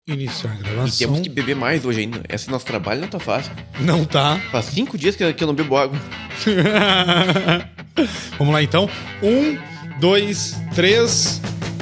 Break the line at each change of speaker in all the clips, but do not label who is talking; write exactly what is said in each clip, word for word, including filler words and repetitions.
Iniciar a
E
gravação.
temos que beber mais hoje ainda. Esse nosso trabalho não tá fácil.
Não tá.
Faz cinco dias que, que eu não bebo água.
Vamos lá então. Um, dois, três.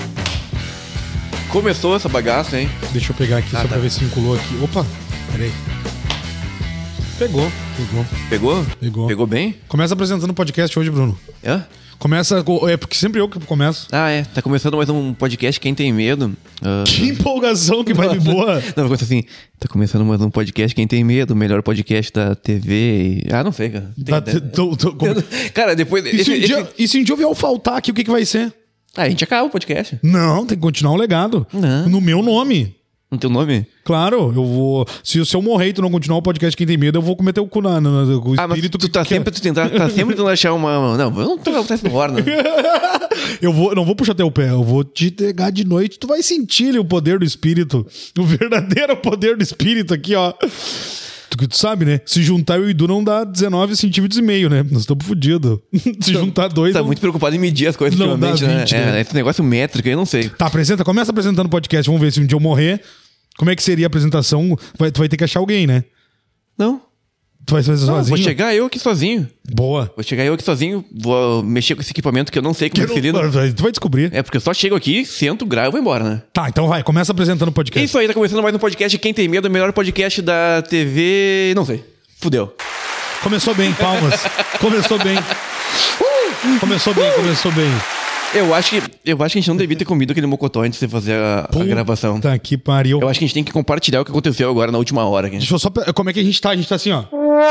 Começou essa bagaça, hein?
Deixa eu pegar aqui
Ah,
só
tá.
pra ver se vinculou aqui. Opa, peraí. Pegou, pegou,
Pegou?
pegou.
Pegou bem?
Começa apresentando o podcast hoje, Bruno.
Hã?
Começa. É porque sempre eu que começo.
Ah, é. Tá começando mais um podcast Quem Tem Medo. Ah,
Que empolgação, que vibe boa.
Não, começa assim. Tá começando mais um podcast Quem Tem Medo, o melhor podcast da T V. E... Ah, não sei, cara. Tem
Tá,
ideia.
tô- tô- como-
Cara, depois...
E se
esse-
um dia-
esse-
e se um dia eu vier faltar aqui, o que, que vai ser?
Ah, a gente acaba o podcast.
Não, tem que continuar o legado.
Não.
No meu nome.
Não tem o nome?
Claro, eu vou. Se, se eu morrer e tu não continuar o podcast Quem Tem Medo, eu vou cometer o cu na, na, na, com o
Ah, mas
espírito
tu tá
que-
sempre, tu tenta, tá sempre tentando achar uma... Não, eu não tô acontecendo no ar, né?
Eu vou, não vou puxar teu pé, eu vou te pegar de noite, tu vai sentir o poder do espírito. O verdadeiro poder do espírito aqui, ó. Tu, tu sabe, né? Se juntar eu e o Edu não dá dezenove centímetros e meio, né? Nós estamos fodidos. Se juntar dois.
Tá
não-
muito preocupado em medir as coisas
Não dá
ultimamente, né?
vinte,
É,
né?
esse negócio métrico aí, eu não sei.
Tá, apresenta, começa apresentando o podcast. Vamos ver se um dia eu morrer. Como é que seria a apresentação? Vai, tu vai ter que achar alguém, né?
Não.
Tu vai fazer
Não,
sozinho?
vou chegar eu aqui sozinho.
Boa.
Vou chegar eu aqui sozinho, vou mexer com esse equipamento que eu não sei como é que se lida.
Tu vai- tu vai descobrir.
É, porque eu só chego aqui, sento, gravo e vou embora, né?
Tá, então vai, começa apresentando o
É
podcast.
isso aí, tá começando mais um podcast Quem Tem Medo, o melhor podcast da T V... Não sei. Fudeu.
Começou bem, palmas. Começou bem. Uh! Começou bem, começou bem.
Eu acho, que, eu acho que a gente não devia ter comido aquele mocotó antes de fazer a, a gravação.
Tá que pariu.
Eu acho que a gente tem que compartilhar o que aconteceu agora na última hora. Aqui.
Deixa eu só. pe- Como é que a gente tá? A gente tá assim, ó.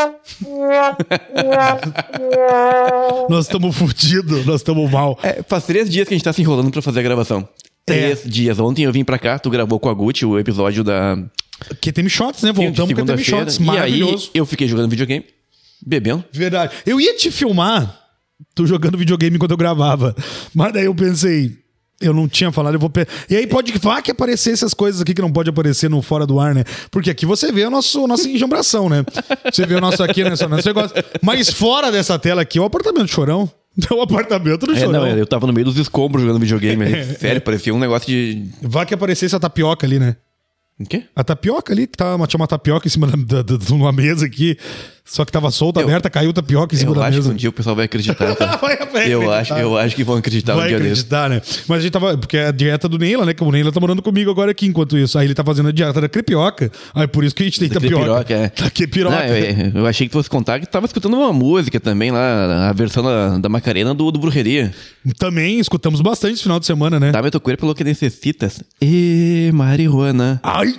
Nós estamos fudidos, nós estamos mal.
É, faz três dias que a gente tá se enrolando pra fazer a gravação. Três
É.
dias. Ontem eu vim pra cá, tu gravou com a Gucci o episódio da...
Que tem shots, né? Voltamos
de
porque tem
segunda-feira.
shots.
E aí
Maravilhoso.
eu fiquei jogando videogame, bebendo.
Verdade. Eu ia te filmar, tu jogando videogame enquanto eu gravava. Mas daí eu pensei, eu não tinha falado, eu vou. Pe... E aí pode vá que aparecer essas coisas aqui que não pode aparecer no fora do ar, né? Porque aqui você vê a nosso, nossa enjambração, né? Você vê o nosso aqui, né? Nosso negócio. Mas fora dessa tela aqui é o apartamento do Chorão. É o apartamento do
É,
Chorão.
não, eu tava no meio dos escombros jogando videogame. ali. Sério, parecia um negócio de...
Vá que aparecesse a tapioca ali, né?
O quê?
A tapioca ali, que tá, tinha uma tapioca em cima da, da, de uma mesa aqui, só que tava solta,
Eu-
aberta, caiu tapioca em cima
Eu
da
acho
mesa.
que um dia o pessoal vai acreditar. Tá?
Vai- vai
eu,
acreditar.
acho, eu acho que vão acreditar um
Vai
dia desse.
acreditar, né? Mas a gente tava. Porque é a dieta do Neila, né? Que o Neila tá morando comigo agora aqui enquanto isso. Aí ele tá fazendo a dieta da crepioca. Aí por isso que a gente tem
Da
tapioca.
crepiroca, é.
Da crepiroca.
Não, eu, eu achei que tu fosse contar que tu tava escutando uma música também lá, a versão da, da Macarena do, do Brujeria.
Também escutamos bastante esse final de semana, né?
Dá-me teu corpo pelo que necessitas. E marihuana.
Ai!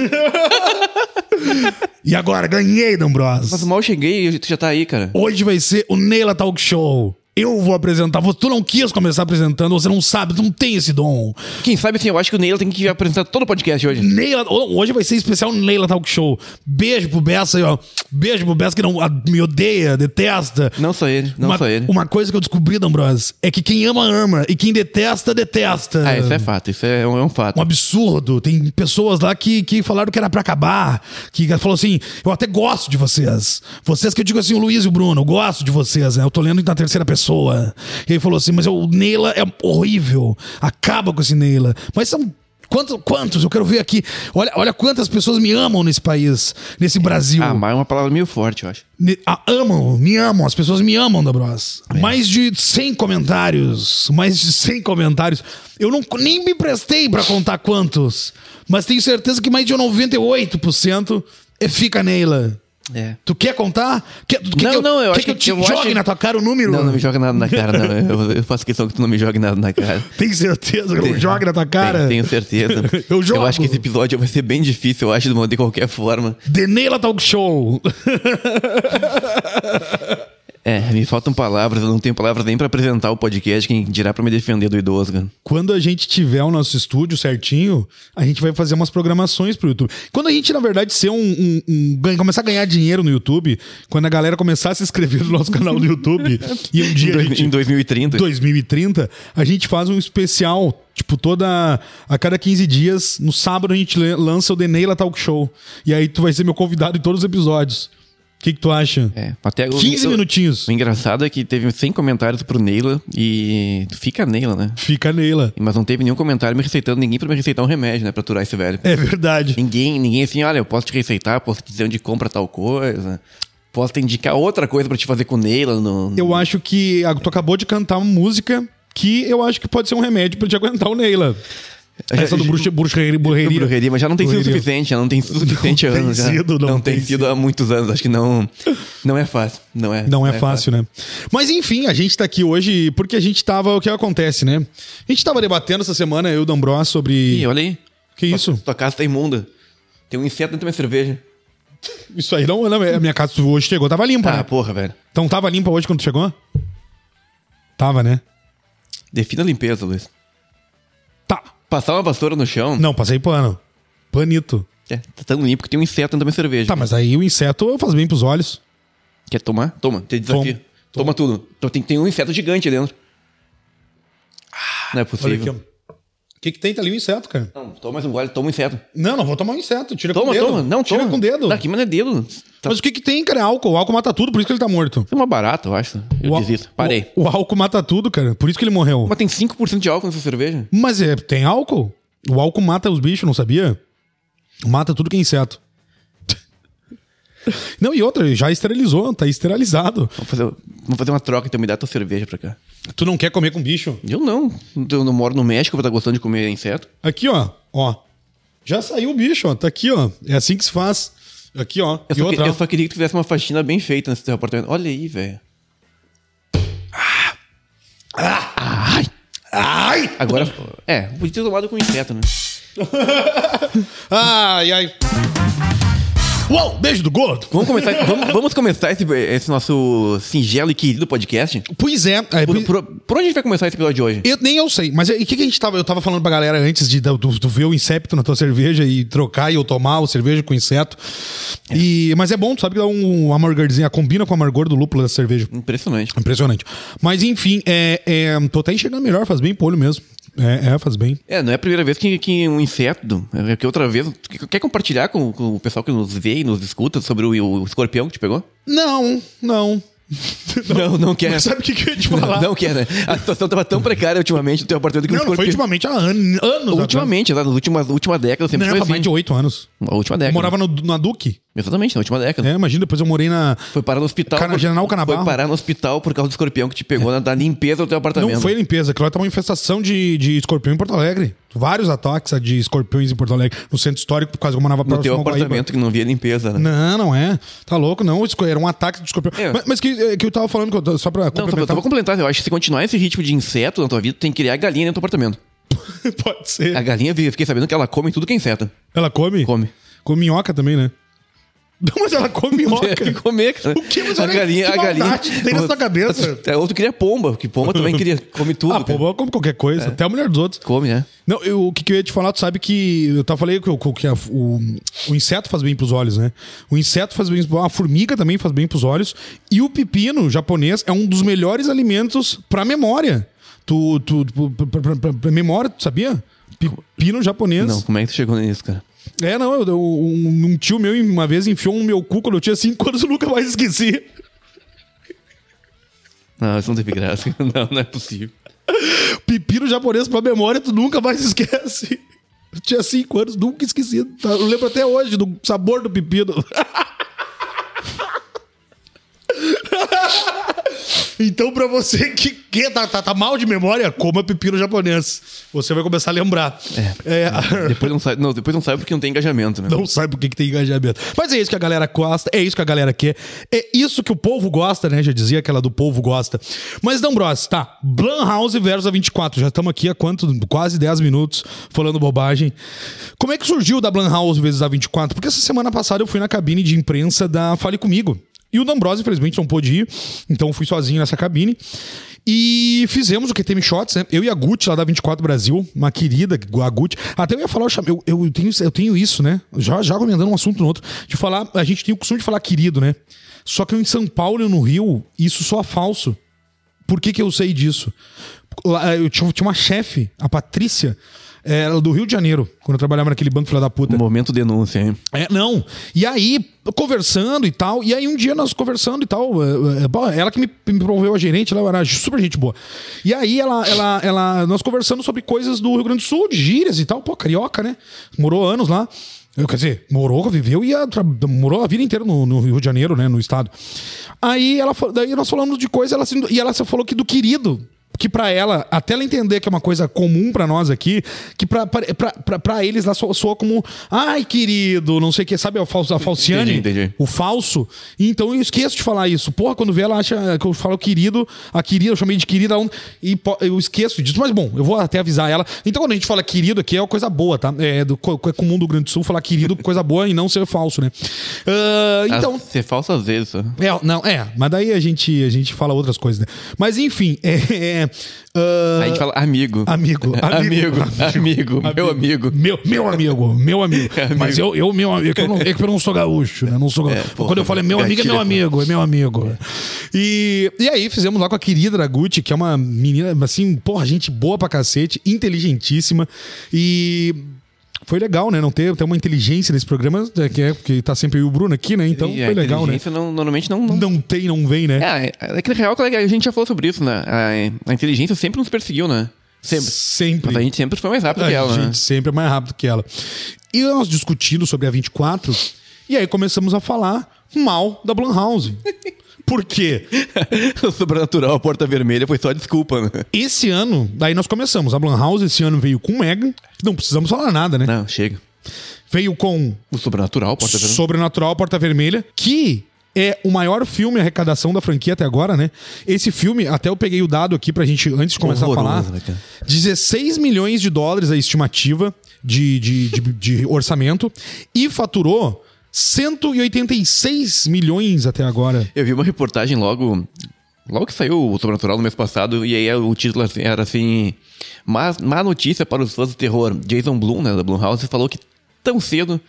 E agora, ganhei, D'Ambros.
Mas mal cheguei e tu já tá aí, cara.
Hoje vai ser o Neila Talk Show. Eu vou apresentar. Tu não quis começar apresentando, você não sabe, tu não tem esse dom.
Quem sabe assim, eu acho que o Neil tem que apresentar todo o podcast hoje.
Neila, hoje vai ser especial Neila Talk Show. Beijo pro Bessa aí, ó. Beijo pro Bessa que não, a- me odeia, detesta.
Não só ele, não
uma,
só ele.
uma coisa que eu descobri, D'Ambros, é que quem ama, ama. E quem detesta, detesta.
Ah, isso é fato, isso é um, é um fato.
Um absurdo. Tem pessoas lá que, que falaram que era pra acabar. Que falou assim: eu até gosto de vocês. Vocês que eu digo assim, o Luiz e o Bruno, eu gosto de vocês, né? Eu tô lendo na terceira pessoa. E ele falou assim: mas o Neila é horrível. Acaba com esse Neila. Mas são. Quantos, quantos? Eu quero ver aqui. Olha, olha quantas pessoas me amam nesse país, nesse Brasil.
Ah, mas é uma palavra meio forte, eu acho.
Ne- ah, amam, me amam, as pessoas me amam, D'Ambros. Mais de cem comentários, mais de cem comentários. Eu não, nem me prestei pra contar quantos, mas tenho certeza que mais de noventa e oito por cento é fica Neila.
É.
Tu quer contar? Quer, tu, quer
Não,
que eu,
não, eu
quer
acho
que eu
que-
te
eu
jogue
acho-
na tua cara o número?
Não, não me joga nada na cara, não. Eu, eu faço questão que tu não me jogue nada na cara.
Tem certeza que eu jogue na tua cara?
Tenho, tenho certeza.
Eu jogo.
Eu acho que esse episódio vai ser bem difícil, eu acho, de qualquer forma.
The Neila Talk Show.
É, me faltam palavras, eu não tenho palavras nem pra apresentar o podcast, quem dirá pra me defender do idoso, cara.
Quando a gente tiver o nosso estúdio certinho, a gente vai fazer umas programações pro YouTube. Quando a gente, na verdade, ser um, um- um- ganha- começar a ganhar dinheiro no YouTube, quando a galera começar a se inscrever no nosso canal do YouTube, e um dia a
Em
gente,
dois mil e trinta.
dois mil e trinta, a gente faz um especial, tipo, toda a cada quinze dias, no sábado a gente le- lança o The Neila Talk Show. E aí tu vai ser meu convidado em todos os episódios. que, que tu acha?
É, até o-
quinze
o-
minutinhos.
O engraçado é que teve cem comentários pro Neila e fica Neila, né?
Fica nela.
Mas não teve nenhum comentário me receitando ninguém pra me receitar um remédio, né? Pra aturar esse velho.
É verdade.
Ninguém, ninguém assim, olha, eu posso te receitar, posso te dizer onde compra tal coisa, posso te indicar outra coisa pra te fazer com o Neila. No...
Eu acho que a- tu acabou de cantar uma música que eu acho que pode ser um remédio pra te aguentar o Neila. Essa do bruxa, bruxeria, burreria.
Brujeria, mas já não tem sido
Burreria.
suficiente, já não tem sido suficiente há
Não tem
anos. já.
sido, não
tem,
tem
sido
sido.
há muitos anos. Acho que não, não é fácil. Não é,
Não é fácil, né? Mas enfim, a gente tá aqui hoje porque a gente tava... O que acontece, né? A gente tava debatendo essa semana, eu e o D'Ambrós, sobre...
Ih, olha aí.
Que isso?
Tua casa tá imunda. Tem um inseto dentro da minha cerveja.
Isso aí não... não, a minha casa hoje chegou, tava limpa,
Ah,
né?
porra, velho.
Então tava limpa hoje quando tu chegou? Tava, né?
Defina a limpeza, Luiz.
Tá.
Passar uma vassoura no chão.
Não, passei pano. Panito.
É, tá tão limpo que tem um inseto dentro da minha cerveja.
Tá, mas aí o inseto faz bem pros olhos.
Quer tomar? Toma, tem desafio.
Toma.
Toma, tudo. Então tem, tem um inseto gigante dentro. Não é
Olha
possível.
aqui, ó. O que que tem? Tá ali o inseto, cara.
Não, toma mais um gole, toma um inseto.
Não, não vou tomar um inseto. Tira com
Toma,
o dedo.
toma. Não,
Tira
toma.
com o dedo.
Tá aqui, mas não é dedo. Tá...
Mas o que que tem, cara? É álcool. O álcool mata tudo, por isso que ele tá morto.
É uma barata, eu acho. Eu
O ál-
desisto. Parei.
O, o álcool mata tudo, cara. Por isso que ele morreu.
Mas tem cinco por cento de álcool nessa cerveja.
Mas é, tem álcool? O álcool mata os bichos, não sabia? Mata tudo que é inseto. Não, e outra, já esterilizou, tá esterilizado.
Vamos fazer, vamos fazer uma troca, então me dá tua cerveja pra cá.
Tu não quer comer com bicho?
Eu não. Eu não moro no México, vou estar gostando de comer inseto.
Aqui, ó. Ó. Já saiu o bicho, ó. Tá aqui, ó. É assim que se faz. Aqui, ó.
Eu
E
só, que-
outra,
eu
ó.
só queria que tu fizesse uma faxina bem feita nesse teu apartamento. Olha aí, velho.
Ai! Ai!
Agora. É, podia ter tomado com inseto, né?
Ai, ai. Uou, beijo do gordo.
Vamos começar, vamos, vamos começar esse, esse nosso singelo e querido podcast.
Pois é. é
Por, por, por onde a gente vai começar esse episódio de hoje?
Eu, nem eu sei, mas o que, que a gente tava. Eu tava falando pra galera antes de do, do ver o inseto na tua cerveja e trocar e eu tomar o cerveja com inseto. É. E, mas é bom, tu sabe que dá um, uma amargorzinha, combina com o amargor do lúpulo da cerveja.
Impressionante.
Impressionante. Mas enfim, é, é, tô até enxergando melhor, faz bem pro olho mesmo. É, é, faz bem.
É, não é a primeira vez que, que um inseto, é que outra vez, quer compartilhar com, com o pessoal que nos vê e nos escuta sobre o, o escorpião que te pegou?
Não, não.
Não, não quer.
Mas sabe o que, que eu ia te falar?
Não, não quer, né? A situação tava tão precária ultimamente no teu apartamento que
Não,
o
não foi
escorpião...
ultimamente há an anos.
Ultimamente, exato, nas últimas, última década sempre
Não,
foi
faz
assim.
mais de oito anos.
A última
Eu
década.
morava no, na Duque.
Exatamente, na última década.
É, imagina, depois eu morei na.
Foi parar no hospital.
Cana-
por-
General Canabarro.
Foi parar no hospital por causa do escorpião que te pegou na, na limpeza do teu apartamento.
Não foi limpeza, aquilo lá tá uma infestação de, de escorpião em Porto Alegre. Vários ataques de escorpiões em Porto Alegre. No centro histórico, por causa que eu morava
No
próximo
teu
ao Guaíba.
apartamento que não via limpeza, né?
Não, não é. Tá louco, não. Esco- Era um ataque de escorpião.
É.
Mas, mas que, que eu tava falando, que eu tô- só pra
Não, só,
complementar.
só vou complementar. Eu acho que se continuar esse ritmo de inseto na tua vida, tu tem que criar galinha dentro do apartamento.
Pode ser.
A galinha, eu fiquei sabendo que ela come tudo que é inseto.
Ela come?
Come.
Come minhoca também, né? Não, mas ela come minhoca.
Tem que comer, cara.
O que? Mas
a
olha
galinha,
que
a galinha.
maldade tem na sua cabeça.
É, outro queria pomba, que pomba também queria, come tudo.
Ah,
cara.
pô, ela come qualquer coisa. Até a mulher dos outros.
Come, né?
Não, eu- o que, que eu ia te falar, tu sabe que eu tava falei que, o- que a- o, o inseto faz bem pros olhos, né? O inseto faz bem, a formiga também faz bem pros olhos e o pepino japonês é um dos melhores alimentos pra memória. Tu, tu, tu pra, pra- pra- pra memória, tu sabia? Pepino japonês.
Não, como é que tu chegou nisso, cara?
É, não, eu- eu- um, um tio meu uma vez enfiou no meu cu quando eu tinha cinco anos, eu nunca mais esqueci.
Não, isso não teve graça. Não, não é possível.
Pepino japonês pra memória, tu nunca mais esquece. Eu tinha cinco anos, nunca esqueci. Tá? Eu lembro até hoje do sabor do pepino. Então, pra você que, que tá, tá, tá mal de memória, coma pepino japonês. Você vai começar a lembrar. É.
Depois não sabe, não, depois não sabe porque não tem engajamento, né?
Não sabe por que que tem engajamento. Mas é isso que a galera gosta, é isso que a galera quer. É isso que o povo gosta, né? Já dizia aquela do povo gosta. Mas não, bros, tá. Blumhouse versus a vinte e quatro. Já estamos aqui há quanto? Quase dez minutos falando bobagem. Como é que surgiu da Blumhouse versus a vinte e quatro? Porque essa semana passada eu fui na cabine de imprensa da Fale Comigo. E o D'Ambrosio, infelizmente, não pôde ir. Então eu fui sozinho nessa cabine. E fizemos o Q T M Shots, né? Eu e a Gucci lá da vinte e quatro Brasil, uma querida, a Gucci. Até eu ia falar, eu, chamo- eu, eu, tenho, eu tenho isso, né? Já, já comentando um assunto no outro. De falar, a gente tem o costume de falar querido, né? Só que eu, em São Paulo e no Rio, isso só é falso. Por que que eu sei disso? Lá, eu tinha, tinha uma chefe, a Patrícia. Era do Rio de Janeiro, quando eu trabalhava naquele banco filha da puta.
Momento denúncia, hein?
É, não. E aí, conversando e tal, e aí um dia nós conversando e tal, ela que me, me promoveu a gerente, ela era super gente boa. E aí ela, ela, ela, nós conversando sobre coisas do Rio Grande do Sul, de gírias e tal, pô, carioca, né? Morou anos lá. Eu, quer dizer, morou, viveu e a, morou a vida inteira no, no Rio de Janeiro, né, no estado. Aí ela, daí nós falamos de coisa, ela, e ela falou que do querido, que pra ela, até ela entender que é uma coisa comum pra nós aqui, que pra, pra, pra, pra eles lá soa, soa como, ai, querido, não sei o que, sabe a, falsa, a falciane?
Entendi, entendi.
O falso. Então eu esqueço de falar isso. Porra, quando vê ela acha que eu falo querido, a querida, eu chamei de querida, e eu esqueço disso. Mas bom, eu vou até avisar ela. Então quando a gente fala querido aqui, é uma coisa boa, tá? É, do, é comum do Rio Grande do Sul falar querido, coisa boa e não ser falso, né? Uh, então...
Ah, ser falso às vezes.
É, não, é, mas daí a gente, a gente fala outras coisas, né? Mas enfim, é... é Uh...
A gente fala amigo.
Amigo,
amigo, amigo, amigo, meu amigo.
Meu, meu amigo, meu amigo. amigo. Mas eu, eu, meu amigo, é que eu não, é que eu não sou gaúcho, né? Não sou gaúcho. É, porra, quando eu falo meu amigo, é meu amigo, é meu amigo. E, e aí fizemos lá com a querida Draguti, que é uma menina, assim, porra, gente boa pra cacete, inteligentíssima. E... foi legal, né? Não ter, ter uma inteligência nesse programa, que é porque tá sempre eu e o Bruno aqui, né? Então e foi legal, né?
Não, normalmente não, não...
Não tem, não vem, né?
É, é que na real a gente já falou sobre isso, né? A, a inteligência sempre nos perseguiu, né? Sempre.
Sempre.
Mas a gente sempre foi mais rápido a que ela, né?
A gente sempre é mais rápido que ela. E nós discutindo sobre a vinte e quatro, e aí começamos a falar mal da Blumhouse. Por quê?
O Sobrenatural, a Porta Vermelha, foi só desculpa, né?
Esse ano, daí nós começamos. A Blumhouse esse ano veio com Megan. Não precisamos falar nada, né?
Não, chega.
Veio com...
O Sobrenatural, Porta Vermelha.
Sobrenatural, Porta Vermelha, que é o maior filme de arrecadação da franquia até agora, né? Esse filme, até eu peguei o dado aqui pra gente, antes de começar Horroroso, a falar, né, dezesseis milhões de dólares a estimativa de, de, de, de orçamento e faturou cento e oitenta e seis milhões até agora.
Eu vi uma reportagem logo... Logo que saiu o Sobrenatural no mês passado, e aí o título era assim... Má, má notícia para os fãs do terror. Jason Blum, né, da Blumhouse, falou que tão cedo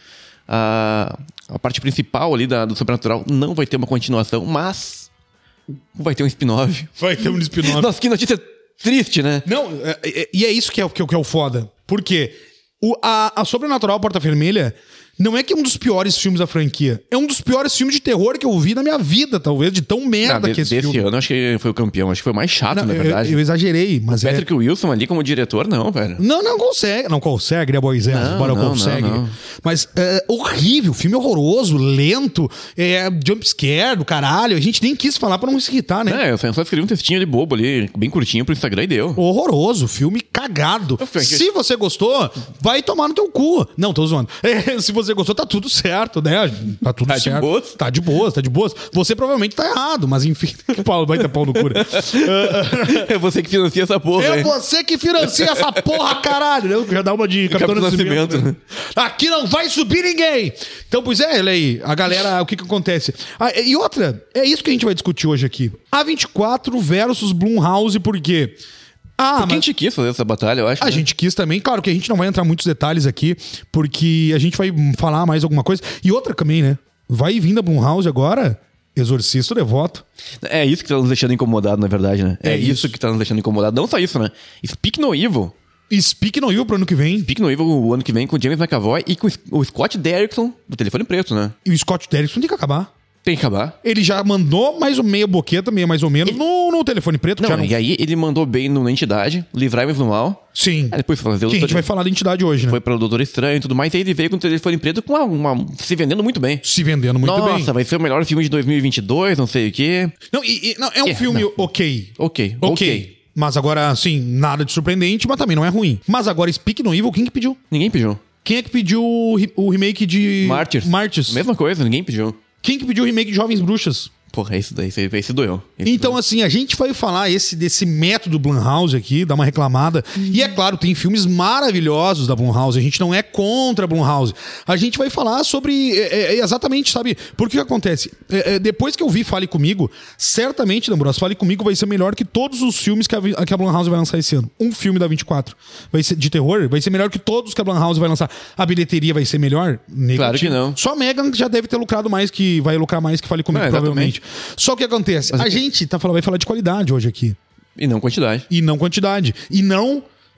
a, a parte principal ali da, do Sobrenatural não vai ter uma continuação, mas vai ter um spin-off.
Vai ter um spin-off.
Nossa, que notícia triste, né?
Não, é, é, e é isso que é, que, que é o foda. Por quê? O, a, a Sobrenatural Porta Vermelha não é que é um dos piores filmes da franquia. É um dos piores filmes de terror que eu vi na minha vida, talvez, de tão merda
não, de,
que esse
desse
filme.
ano, acho que foi o campeão. Acho que foi o mais chato, não, na verdade.
Eu, eu exagerei, mas
o
é...
Patrick Wilson ali como diretor, não, velho.
Não, não consegue. Não consegue, né, Moisés? Bora,
não,
consegue.
Não, não.
Mas é horrível, filme horroroso, lento, é, jumpscare do caralho. A gente nem quis falar pra não se irritar, né?
É, eu só escrevi um textinho ali bobo ali, bem curtinho pro Instagram e deu.
Horroroso, filme cagado. Se você gostou, vai tomar no teu cu. Não, tô zoando. É, se você gostou, tá tudo certo. Certo, né? Tá tudo
tá
certo.
De boas.
Tá de boas, tá de boas. Você provavelmente tá errado, mas enfim, Paulo vai ter pau no cu.
É você que financia essa porra.
É
hein?
você que financia essa porra, caralho. Já dá uma de Capitão Nascimento. Né? Aqui não vai subir ninguém. Então, pois é, ele aí, a galera, o que que acontece? Ah, e outra, é isso que a gente vai discutir hoje aqui. A vinte e quatro versus Blumhouse, por quê? Ah,
porque mas... a gente quis fazer essa batalha, eu acho.
A né? gente quis também. Claro que a gente não vai entrar em muitos detalhes aqui, porque a gente vai falar mais alguma coisa. E outra também, né? Vai vir da Blumhouse agora, Exorcista Devoto.
É isso que tá nos deixando incomodado, na verdade, né? É, é isso.
isso
que tá nos deixando incomodado. Não só isso, né? Speak No Evil.
Speak No Evil pro ano que vem.
Speak No Evil o ano que vem com o James McAvoy e com o Scott Derrickson do Telefone Preto, né?
E o Scott Derrickson tem que acabar.
Tem que acabar.
Ele já mandou mais ou meia boqueta, meia mais ou menos, ele... no, no Telefone Preto.
Não,
já não...
e aí ele mandou bem no, na Entidade, Livrai-me do Mal.
Sim.
Aí depois foi fazer o
que a gente vai falar da Entidade hoje, né?
Foi para o Doutor Estranho e tudo mais, e aí ele veio com o Telefone Preto com uma, uma... se vendendo muito bem.
Se vendendo muito
Nossa,
bem.
Nossa, vai ser o melhor filme de dois mil e vinte e dois, não sei o quê.
Não, e, e, não é um
é,
filme
não.
ok.
Ok, ok.
Ok. Mas agora, assim, nada de surpreendente, mas também não é ruim. Mas agora, Speak No Evil, quem que pediu?
Ninguém pediu.
Quem é que pediu o, o remake de...
Martyrs.
Martyrs.
Mesma coisa, ninguém pediu.
Quem que pediu o remake de Jovens Bruxas?
Porra, esse daí, esse, esse doeu. Esse
então,
doeu.
assim, a gente vai falar esse, desse método Blumhouse aqui, dar uma reclamada. Uhum. E é claro, tem filmes maravilhosos da Blumhouse. A gente não é contra a Blumhouse. A gente vai falar sobre é, é, exatamente, sabe? Porque o que acontece? É, é, depois que eu vi Fale Comigo, certamente, Namoroso, Fale Comigo vai ser melhor que todos os filmes que a, que a Blumhouse vai lançar esse ano. Um filme da vinte e quatro vai ser de terror, vai ser melhor que todos que a Blumhouse vai lançar. A bilheteria vai ser melhor? Negativo.
Claro que não.
Só Megan já deve ter lucrado mais, que vai lucrar mais que Fale Comigo, não, provavelmente. Só que acontece, a gente tá falando, vai falar de qualidade hoje aqui.
E não quantidade.
E não quantidade. E não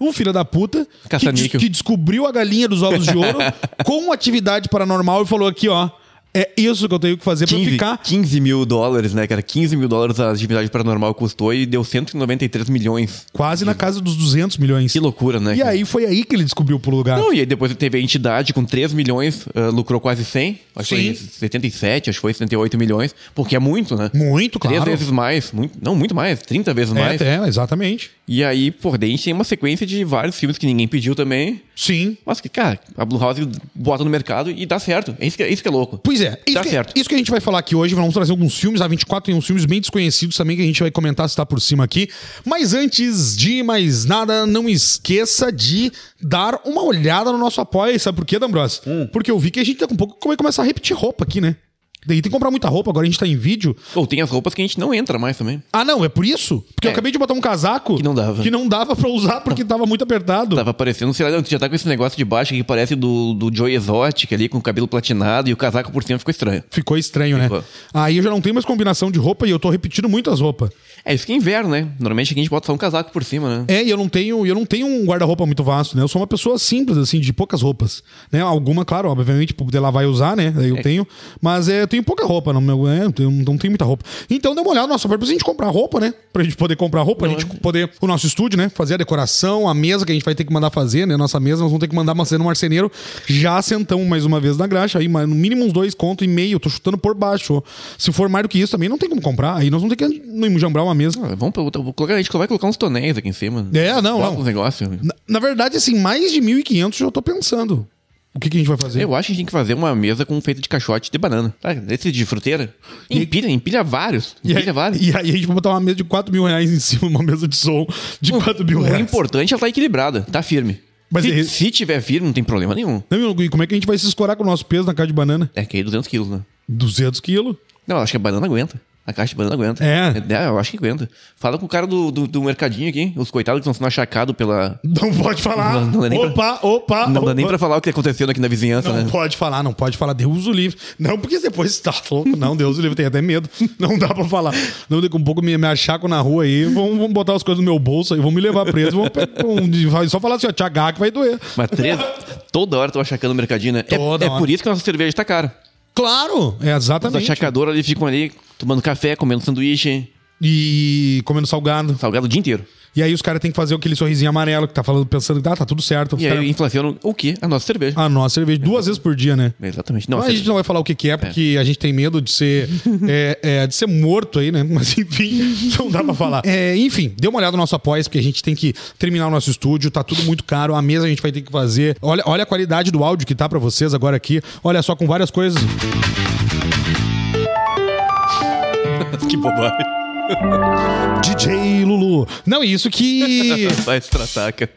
um filho da puta que,
Caça-níquel.
que descobriu a galinha dos ovos de ouro com atividade paranormal e falou aqui, ó, é isso que eu tenho que fazer pra eu ficar...
quinze mil dólares, né, cara? quinze mil dólares a atividade paranormal custou e deu cento e noventa e três milhões.
Quase na casa dos duzentos milhões.
Que loucura, né?
E
cara?
aí foi aí que ele descobriu o pulo do gato.
Não, e aí depois teve a entidade com três milhões, uh, lucrou quase cem. Acho que
Sim.
foi setenta e sete, acho que foi setenta e oito milhões. Porque é muito, né?
Muito, claro.
Três vezes mais. Muito, não, muito mais. trinta vezes mais.
É, é, exatamente.
E aí, por daí, a gente tem uma sequência de vários filmes que ninguém pediu também.
Sim.
Mas que, cara, a Blumhouse bota no mercado e dá certo. É isso que é, isso que é louco.
Pois é, isso,
Dá
que,
certo.
isso que a gente vai falar aqui hoje. Vamos trazer alguns filmes. A vinte e quatro tem uns filmes bem desconhecidos também que a gente vai comentar se tá por cima aqui. Mas antes de mais nada, não esqueça de dar uma olhada no nosso apoio. Sabe por quê, D'Ambrosio? Hum. Porque eu vi que a gente daqui a pouco vai começar a repetir roupa aqui, né? Daí tem que comprar muita roupa, agora a gente tá em vídeo.
Ou tem as roupas que a gente não entra mais também.
Ah, não, é por isso? Porque
É.
eu acabei de botar um casaco
Que não dava.
que não dava pra usar porque tava muito apertado.
Tava parecendo, sei lá, tu já tá com esse negócio de baixo que parece do, do Joey Exotic ali, com o cabelo platinado e o casaco por cima ficou estranho.
Ficou estranho,
Ficou.
né? Aí eu já não tenho mais combinação de roupa e eu tô repetindo muitas roupas.
É, isso que é inverno, né? Normalmente aqui a gente bota só um casaco por cima, né?
É, e eu não tenho, eu não tenho um guarda-roupa muito vasto, né? Eu sou uma pessoa simples, assim, de poucas roupas. Né? Alguma, claro, obviamente, pra poder lavar e usar, né? Aí eu
É.
tenho. Mas é, eu tenho pouca roupa, não, meu, é, eu tenho- não tenho muita roupa. Então dê uma olhada no nosso apoio pra gente comprar roupa, né? Pra gente poder comprar roupa, pra gente poder. O nosso estúdio, né? Fazer a decoração, a mesa que a gente vai ter que mandar fazer, né? Nossa mesa, nós vamos ter que mandar fazer no marceneiro. Já sentamos mais uma vez na graxa, aí mas no mínimo uns dois conto e meio. Eu tô chutando por baixo. Se for mais do que isso também, não tem como comprar. Aí nós vamos ter que enjambrar uma mesa.
Ah, vamos, pra- vou colocar, a gente vai colocar uns tonéis aqui em cima.
É, não,
Bota
não.
uns negócios.
Na, na verdade, assim, mais de mil e quinhentos eu já tô pensando. O que, que a gente vai fazer?
Eu acho que a gente tem que fazer uma mesa com feita de caixote de banana. Tá? Esse de fruteira. Empilha, empilha vários.
E aí,
Empilha vários.
e aí a gente vai botar uma mesa de quatro mil reais em cima, uma mesa de som de quatro mil
O
reais.
importante é ela tá equilibrada, tá firme.
Mas
se,
é-
se tiver firme, não tem problema nenhum.
Não, e como é que a gente vai se escorar com o nosso peso na caixa de banana?
É que aí duzentos quilos, né?
duzentos quilos.
Não, acho que a banana aguenta. A caixa de banana aguenta.
É.
É, eu acho que aguenta. Fala com o cara do, do, do mercadinho aqui, os coitados que estão sendo achacados pela...
Não pode falar.
Não- não dá nem pra-
opa, opa.
Não dá nem
opa.
pra falar o que tá acontecendo aqui na vizinhança,
Não
né?
pode falar, não pode falar. Deus o livre. Não, porque depois tá louco. Não, Deus o livre, tem até medo. Não dá pra falar. Não, daqui a um pouco me, me achaco na rua aí, vão, vão botar as coisas no meu bolso aí, vão me levar preso. Vão, vão, vai só falar assim, ó, te agarra que vai doer.
Mas três... Toda hora tô achacando o mercadinho, né? É,
Toda
é
hora.
por isso que a nossa cerveja tá cara.
Claro, é
Os
exatamente.
achacadores ali ficam ali tomando café, comendo sanduíche,
E comendo salgado.
salgado o dia inteiro.
E aí os caras têm que fazer aquele sorrisinho amarelo que tá falando, pensando que ah, tá tudo certo. Os
E aí
cara-
inflacionam o quê? A nossa cerveja.
A nossa cerveja duas vezes por dia, né?
Exatamente. Não,
Mas a gente não vai falar o que, que é, porque a gente tem medo de ser, é, é, de ser morto aí, né? Mas enfim, não dá pra falar. É, enfim, dê uma olhada no nosso apoio, porque a gente tem que terminar o nosso estúdio, tá tudo muito caro, a mesa a gente vai ter que fazer. Olha, olha a qualidade do áudio que tá pra vocês agora aqui. Olha só, com várias coisas.
que bobagem.
D J Lulu. Não, isso que...
Vai se tratar, cara.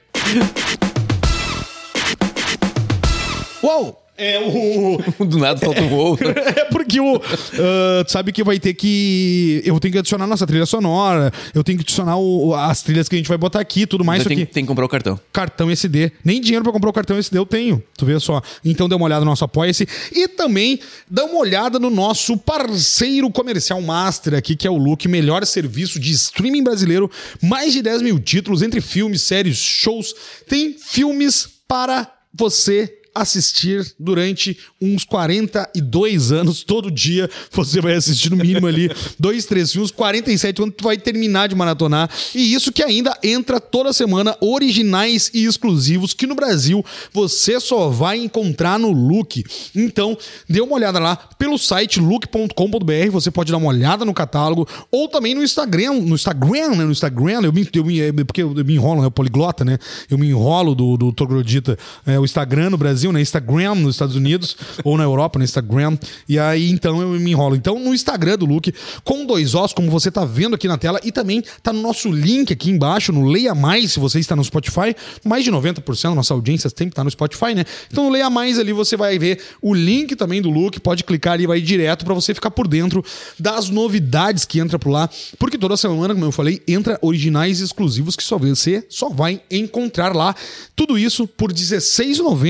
Uou! É o...
Do nada solta um gol.
É porque o. ah, tu sabe que vai ter que. Eu tenho que adicionar nossa trilha sonora. Eu tenho que adicionar o- as trilhas que a gente vai botar aqui, tudo mais.
Você
Isso
tem,
aqui.
tem que comprar o cartão.
Cartão S D. Nem dinheiro pra comprar o cartão S D eu tenho. Tu vê só. Então dê uma olhada no nosso Apoia-se. E também dá uma olhada no nosso parceiro comercial master aqui, que é o Look, melhor serviço de streaming brasileiro. Mais de dez mil títulos entre filmes, séries, shows. Tem filmes para você assistir durante uns quarenta e dois anos. Todo dia você vai assistir no mínimo ali dois, três filmes, quarenta e sete anos tu vai terminar de maratonar. E isso que ainda entra toda semana, originais e exclusivos, que no Brasil você só vai encontrar no Look. Então, dê uma olhada lá pelo site look ponto com ponto b r, você pode dar uma olhada no catálogo, ou também no Instagram, no Instagram, né? No Instagram, eu me, eu me, é, porque eu me enrolo, né? O poliglota, né? Eu me enrolo do, do Troglodita. É, o Instagram no Brasil, né? Instagram nos Estados Unidos, ou na Europa, no Instagram. E aí, então, eu me enrolo. Então, no Instagram do Look, com dois ossos, como você tá vendo aqui na tela, e também tá no nosso link aqui embaixo, no Leia Mais, se você está no Spotify. Mais de noventa por cento da nossa audiência sempre tá no Spotify, né? Então, no Leia Mais ali, você vai ver o link também do Look, pode clicar ali e vai direto pra você ficar por dentro das novidades que entra por lá, porque toda semana, como eu falei, entra originais exclusivos que só você só vai encontrar lá. Tudo isso por dezesseis reais e noventa centavos no plano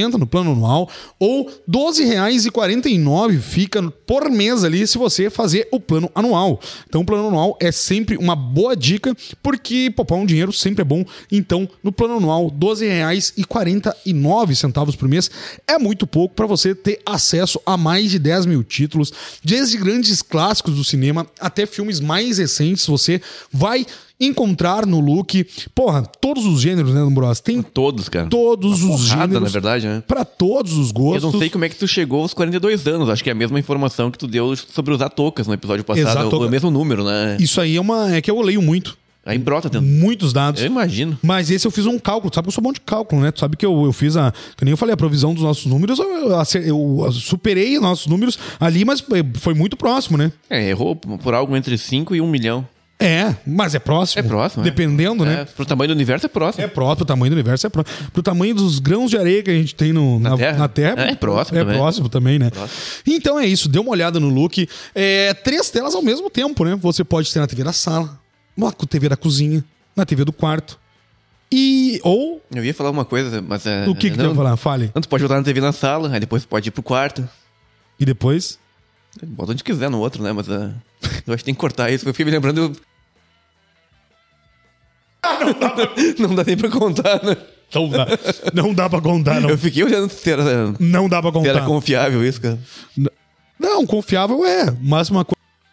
plano anual, ou doze reais e quarenta e nove centavos fica por mês ali se você fazer o plano anual. Então o plano anual é sempre uma boa dica, porque poupar um dinheiro sempre é bom. Então no plano anual, doze reais e quarenta e nove centavos por mês é muito pouco para você ter acesso a mais de dez mil títulos, desde grandes clássicos do cinema até filmes mais recentes. Você vai encontrar no Look, porra, todos os gêneros, né, Bros? Tem
todos, cara.
Todos
Uma
os
porrada,
gêneros.
na verdade, né?
Pra todos os gostos.
Eu não sei como é que tu chegou aos quarenta e dois anos. Acho que é a mesma informação que tu deu sobre usar toucas no episódio passado.
Exato.
É o mesmo número, né?
Isso aí é uma. É que eu leio muito.
Aí brota dentro.
Muitos dados.
Eu imagino.
Mas esse eu fiz um cálculo. Tu sabe que eu sou bom de cálculo, né? Tu sabe que eu, eu fiz a. Que nem eu falei, a provisão dos nossos números. Eu, eu, eu superei os nossos números ali, mas foi muito próximo, né?
É, errou por algo entre cinco e um milhão.
É, mas é próximo.
É próximo,
Dependendo,
é.
né?
É, pro tamanho do universo é próximo.
É próximo, o tamanho do universo é próximo. Pro tamanho dos grãos de areia que a gente tem no, na,
Na Terra?
na Terra.
É, é próximo
É
também.
próximo também, né?
Próximo.
Então é isso, dê uma olhada no Look. É, três telas ao mesmo tempo, né? Você pode ter na T V da sala, na T V da cozinha, na T V do quarto. E. Ou.
Eu ia falar uma coisa, mas é.
O que que tu
não,
ia falar? Fale.
Não, tu pode botar na T V na sala, aí depois tu pode ir pro quarto.
E depois?
Bota onde quiser no outro, né? Mas é, eu acho que tem que cortar isso. Eu fiquei me lembrando. Eu... Não dá nem pra contar, né?
Não dá. Não dá pra contar, não.
Eu fiquei olhando se era,
Não dá pra
se
contar.
era confiável isso, cara.
Não, confiável é. Mas uma coisa.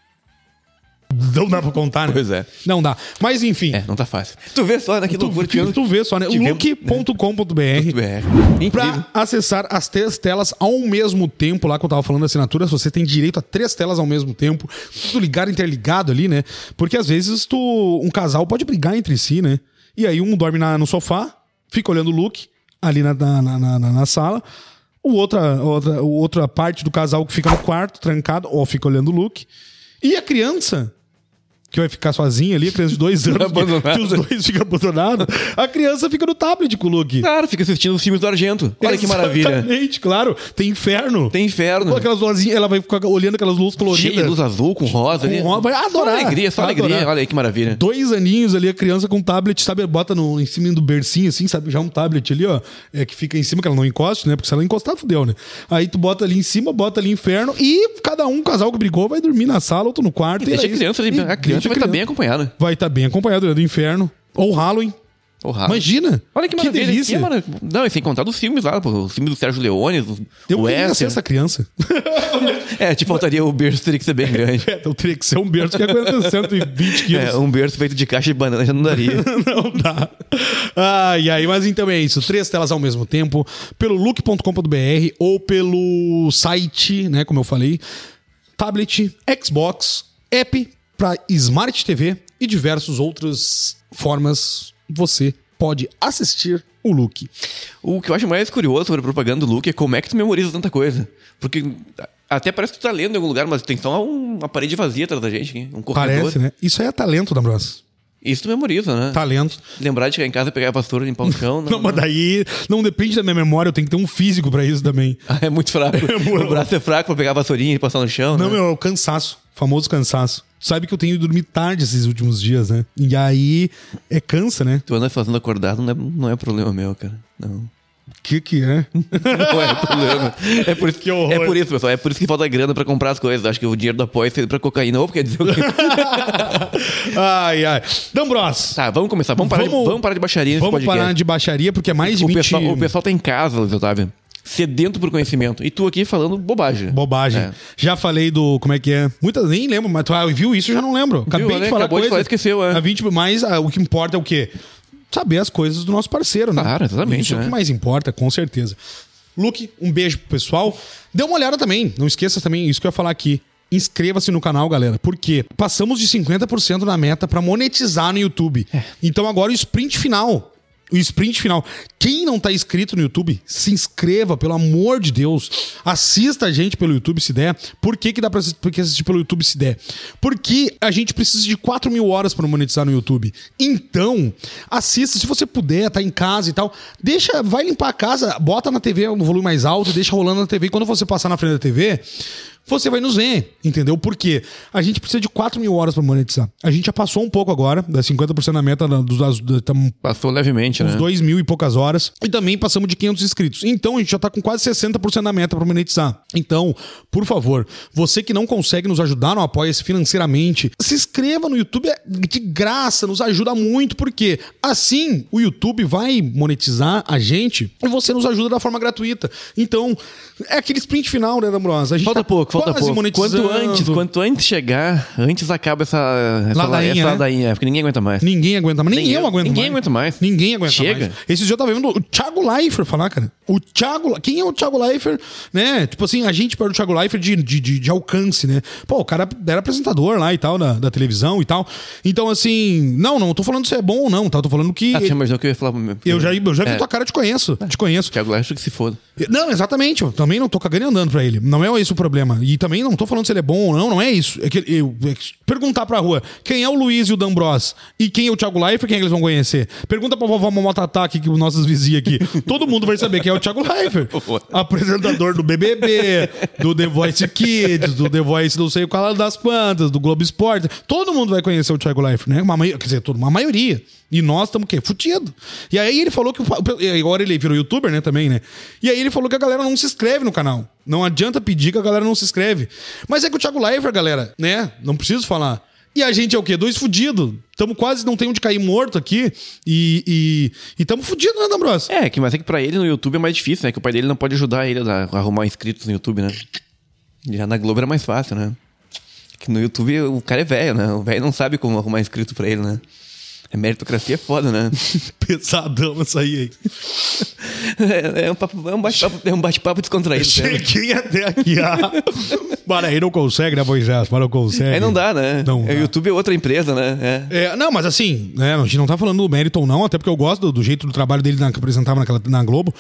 Não dá pra contar, né?
Pois é.
Não dá. Mas enfim.
É, não tá fácil. Tu vê só, né? Que
Tu,
loucura.
tu, tu vê só, né?
Tivemos-
look ponto com ponto b r
É. Incrível.
Pra acessar as três telas ao mesmo tempo, lá que eu tava falando da assinatura, você tem direito a três telas ao mesmo tempo, tudo ligado, interligado ali, né? Porque às vezes tu, um casal pode brigar entre si, né? E aí um dorme na- no sofá, fica olhando o Look ali na, na, na, na- na sala, o outra, outra, outra parte do casal que fica no quarto, trancado, ou fica olhando o Look. E a criança, que vai ficar sozinha ali, a criança de dois anos, que,
Abandonada.
que os dois ficam abandonados, a criança fica no tablet com o Look.
Claro, fica assistindo os filmes do Argento. Olha que maravilha.
Exatamente, claro. Tem inferno.
Tem inferno.
Pô, aquelas luzinhas, ela vai ficar olhando aquelas luzes coloridas.
Cheio de luz azul com rosa ali.
Com rosa, vai adorar.
Só alegria, só
Vai
alegria.
adorar.
Olha aí que maravilha.
Dois aninhos ali, a criança com tablet, sabe? Bota no, em cima do bercinho, assim, sabe? Já um tablet ali, ó. É que fica em cima, que ela não encoste, né? Porque se ela encostar, fudeu, né? Aí tu bota ali em cima, bota ali inferno e cada um, casal que brigou, vai dormir na sala, outro no quarto.
E deixa
é
a
isso.
criança ali.
E
A criança
deixa
vai estar bem acompanhada.
Vai estar bem acompanhado, né? Do inferno. Ou Halloween.
Oh, raro.
Imagina.
Olha que maravilha.
delícia.
Que mara- Não, e sem contar dos filmes lá, pô, os filmes do Sérgio Leone, do
Eu
o
queria ser
Wester.
essa criança.
É, te faltaria o berço, teria que ser bem grande.
É, então teria que ser um berço que aguenta cento e vinte quilos.
É, um berço feito de caixa de banana já não daria.
Não dá. Ai, ai, mas então é isso. Três telas ao mesmo tempo, pelo look ponto com ponto b r ou pelo site, né, como eu falei, tablet, Xbox, app para Smart T V e diversas outras formas você pode assistir o Look.
O que eu acho mais curioso sobre a propaganda do Look é como é que tu memoriza tanta coisa. Porque até parece que tu tá lendo em algum lugar, mas tem só uma parede vazia atrás da gente, hein? Um corredor.
Parece, né? Isso aí é talento, D'Ambrosio.
Isso tu memoriza, né?
Talento.
Lembrar de chegar em casa, pegar a vassoura, limpar o chão.
Não, mas daí não depende da minha memória, eu tenho que ter um físico pra isso também.
Ah, é muito fraco. O braço é fraco pra pegar a vassourinha e passar no chão,
Não,
né?
meu, é o cansaço. Famoso cansaço. Tu sabe que eu tenho ido dormir tarde esses últimos dias, né? E aí é cansa, né?
Tu anda fazendo acordado, não é, não é problema meu, cara. Não.
O que que é?
Não é problema. É por isso,
Que horror.
é por isso, pessoal. É por isso que falta grana pra comprar as coisas. Acho que o dinheiro do apoio é pra cocaína. Ou quer dizer o quê?
Ai, ai. Dambros,
Tá, vamos começar. Vamos parar,
Vamos-
de, vamos parar de baixaria nesse
vamos
podcast.
parar de baixaria, porque é mais de
o,
vinte...
pessoal, o pessoal tá em casa, Luiz Otávio. Sedento por conhecimento. E tu aqui falando bobagem.
Bobagem.
É.
Já falei do... Como é que é? Muitas nem lembro, mas tu ah, viu isso, eu já não lembro. Acabei
Viu,
de
né?
falar
Acabou de
coisa.
falar, esqueceu, é.
A vinte, mas ah, o que importa é o quê? Saber as coisas do nosso parceiro, né?
Claro, exatamente,
Isso é o
né?
que mais importa, com certeza. Luke, um beijo pro pessoal. Dê uma olhada também. Não esqueça também, isso que eu ia falar aqui. Inscreva-se no canal, galera. Por quê? Passamos de cinquenta por cento da meta pra monetizar no YouTube.
É.
Então agora o sprint final. O sprint final. Quem não tá inscrito no YouTube, se inscreva, pelo amor de Deus. Assista a gente pelo YouTube se der. Por que, que dá pra assistir, por que assistir pelo YouTube se der? Porque a gente precisa de quatro mil horas pra monetizar no YouTube. Então, assista, se você puder, tá em casa e tal. Deixa, vai limpar a casa, bota na T V no volume mais alto, deixa rolando na T V. E quando você passar na frente da T V, você vai nos ver, entendeu? Por quê? A gente precisa de quatro mil horas pra monetizar. A gente já passou um pouco agora, das cinquenta por cento da meta, dos, das, tamo
Passou levemente,
uns
né?
dois mil e poucas horas. E também passamos de quinhentos inscritos. Então, a gente já tá com quase sessenta por cento da meta pra monetizar. Então, por favor, você que não consegue nos ajudar no Apoia-se financeiramente, se inscreva no YouTube, é de graça, nos ajuda muito, porque assim o YouTube vai monetizar a gente e você nos ajuda da forma gratuita. Então, é aquele sprint final, né, D'Ambrosa? A gente
Falta
tá
pouco, falta
quase
pouco.
monetizando.
Quanto antes, quanto antes chegar, antes acaba essa, essa
Ladainha,
essa
né?
ladainha, porque ninguém aguenta mais.
Ninguém aguenta mais. Nem,
Nem
eu,
eu.
aguento
Ninguém
mais.
aguenta mais.
Ninguém aguenta
Chega.
mais. Esses dias eu tava vendo o Thiago Leifert falar, cara. O Thiago... Quem é o Thiago Leifert, né? Tipo assim, a gente perde o Thiago Leifert de, de, de, de alcance, né? Pô, o cara era apresentador lá e tal, da, da televisão e tal. Então, assim... Não, não tô falando se é bom ou não, tá? Tô falando que...
Ah,
ele-
você imaginou que eu ia falar...
eu já, eu já vi
É.
tua cara, te conheço. Te conheço.
Thiago Leifert que se foda.
Não, exatamente. Eu também não tô cagando e andando pra ele. Não é esse o problema. E também não tô falando se ele é bom ou não, não é isso. É que eu, é que perguntar pra rua quem é o Luiz e o D'Ambros e quem é o Thiago Leifert, quem é que eles vão conhecer? Pergunta pra vovó Momotatá, que os nossos vizinhos aqui. Todo mundo vai saber quem é o Thiago Leifert. Apresentador do B B B, do The Voice Kids, do The Voice não sei o qual das quantas, do Globo Esporte. Todo mundo vai conhecer o Thiago Leifert, né? Uma, mai- quer dizer, toda uma maioria. E nós estamos o quê? Fudido. E aí ele falou que... o- Agora ele virou youtuber, né, também, né? E aí ele falou que a galera não se inscreve no canal. Não adianta pedir que a galera não se inscreve. Mas é que o Thiago Leifert, galera, né? Não preciso falar. E a gente é o quê? Dois fudidos. Tamo quase não tem onde cair morto aqui. E... E, e tamo fudido, né, D'Ambros?
É, que, mas é que pra ele no YouTube é mais difícil, né? Que o pai dele não pode ajudar ele a arrumar inscritos no YouTube, né? Já na Globo era mais fácil, né? Que no YouTube o cara é velho, né? O velho não sabe como arrumar inscrito pra ele, né? A meritocracia é foda, né?
Pesadão isso aí, hein?
É, é um papo- é um bate-papo é um bate-papo descontraído. né?
Cheguei até aqui. Ah. Para aí não consegue, né, Moisés? Para não consegue.
Aí não dá, né?
Não
É,
dá.
o YouTube é outra empresa, né? É.
É, não, mas assim, né, a gente não tá falando do mérito ou não, até porque eu gosto do, do jeito do trabalho dele na, que apresentava naquela, na Globo,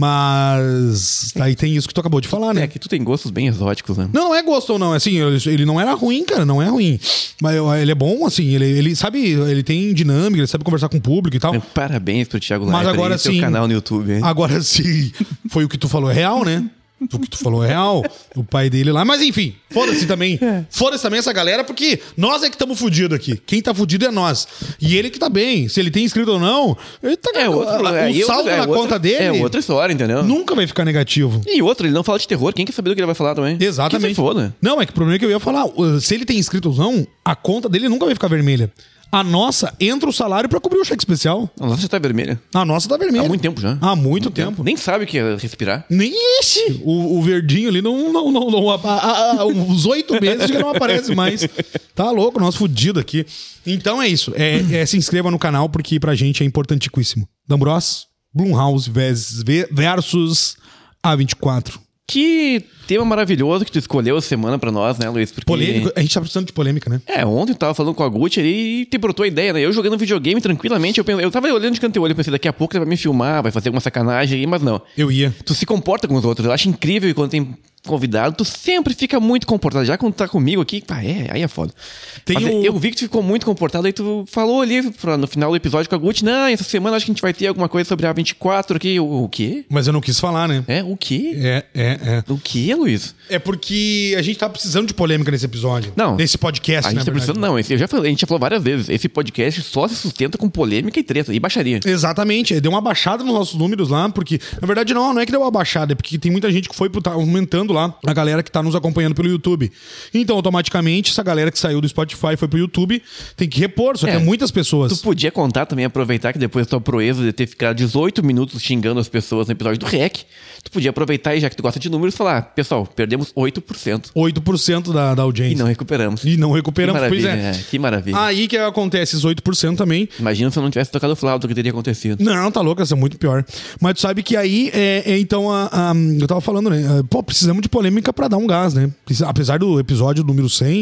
mas aí tem isso que tu acabou de falar, né?
É que tu tem gostos bem exóticos, né?
Não, não é gosto ou não, assim, ele, ele não era ruim, cara, não é ruim. Mas eu- ele é bom, assim, ele, ele sabe, ele tem dinâmica, ele sabe conversar com o público e tal.
Parabéns pro Thiago
Mas
Leifert
agora
e seu
sim-
canal no YouTube, hein?
Agora sim, foi o que tu falou, é real, né? O que tu falou é real. O pai dele lá. Mas enfim, foda-se também. Foda-se também essa galera, porque nós é que estamos fudidos aqui. Quem tá fudido é nós. E ele que tá bem. Se ele tem inscrito ou não, ele tá
É outro,
a-
é,
o
e
saldo
outra- é
na
outra-
conta dele
É outra história, entendeu?
nunca vai ficar negativo.
E outro, ele não fala de terror. Quem quer saber do que ele vai falar também?
Exatamente.
Que se foda.
Não, é que o problema é que eu ia falar. uh, Se ele tem inscrito ou não, a conta dele nunca vai ficar vermelha. A nossa entra o salário pra cobrir o cheque especial.
A nossa já tá vermelha.
A nossa tá vermelha.
Há muito tempo já.
Há muito tempo.
Nem sabe o que é respirar.
Nem esse. O, o verdinho ali não. não, não, não a- a- a- os oito meses já não aparece mais. Tá louco, nós fudido aqui. Então é isso. É, é, se inscreva no canal porque pra gente é importantíssimo. D'Ambros, Blumhouse ves- ve- versus A vinte e quatro.
Que tema maravilhoso que tu escolheu essa semana pra nós, né, Luiz? Porque...
Polêmico. A gente tá precisando de polêmica, né?
É, ontem eu tava falando com a Gucci ali e te brotou a ideia, né? Eu jogando videogame tranquilamente, eu, pensei, eu tava olhando de canto e olho, eu pensei, daqui a pouco ele vai me filmar, vai fazer alguma sacanagem aí, mas não.
Eu ia.
Tu se comporta com os outros. Eu acho incrível quando tem convidado, tu sempre fica muito comportado. Já quando tá comigo aqui, pá, é, aí é foda.
Tem
Mas
o-
eu vi que tu ficou muito comportado, aí tu falou ali pra, no final do episódio com a Gucci, não, essa semana acho que a gente vai ter alguma coisa sobre a vinte e quatro aqui. O, o quê?
Mas eu não quis falar, né?
É, o quê?
É, é, é.
O quê, Luiz?
É porque a gente tá precisando de polêmica nesse episódio.
Não.
Nesse podcast,
A gente
né?
tá precisando, não. Esse, eu já falei, a gente já falou várias vezes. Esse podcast só se sustenta com polêmica e treta e baixaria.
Exatamente, deu uma baixada nos nossos números lá, porque, na verdade, não, não é que deu uma baixada, é porque tem muita gente que foi pro- tá aumentando lá, a galera que tá nos acompanhando pelo YouTube. Então, automaticamente, essa galera que saiu do Spotify e foi pro YouTube, tem que repor, só que é,
É.
muitas pessoas.
Tu podia contar também, aproveitar que depois da tua proeza de ter ficado dezoito minutos xingando as pessoas no episódio do REC, tu podia aproveitar e já que tu gosta de números, falar, pessoal, perdemos oito por cento
oito por cento da, da audiência.
e não recuperamos.
E não
Que
recuperamos, pois
maravilha,
é.
é, que maravilha.
Aí que acontece esses oito por cento também.
Imagina se eu não tivesse tocado flauta, o que teria acontecido.
Não, tá louco, isso é muito pior. Mas tu sabe que aí, é, é, então, a, a- eu tava falando, né? Pô, precisamos de polêmica pra dar um gás, né? Precisa- Apesar do episódio número cem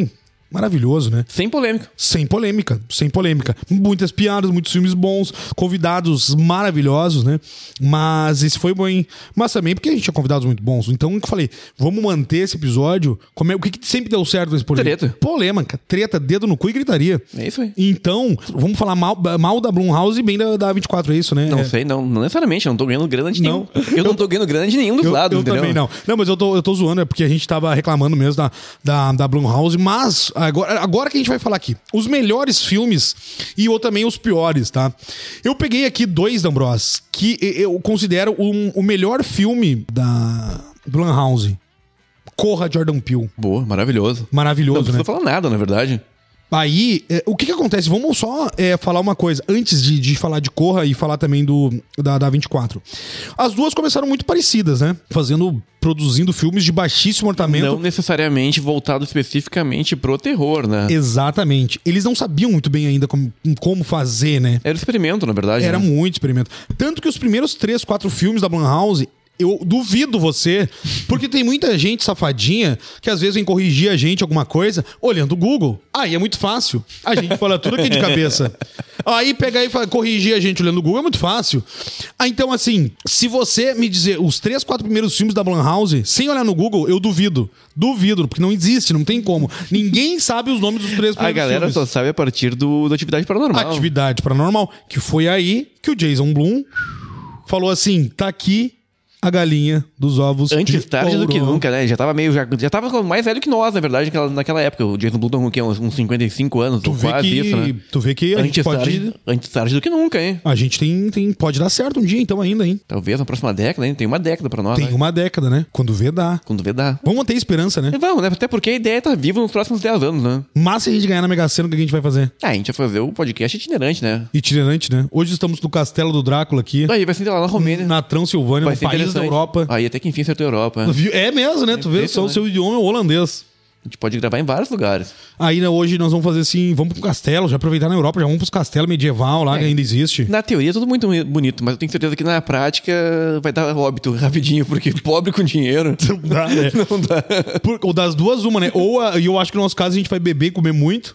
Maravilhoso, né?
Sem polêmica.
Sem polêmica, sem polêmica. Muitas piadas, muitos filmes bons, convidados maravilhosos, né? Mas esse foi bom, hein? Mas também porque a gente tinha convidados muito bons. Então, eu falei, vamos manter esse episódio. Como é, o que, que sempre deu certo nesse programa?
Treta.
Polêmica, treta, dedo no cu e gritaria.
É isso aí.
Então, vamos falar mal, mal da Blumhouse e bem da, da vinte e quatro, é isso, né?
Não
é.
sei, não, não necessariamente. Eu não tô ganhando grana de
Não.
nenhum. Eu não tô ganhando grana de nenhum dos
Eu,
lados,
eu
entendeu?
também não. Não, mas eu tô, eu tô zoando, é porque a gente tava reclamando mesmo da, da, da Blumhouse, mas agora, agora que a gente vai falar aqui, os melhores filmes e eu também os piores, tá? Eu peguei aqui dois, D'Ambros, que eu considero um, o melhor filme da Blumhouse. Corra, Jordan Peele.
Boa, maravilhoso.
Maravilhoso,
Não precisa
né?
falar nada, na verdade.
Aí, é, o que que acontece? Vamos só é, falar uma coisa, antes de, de falar de Corra e falar também do da, da vinte e quatro. As duas começaram muito parecidas, né? Fazendo, produzindo filmes de baixíssimo orçamento.
Não necessariamente voltado especificamente pro terror, né?
Exatamente. Eles não sabiam muito bem ainda como, como fazer, né?
Era um experimento, na verdade.
Era
né?
muito experimento. Tanto que os primeiros três, quatro filmes da Blumhouse, eu duvido você, porque tem muita gente safadinha que às vezes vem corrigir a gente alguma coisa olhando o Google. Aí é muito fácil. A gente fala tudo aqui de cabeça. Aí pegar e fala, corrigir a gente olhando o Google é muito fácil. Ah, então assim, se você me dizer os três, quatro primeiros filmes da Blumhouse, sem olhar no Google, eu duvido. Duvido, porque não existe, não tem como. Ninguém sabe os nomes dos três primeiros
A galera
filmes.
só sabe a partir do, da Atividade Paranormal.
Atividade Paranormal, que foi aí que o Jason Blum falou assim, tá aqui a galinha dos ovos
Antes
de
tarde do
ouro.
que nunca, né? Já tava meio. Já, já tava mais velho que nós, na verdade, naquela, naquela época. O Jason Blum com uns, uns cinquenta e cinco anos,
Tu
ou
vê,
quase
que,
isso, né?
tu vê que a gente
Antes
pode...
tarde, antes tarde do que nunca, hein?
A gente tem, tem... Pode dar certo um dia, então, ainda, hein?
Talvez na próxima década, hein? Tem uma década pra nós,
Tem
né?
uma década, né? Quando vê, dá.
Quando vê, dá.
Vamos ter esperança, né?
E vamos, né? Até porque a ideia tá viva nos próximos dez anos, né?
Mas se a gente ganhar na Mega Sena, o que a gente vai fazer?
Ah, a gente vai fazer o podcast itinerante, né?
Itinerante, né? Hoje estamos no Castelo do Drácula aqui,
Aí vai ser lá na Romênia.
na Transilvânia,
Vai
no
ser
país da
interessante.
Europa.
Aí até que enfim acertou a Europa. né?
Viu? É mesmo, né? Tu vê só o seu idioma é holandês.
A gente pode gravar em vários lugares.
Aí, né, hoje nós vamos fazer assim, vamos pro castelo, já aproveitar na Europa, já vamos pros castelos medieval lá,
É.
que ainda existe.
Na teoria é tudo muito bonito, mas eu tenho certeza que na prática vai dar óbito rapidinho, porque pobre com dinheiro
Não dá, né?
não dá.
Por- ou das duas, uma, né? Ou, a- e eu acho que no nosso caso a gente vai beber e comer muito,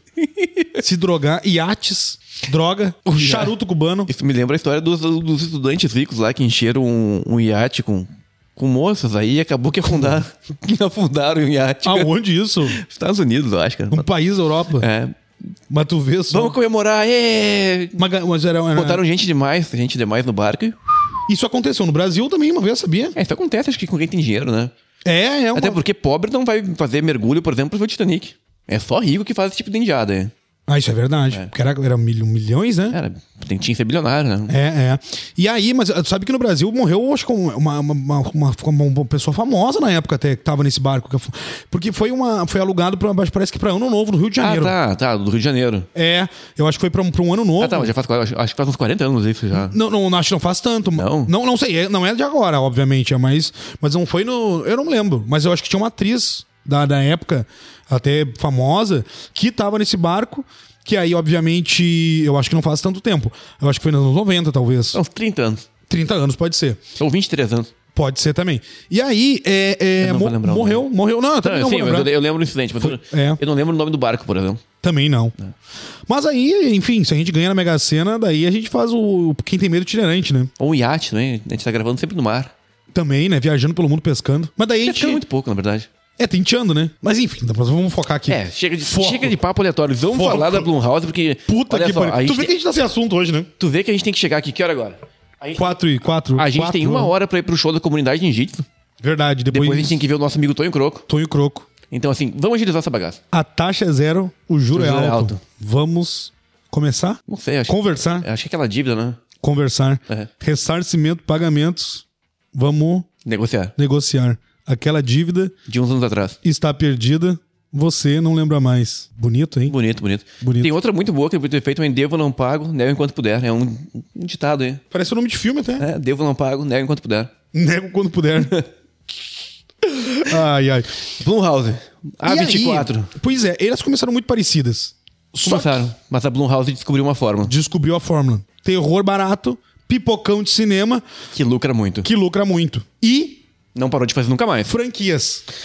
se drogar, iates, droga,
O iate.
charuto cubano.
Isso me lembra a história dos, dos estudantes ricos lá que encheram um, um iate com, com moças, aí acabou que afundaram, que afundaram o iate.
Aonde isso?
Estados Unidos, eu acho, cara.
Um país da Europa.
É.
Mas tu vê só.
Vamos comemorar, é!
Mas, mas era, era-
Botaram gente demais, gente demais no barco. e-
Isso aconteceu no Brasil também, uma vez, sabia?
É, isso acontece, acho que com quem tem dinheiro, né?
É, é uma...
Até porque pobre não vai fazer mergulho, por exemplo, pro Titanic. É só rico que faz esse tipo de indiada, é.
Ah, isso é verdade. Porque era, era mil- milhões, né?
Cara, tem, tinha que ser bilionário, né?
É, é. E aí, mas tu sabe que no Brasil morreu, acho que uma, uma, uma, uma, uma- uma pessoa famosa na época até, que tava nesse barco. que foi- Porque foi, uma, foi alugado, pra, parece que pra Ano Novo, no Rio de
Ah,
Janeiro.
tá, tá, do Rio de Janeiro.
É, eu acho que foi pra um, pra um Ano Novo.
Ah, tá, mas já faz, acho, acho que faz uns quarenta anos isso já.
Não, não, acho que não faz tanto.
Não?
Não, não sei. é- Não é de agora, obviamente. É mais, mas não foi no... Eu não lembro. Mas eu acho que tinha uma atriz da, da época, até famosa, que tava nesse barco... Que aí, obviamente, eu acho que não faz tanto tempo. Eu acho que foi nos anos noventa, talvez.
Uns trinta anos.
trinta anos, pode ser.
Ou vinte e três anos.
Pode ser também. E aí, é, é,
Eu não vou
mo-
lembrar o
morreu, morreu. Não, eu também
Não,
não
sim,
vou
mas
lembrar.
eu, eu lembro do incidente, mas eu,
é.
eu não lembro o nome do barco, por exemplo.
Também não. Mas aí, enfim, se a gente ganha na Mega Sena, daí a gente faz o Quem Tem Medo itinerante, né?
Ou um iate também, a gente tá gravando sempre no mar.
Também, né? Viajando pelo mundo pescando. Mas daí a gente...
Pescando muito pouco, na verdade.
É, tenteando, né? Mas enfim, depois vamos focar aqui.
É, chega de,
Foco.
chega de papo aleatório. Vamos
Foco.
falar da Blumhouse, porque...
Puta
olha
que
só,
pariu.
a
Tu
gente
vê
tem-
que a gente tá sem assunto hoje, né?
Tu vê que a gente tem que chegar aqui. Que hora agora? A gente,
Quatro e quatro.
a gente
quatro,
tem uma hora pra ir pro show da comunidade ninjitsu.
Verdade. Depois,
Depois a gente tem que ver o nosso amigo Tonho Croco.
Tonho Croco.
Então, assim, vamos agilizar essa bagaça.
A taxa é zero, o juro,
O
é,
juro é
alto.
alto.
Vamos começar?
Não sei, acho,
Conversar.
acho que é aquela dívida, né?
Conversar.
É.
Ressarcimento, pagamentos. Vamos
Negociar.
negociar. Aquela dívida
De uns anos atrás.
está perdida, você não lembra mais. Bonito, hein?
Bonito, bonito.
Bonito.
Tem outra muito boa que eu podia ter feito, mas devo não pago, nego enquanto puder. É um, um ditado aí.
Parece o nome de filme até.
É, devo não pago, nego enquanto puder.
Nego quando puder. Ai, ai.
Blumhouse. A
E
vinte e
aí?
quatro.
Pois é, elas começaram muito parecidas. Só
Começaram. Mas a Blumhouse descobriu uma fórmula
que descobriu a fórmula. Terror barato, pipocão de cinema,
que lucra muito.
que lucra muito. E
Não parou de fazer nunca mais.
franquias.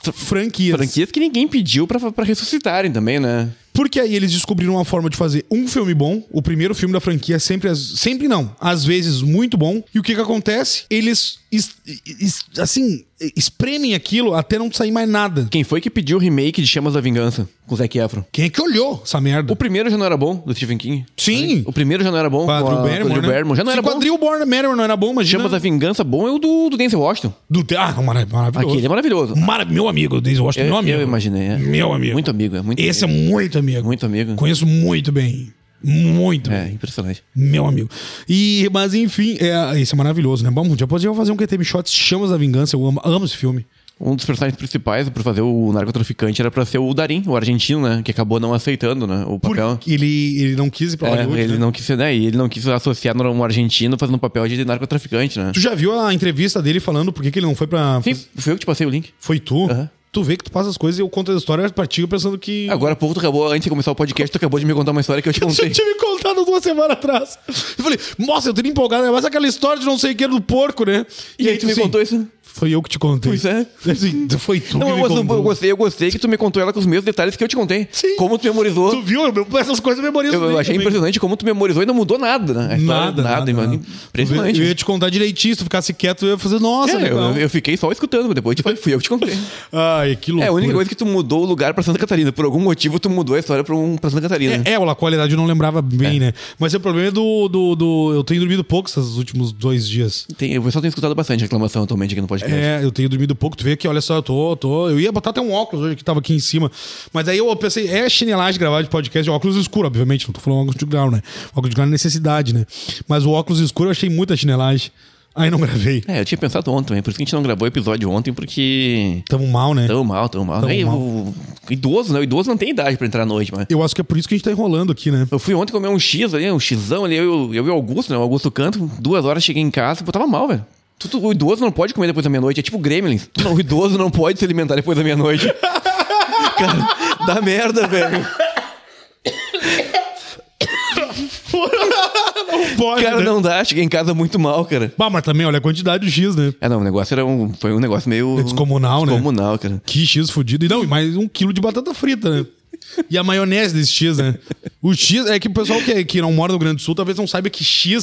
franquias.
Franquias que ninguém pediu pra, pra ressuscitarem também, né?
Porque aí eles descobriram uma forma de fazer um filme bom. O primeiro filme da franquia é sempre... Sempre não. Às vezes muito bom. E o que que acontece? Eles, es, es, assim, espremem aquilo até não sair mais nada.
Quem foi que pediu o remake de Chamas da Vingança com o Zac Efron?
Quem é que olhou essa merda?
O primeiro já não era bom, do Stephen King?
Sim.
O primeiro já não era bom.
Com a Drew Barrymore, né?
Barrymore. Já não
Se
era bom.
com a Drew Barrymore não era bom, mas
Chamas da Vingança bom é o do, do Denzel Washington.
Do... Ah, não, mara- maravilhoso.
Aquele é maravilhoso.
Mara... Meu amigo, Denzel Washington,
Eu,
meu amigo.
eu imaginei, é.
Meu amigo.
Muito amigo, é muito
Esse
amigo.
é muito amigo.
Muito amigo.
Conheço muito bem. Muito
É,
bem.
impressionante.
Meu amigo. E, mas enfim, é, esse é maravilhoso, né? Bom, depois eu vou fazer um Q T B Shots Chamas da Vingança. Eu amo, amo esse filme.
Um dos personagens principais pra fazer o narcotraficante era pra ser o Darim, o argentino, né? Que acabou não aceitando, né? O papel.
Porque ele, ele não quis ir pra
É,
Hollywood,
ele
né?
não quis, né? E ele não quis associar um argentino fazendo um papel de narcotraficante, né?
Tu já viu a entrevista dele falando por que, que ele não foi pra...
Sim, foi eu que te passei o link.
Foi tu?
Aham.
Tu vê que tu passa as coisas e eu conto a história pra ti pensando que...
Agora há pouco tu acabou, antes de começar o podcast, tu acabou de me contar uma história que eu te
Você
contei.
tinha me contado duas semanas atrás. Eu falei, nossa, eu teria empolgado, mas aquela história de não sei o que do porco, né?
E aí tu me
assim,
contou isso?
Foi eu que te contei.
Pois é.
Assim, foi tu
Não,
que
eu
me
gostei,
contou.
eu gostei, eu gostei que tu me contou ela com os mesmos detalhes que eu te contei.
Sim.
Como tu memorizou.
Tu viu? Eu- Essas coisas eu memorizo
Eu, eu
bem
achei
também.
impressionante como tu memorizou e não mudou nada, né? A história,
Nada, nada.
mano.
nada.
Impressionante.
Eu ia te contar direitinho, se tu ficasse quieto, eu ia fazer, nossa,
É,
legal.
eu, eu fiquei só escutando, depois tipo, fui eu que te contei.
Ai, que loucura.
É a única coisa que tu mudou o lugar pra Santa Catarina. Por algum motivo, tu mudou a história pra, um, pra Santa Catarina.
É, é, a qualidade eu não lembrava bem, né? Mas o problema é do, do, do... Eu tenho dormido pouco esses últimos dois dias.
Tem, o pessoal tem escutado bastante reclamação atualmente aqui no podcast.
É, eu tenho dormido pouco. Tu vê que, olha só, eu tô, tô... Eu ia botar até um óculos hoje que tava aqui em cima. Mas aí eu pensei, é chinelagem gravar de podcast de óculos escuro, obviamente. Não tô falando óculos de grau, né? Óculos de grau é necessidade, né? Mas o óculos escuro eu achei muita chinelagem. Aí não gravei.
É, eu tinha pensado ontem também. Por isso que a gente não gravou o episódio ontem, porque...
Tamo mal, né?
Tão mal, tão mal.
Tamo
Aí,
mal.
O, o idoso, né? O idoso não tem idade pra entrar à noite, mas...
Eu acho que é por isso que a gente tá enrolando aqui, né?
Eu fui ontem comer um X ali, um Xzão ali, eu, eu e o Augusto, né? O Augusto Canto, duas horas cheguei em casa, pô, tava mal, velho. Tu- tu- O idoso não pode comer depois da meia-noite, é tipo Gremlins. Não, o idoso não pode se alimentar depois da meia-noite. Cara, dá merda, velho.
Não pode,
Cara,
né?
não dá, cheguei em casa muito mal, cara.
Bah, mas também, olha a quantidade de X, né?
É, não, o negócio era um... Foi um negócio meio...
É descomunal, né?
Descomunal, cara.
Que X fudido. E não, e mais um quilo de batata frita, né? E a maionese desse X, né? O X é que o pessoal que, que não mora no Rio Grande do Sul talvez não saiba que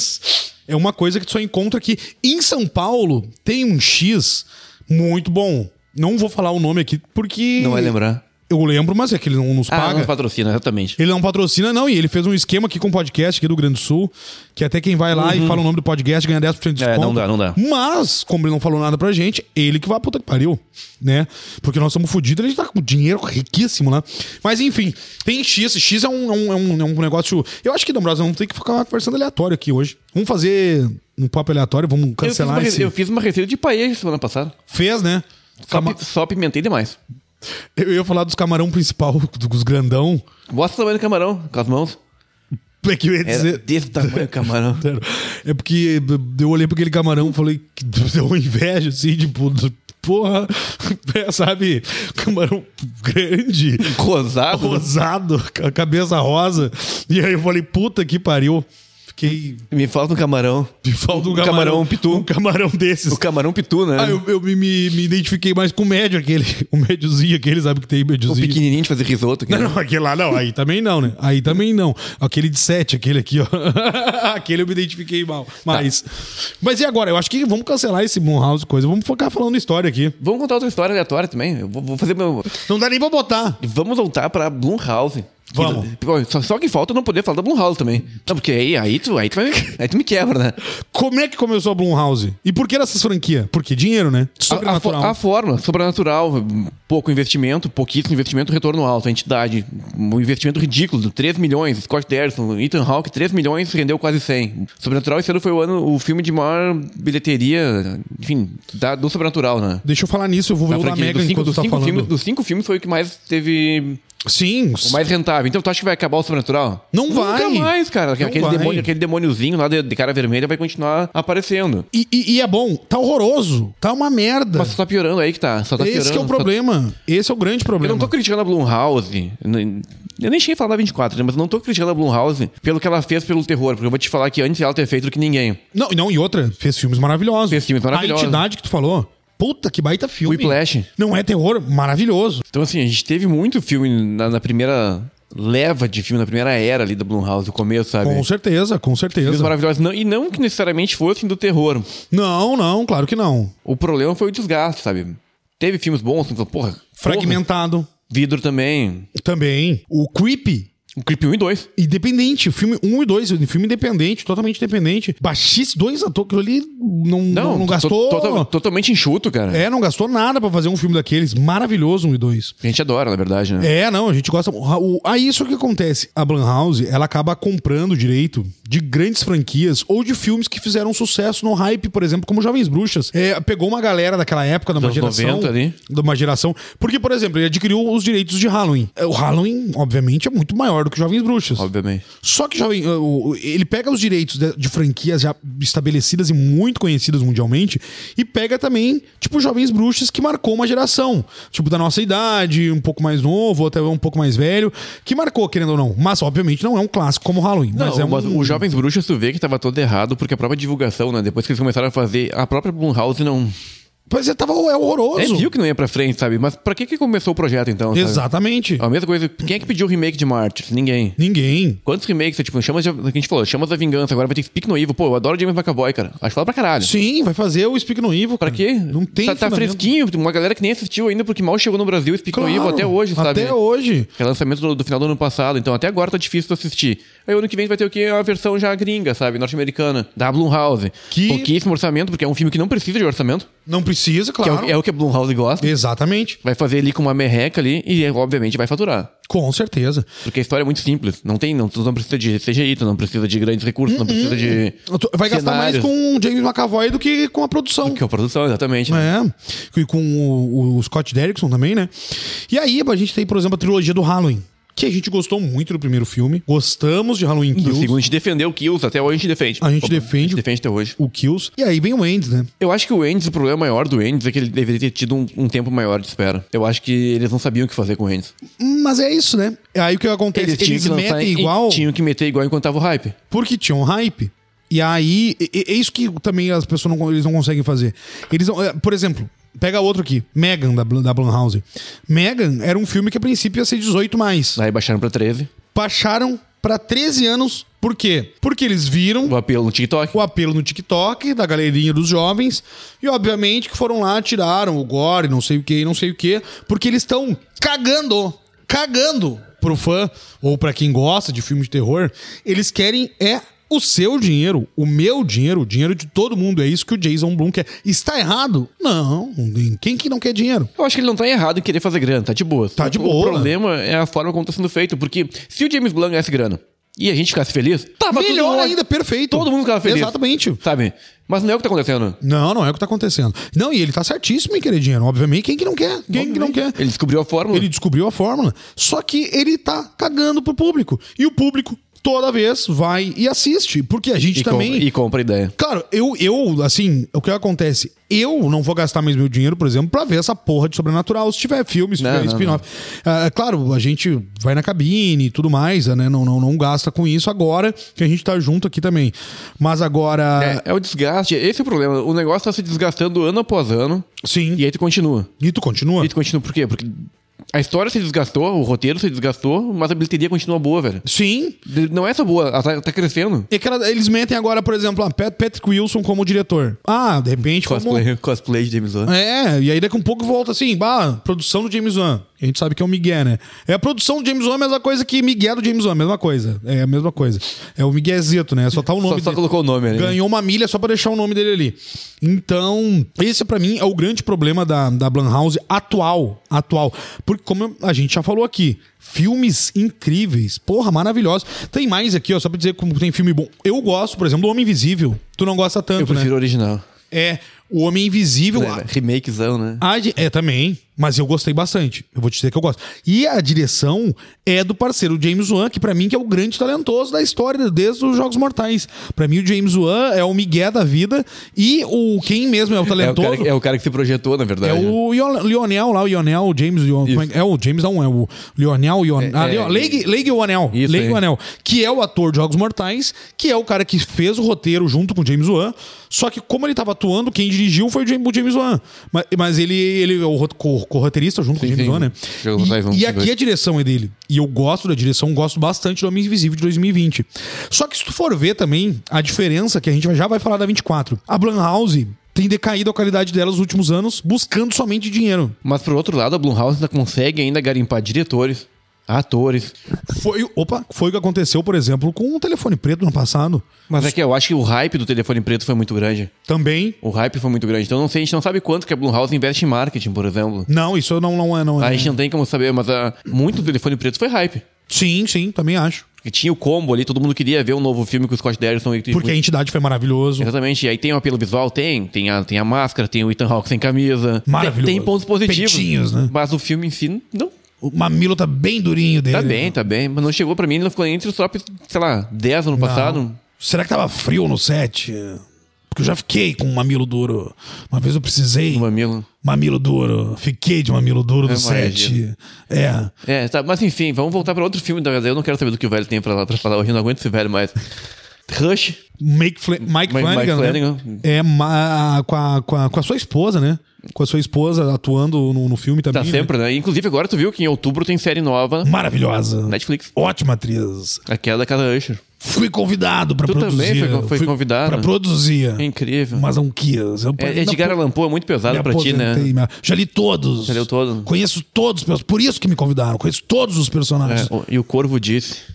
X é uma coisa que tu só encontra aqui. Em São Paulo tem um X muito bom. Não vou falar o nome aqui porque...
Não vai lembrar.
Eu lembro, mas é que ele não nos
Ah,
paga.
não patrocina, exatamente.
Ele não patrocina, não, e ele fez um esquema aqui com o podcast aqui do Rio Grande do Sul, que até quem vai lá e fala o nome do podcast ganha dez por cento de
É,
desconto.
não dá, não dá.
Mas, como ele não falou nada pra gente, ele que vai puta que pariu, né? Porque nós estamos fodidos, a gente tá com dinheiro riquíssimo lá. Mas enfim, tem X. X é um, é um, é um, é um negócio... Eu acho que, D'Ambrosio, vamos ter que ficar conversando aleatório aqui hoje. Vamos fazer um papo aleatório, vamos
Eu fiz,
cancelar
uma,
esse...
eu fiz uma receita de paella semana passada.
Fez, né?
Só,
Cama-
pi- só pimentei demais.
Eu ia falar dos camarão principal, dos grandão.
Mostra o tamanho do camarão, com as mãos.
É que eu ia
Era
dizer...
desse tamanho o camarão.
Sério. É porque eu olhei pra aquele camarão e falei que deu uma inveja, assim, tipo, porra, sabe? Camarão grande,
Rosado.
rosado, a cabeça rosa. E aí eu falei, puta que pariu. Fiquei.
Me falta um camarão.
Me falta um
Um
camarão.
camarão pitu.
Um camarão desses.
O camarão pitu, né?
Ah, eu, eu me, me, me identifiquei mais com o médio, aquele. O médiozinho, aquele, sabe que tem
o
médiozinho.
pequenininho de fazer risoto.
Não, não, aquele lá não, aí também não, né? Aí também não. Aquele de sete, aquele aqui, ó. Aquele eu me identifiquei mal. Mas.
Tá.
Mas e agora? Eu acho que vamos cancelar esse Blumhouse coisa. Vamos focar falando história aqui.
Vamos contar outra história aleatória também. Eu vou, vou fazer meu...
Não dá nem pra botar.
Vamos voltar pra Blumhouse.
Vamos.
Que- pô, Só, só que falta eu não poder falar da Blumhouse também. Não, porque aí, aí, tu, aí, tu vai, aí tu me quebra, né?
Como é que começou a Blumhouse? E por que essas franquias? Porque dinheiro, né?
A, a,
Sobrenatural.
fo- a forma, sobrenatural, pouco investimento, pouquíssimo investimento, retorno alto. A entidade, um investimento ridículo, três milhões, Scott Derrickson, Ethan Hawke, três milhões, rendeu quase cem. Sobrenatural esse ano foi o ano, o filme de maior bilheteria, enfim, da, do Sobrenatural, né?
Deixa eu falar nisso, eu vou ver
Da
o da
franquia.
Mega
Dos cinco,
enquanto
dos
tu tá
cinco
falando.
filmes, dos cinco filmes foi o que mais teve...
Sim.
O mais rentável. Então tu acha que vai acabar o Sobrenatural?
Não vai.
Nunca mais, cara.
Não
aquele,
vai.
demônio, aquele demôniozinho lá de, de cara vermelha vai continuar aparecendo.
E, e- e é bom. Tá horroroso. Tá uma merda.
Mas só tá piorando aí que tá. Só tá
Esse
piorando.
que é o
Só-
problema. Esse é o grande
Eu
problema.
não tô criticando a Blumhouse. Eu nem cheguei a falar da vinte e quatro, né? Mas não tô criticando a Blumhouse pelo que ela fez pelo terror. Porque eu vou te falar que antes ela ter feito do que ninguém.
Não, não, e outra, fez filmes maravilhosos.
Fez filmes maravilhosos.
A entidade que tu falou, Puta, que baita filme.
Whiplash.
Não é terror? Maravilhoso.
Então, assim, a gente teve muito filme na, na primeira leva de filme, na primeira era ali da Blumhouse, no começo, sabe?
Com certeza, com
Filmes
certeza.
maravilhosos. Não, e não que necessariamente fossem do terror.
Não, não, claro que não.
O problema foi o desgaste, sabe? Teve filmes bons, assim, porra.
Fragmentado.
Porra. Vidro também.
Também. O Creepy.
O Creep um e dois.
Independente, filme um e dois, filme independente, totalmente independente. Baixíssimo, dois atores, aquilo ali não, não, não gastou...
To, to, totalmente enxuto, cara.
É, não gastou nada pra fazer um filme daqueles. Maravilhoso, um e dois.
A gente adora, na verdade, né?
É, não, a gente gosta... O, aí isso que acontece. A Blumhouse, ela acaba comprando o direito de grandes franquias ou de filmes que fizeram sucesso no hype, por exemplo, como Jovens Bruxas. É, pegou uma galera daquela época, de uma
Dos
geração...
noventa ali.
De uma geração... Porque, por exemplo, ele adquiriu os direitos de Halloween. O Halloween, obviamente, é muito maior do que Jovens Bruxas.
Obviamente.
Só que jovem, ele pega os direitos de, de franquias já estabelecidas e muito conhecidas mundialmente e pega também, tipo, Jovens Bruxas, que marcou uma geração. Tipo, da nossa idade, um pouco mais novo, ou até um pouco mais velho, que marcou, querendo ou não. Mas, obviamente, não é um clássico como Halloween.
Não,
mas é um...
mas o Jovens Bruxas, tu vê que tava todo errado, porque a própria divulgação, né? Depois que eles começaram a fazer, a própria Blumhouse não...
Pois é, tava é horroroso.
É, viu que não ia pra frente, sabe? Mas pra que que começou o projeto, então? Sabe?
Exatamente.
A mesma coisa, quem é que pediu o remake de Martyrs? Ninguém.
Ninguém.
Quantos remakes? Tipo, Chamas de, a gente falou, Chamas da Vingança, agora vai ter Speak no Evil. Pô, eu adoro James McAvoy, cara. Acho foda pra caralho.
Sim, vai fazer o Speak no Evil.
Pra quê?
Não tem
Tá, tá fresquinho, uma galera que nem assistiu ainda, porque mal chegou no Brasil o Speak
Claro,
no Evil até hoje, sabe?
Até hoje.
Que é lançamento do, do final do ano passado, então até agora tá difícil de assistir. Aí o ano que vem vai ter o quê? A versão já gringa, sabe? Norte-americana, da Blumhouse.
Que-
Pouquíssimo orçamento, porque é um filme que não precisa de orçamento.
Não precisa,
Que é,
claro.
o, é o que a Blumhouse gosta.
Exatamente.
Vai fazer ali com uma merreca ali e, obviamente, vai faturar.
Com certeza.
Porque a história é muito simples. Não tem, não, tu não precisa de C G I, tu não precisa de grandes recursos, não precisa de.
Vai gastar mais
cenários.
com o James McAvoy do que com a produção.
Que é a produção, exatamente.
É, e com o, o Scott Derrickson também, né? E aí a gente tem, por exemplo, a trilogia do Halloween, que a gente gostou muito do primeiro filme. Gostamos de Halloween
Do
Kills.
segundo, a gente defendeu o Kills, até hoje a gente defende.
A gente
Opa,
defende
A gente defende até hoje.
O Kills. E aí vem o Endes, né?
Eu acho que o Endes, o problema maior do Endes é que ele deveria ter tido um, um tempo maior de espera. Eu acho que eles não sabiam o que fazer com o Endes.
Mas é isso, né? Aí o que acontece? Eles,
tinham que lançar
metem
em-
igual
Tinham que meter igual enquanto tava o hype.
porque tinham hype. E aí, e- e- é isso que também as pessoas não, eles não conseguem fazer. Eles não- é, por exemplo, pega outro aqui, Megan, da, Bl- da Blumhouse. Megan era um filme que a princípio ia ser dezoito mais.
Aí baixaram pra treze.
Baixaram pra treze anos. Por quê? Porque eles viram
O apelo no TikTok.
o apelo no TikTok da galerinha dos jovens e obviamente que foram lá, tiraram o gore, não sei o que, não sei o que, porque eles estão cagando, cagando pro fã ou pra quem gosta de filme de terror. Eles querem é o seu dinheiro, o meu dinheiro, o dinheiro de todo mundo. É isso que o Jason Blum quer. Está errado? Não. Quem que não quer dinheiro?
Eu acho que ele não tá errado em querer fazer grana, tá de boa.
Tá de
O-
boa.
O problema é a forma como tá sendo feito, porque se o James Blunt ganhasse grana e a gente ficasse feliz, tava tudo
Melhor
ótimo.
ainda, perfeito.
Todo mundo ficava feliz.
Exatamente.
Sabe? Mas não é o que tá acontecendo.
Não, não é o que tá acontecendo. Não, e ele tá certíssimo em querer dinheiro. Obviamente, quem que não quer? Quem que não quer?
Ele descobriu a fórmula.
Ele descobriu a fórmula. Só que ele tá cagando pro público. E o público, toda vez, vai e assiste. Porque a gente
e,
também...
compra, e compra a ideia.
Claro, eu, eu, assim, o que acontece? Eu não vou gastar mais meu dinheiro, por exemplo, pra ver essa porra de Sobrenatural. Se tiver filme, se
Não,
tiver
não,
spin-off. Ah, claro, a gente vai na cabine e tudo mais, né? Não, não, não gasta com isso agora, que a gente tá junto aqui também. Mas agora...
É, é o desgaste. Esse é o problema. O negócio tá se desgastando ano após ano.
Sim.
E aí tu continua.
E tu continua?
E tu continua por quê? Porque a história se desgastou, o roteiro se desgastou, mas a bilheteria continua boa, velho.
Sim.
De- Não é só boa, ela tá, tá crescendo.
E aquela, eles metem agora, por exemplo, a Pat- Patrick Wilson como diretor. Ah, de repente... como-
Cosplay, cosplay de James Wan.
É, e aí daqui a um pouco volta assim, bah, produção do James Wan. A gente sabe que é o Miguel, né? É a produção do James Wan, a mesma coisa que Miguel do James Wan, mesma coisa. É a mesma coisa. É o Miguelzito, né? Só tá o nome
Só, só
dele.
colocou o nome ali.
Ganhou uma milha só pra deixar o nome dele ali. Então, esse pra mim é o grande problema da, da Blumhouse atual. Atual. Porque, como a gente já falou aqui, filmes incríveis. Porra, maravilhosos. Tem mais aqui, ó, só pra dizer como tem filme bom. Eu gosto, por exemplo, do Homem Invisível. Tu não gosta tanto,
Eu prefiro
né?
o original.
É, o Homem Invisível...
É, remakezão, né?
A di- é, também. Mas eu gostei bastante. Eu vou te dizer que eu gosto. E a direção é do parceiro James Wan, que pra mim que é o grande talentoso da história, desde os Jogos Mortais. Pra mim o James Wan é o Miguel da vida. E o quem mesmo é o
É o,
talentoso...
cara, que- é o cara que se projetou, na
É
verdade. né?
o Io- Lionel lá, o Lionel, o James... Lio- como é, é o James não, é o Lionel... Ion, ah,
é,
Leo- Leigh Leigh Whannell.
Isso
Leigh
aí.
Whannell, que é o ator de Jogos Mortais, que é o cara que fez o roteiro junto com o James Wan. Só que como ele tava atuando, quem dirigiu foi o James, o James Wan. Mas, mas ele, ele é o co-roteirista junto sim, com o James sim. Wan, né? E, e aqui a direção é dele. E eu gosto da direção, gosto bastante do Homem Invisível de dois mil e vinte. Só que se tu for ver também a diferença, que a gente já vai falar da vinte e quatro. A Blumhouse tem decaído a qualidade dela nos últimos anos, buscando somente dinheiro.
Mas, por outro lado, a Blumhouse ainda consegue ainda garimpar diretores, atores.
Foi, opa, foi o que aconteceu, por exemplo, com o Telefone Preto no passado.
Mas é que eu acho que o hype do Telefone Preto foi muito grande.
Também.
O hype foi muito grande. Então, não sei, a gente não sabe quanto que a Blumhouse investe em marketing, por exemplo.
Não, isso não, não é... Não é.
A gente não tem como saber, mas a, muito do Telefone Preto foi hype.
Sim, sim, também acho.
Porque tinha o combo ali, todo mundo queria ver um novo filme com o Scott Derrickson.
Porque a Entidade foi maravilhoso.
Exatamente, e aí tem o apelo visual? Tem. Tem a, tem a máscara, tem o Ethan Hawke sem camisa.
Maravilhoso.
Tem, tem pontos positivos.
Peitinhos, né?
Mas o filme em si, não.
O mamilo tá bem durinho dele.
Tá bem, tá bem. Mas não chegou pra mim, ele não ficou entre os top, sei lá, dez ano passado.
Não. Será que tava frio no set? Porque eu já fiquei com um mamilo duro. Uma vez eu precisei.
Um mamilo.
Mamilo duro. Fiquei de mamilo duro no set. É.
É, tá. Mas enfim, vamos voltar pra outro filme da verdade. Eu não quero saber do que o velho tem pra, pra falar hoje. Eu não aguento esse velho mais. Rush.
Mike, Fla Mike, Mike Flanagan. Mike Flanagan. Né? É, ma com, a, com, a, com a sua esposa, né? Com a sua esposa atuando no, no filme também.
Tá sempre, né? né? Inclusive, agora tu viu que em outubro tem série nova.
Maravilhosa.
Netflix.
Ótima atriz.
Aquela da Casa Usher.
Fui convidado pra
tu
produzir.
Tu também foi, foi
Fui
convidado?
Pra produzir.
É incrível.
Mas não quis. Eu,
é, Edgar Allan Poe é muito pesado pra ti, né?
Já li todos.
Já leu todos.
Conheço todos. Por isso que me convidaram. Conheço todos os personagens.
É, e o Corvo disse...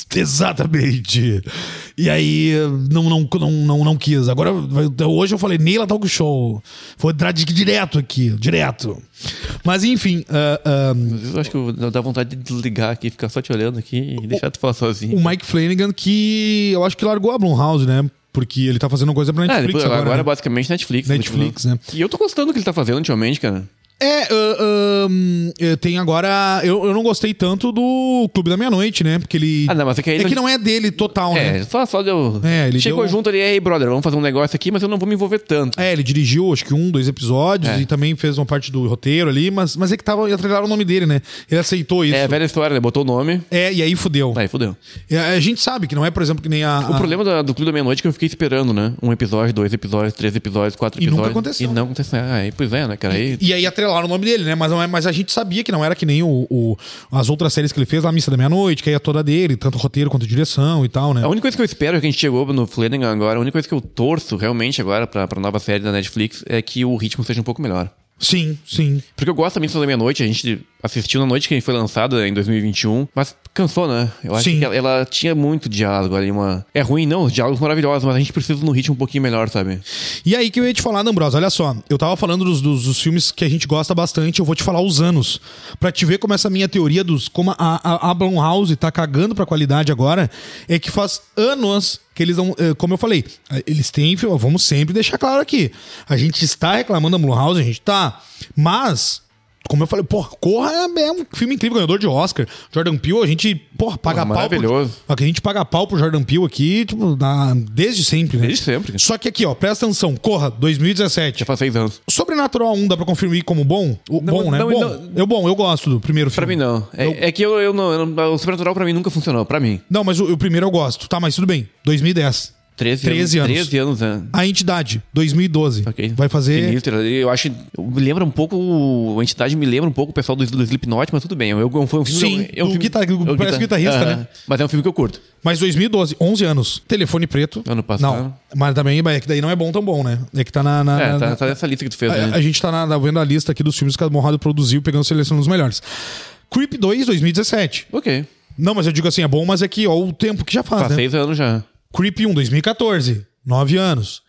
Exatamente. E aí não, não, não, não, não quis. Agora, hoje eu falei Neila Talk Show. Vou entrar direto aqui, direto. Mas enfim. Uh, um,
eu acho que dá vontade de desligar aqui, ficar só te olhando aqui e deixar tu falar sozinho.
O Mike Flanagan, que eu acho que largou a Blumhouse, né? Porque ele tá fazendo coisa pra Netflix.
É, depois,
agora,
agora
né?
é basicamente Netflix.
Netflix, né?
E eu tô gostando do que ele tá fazendo ultimamente, cara.
É, uh, um, tem agora... Eu, eu não gostei tanto do Clube da Meia-Noite, né? Porque ele...
Ah, não, mas é que,
é
não...
que não é dele total,
é,
né?
É, só, só deu...
É, ele
Chegou
deu...
junto ali, ei, brother, vamos fazer um negócio aqui, mas eu não vou me envolver tanto.
É, ele dirigiu, acho que um, dois episódios é. E também fez uma parte do roteiro ali, mas, mas é que tava... atrelaram o nome dele, né? Ele aceitou isso.
É, velha história, né? Botou o nome.
É, e aí fudeu.
Aí fudeu.
E a gente sabe que não é, por exemplo, que nem a...
O
a...
problema da, do Clube da Meia-Noite é que eu fiquei esperando, né? Um episódio, dois episódios, três episódios, quatro
e
episódios.
E nunca aconteceu.
E não aconteceu. Ah, aí, pois é, né, cara? Aí...
E, e aí atrelaram o nome dele, né? Mas não é... Mas a gente sabia que não era que nem o, o, as outras séries que ele fez, lá, a Missa da Meia-Noite, que aí é toda dele, tanto roteiro quanto direção e tal, né?
A única coisa que eu espero é que a gente chegou no Flanagan agora, a única coisa que eu torço realmente agora pra, pra nova série da Netflix é que o ritmo seja um pouco melhor.
Sim, sim.
Porque eu gosto da Missa da Meia-Noite, a gente assistiu na noite que foi lançada em dois mil e vinte e um, mas cansou, né? Eu acho
Sim.
que ela, ela tinha muito diálogo ali, uma... É ruim, não, os diálogos maravilhosos, mas a gente precisa de um ritmo um pouquinho melhor, sabe?
E aí que eu ia te falar, D'Ambrosa, olha só, eu tava falando dos, dos, dos filmes que a gente gosta bastante, eu vou te falar os anos, pra te ver como essa minha teoria dos... como a, a, a Blumhouse tá cagando pra qualidade agora, é que faz anos que eles não... Como eu falei, eles têm... Vamos sempre deixar claro aqui, a gente está reclamando da Blumhouse, a gente tá, mas... Como eu falei, porra, Corra é um filme incrível, ganhador de Oscar. Jordan Peele, a gente, porra, paga
porra,
pau.
Maravilhoso.
Pro, a gente paga pau pro Jordan Peele aqui, tipo, na, desde sempre, né?
Desde sempre.
Só que aqui, ó, presta atenção. Corra, dois mil e dezessete.
Já faz seis anos.
Sobrenatural um dá pra conferir como bom? O,
não,
bom, né?
Não,
bom.
Não,
eu, bom, eu gosto do primeiro filme.
Pra mim, não. É,
eu...
é que eu, eu não, eu não... O Sobrenatural pra mim nunca funcionou, pra mim.
Não, mas o, o primeiro eu gosto. Tá, mas tudo bem. dois mil e dez.
treze,
treze anos.
treze anos, é.
A Entidade, dois mil e doze.
Okay.
Vai fazer...
Sinistro. Eu acho... Me lembra um pouco... A Entidade me lembra um pouco o pessoal do, do Slipknot, mas tudo bem. Eu, eu, foi um filme...
Sim,
eu, eu,
do
filme,
guitar,
eu,
parece
guitar,
guitarrista,
uh-huh.
né?
Mas é um filme que eu curto.
Mas dois mil e doze, onze anos. Telefone Preto.
Ano passado.
Não, mas também é que daí não é bom tão bom, né? É que tá na... na
é, tá,
na,
tá nessa lista que tu fez,
a,
né?
A gente tá na, vendo a lista aqui dos filmes que a Blumhouse produziu, pegando seleção dos melhores. Creep dois, dois mil e dezessete.
Ok.
Não, mas eu digo assim, é bom, mas é que ó, o tempo que já faz,
faz
né?
seis anos já.
Creep um, dois mil e catorze. nove anos.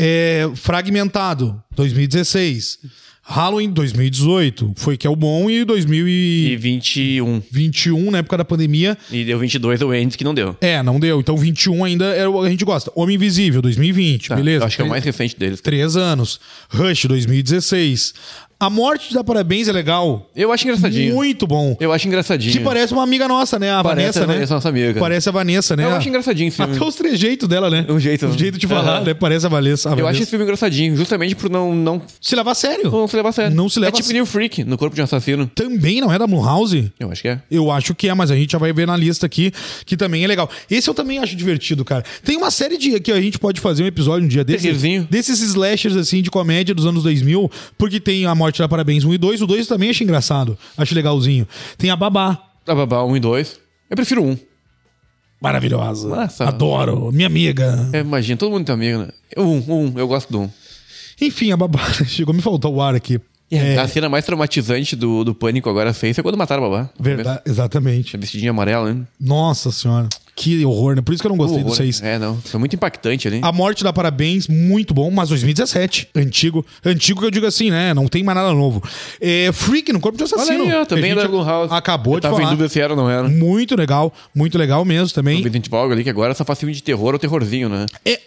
É, Fragmentado, dois mil e dezesseis. Halloween, dois mil e dezoito. Foi que é o bom e dois mil e
vinte e um.
vinte e um, na época da pandemia.
E deu vinte e dois, o Ends que não deu.
É, não deu. Então vinte e um ainda é o que a gente gosta. Homem Invisível, dois mil e vinte,
tá,
beleza?
Eu acho que é o mais recente deles.
Três anos. Rush, dois mil e dezesseis. A Morte te dá parabéns é legal.
Eu acho engraçadinho.
Muito bom.
Eu acho engraçadinho.
Que parece uma amiga nossa, né? A
Parece
Vanessa,
a
né?
Vanessa, nossa amiga.
Parece a Vanessa, né?
Eu acho engraçadinho esse filme.
Até os trejeitos dela, né?
O jeito.
O jeito de falar,
Uhum.
né? Parece a Vanessa. a
Eu
Vanessa.
acho esse filme engraçadinho, justamente por não, não,
Se levar a sério.
não se levar a sério.
Não se leva
É
a
tipo New Freak, no corpo de um assassino.
Também não é da Blumhouse?
Eu acho que é.
Eu acho que é, mas a gente já vai ver na lista aqui, que também é legal. Esse eu também acho divertido, cara. Tem uma série de que a gente pode fazer um episódio um dia desses,
Terrorzinho.
desses slashers, assim, de comédia dos anos dois mil, porque tem A Morte dá Parabéns um e dois. O dois eu também achei engraçado. Acho legalzinho. Tem a Babá.
A Babá um e dois. Eu prefiro um.
Maravilhosa.
Nossa.
Adoro. Minha amiga.
É, imagina, todo mundo tem amigo, né? Um, um, eu gosto do um.
Enfim, a Babá. Chegou, me faltou o ar aqui. É,
A cena mais traumatizante do, do Pânico agora feita é quando mataram a Babá.
verdade, exatamente.
Tinha vestidinho amarelo, né?
Nossa senhora. Que horror, né? Por isso que eu não gostei do
Horror.
seis.
É, não. Foi muito impactante ali.
A Morte dá Parabéns, muito bom, mas dois mil e dezessete, antigo. Antigo que eu digo assim, né? Não tem mais nada novo. É, Freak no Corpo de Assassino.
Olha aí, ó, também
que a
era
gente
da Blumhouse.
Acabou
Eu
de
tava
falar.
em dúvida se era ou não era.
Muito legal, muito legal mesmo também.
O Vincent Valga ali, que agora só faz filme de terror ou terrorzinho, né?
É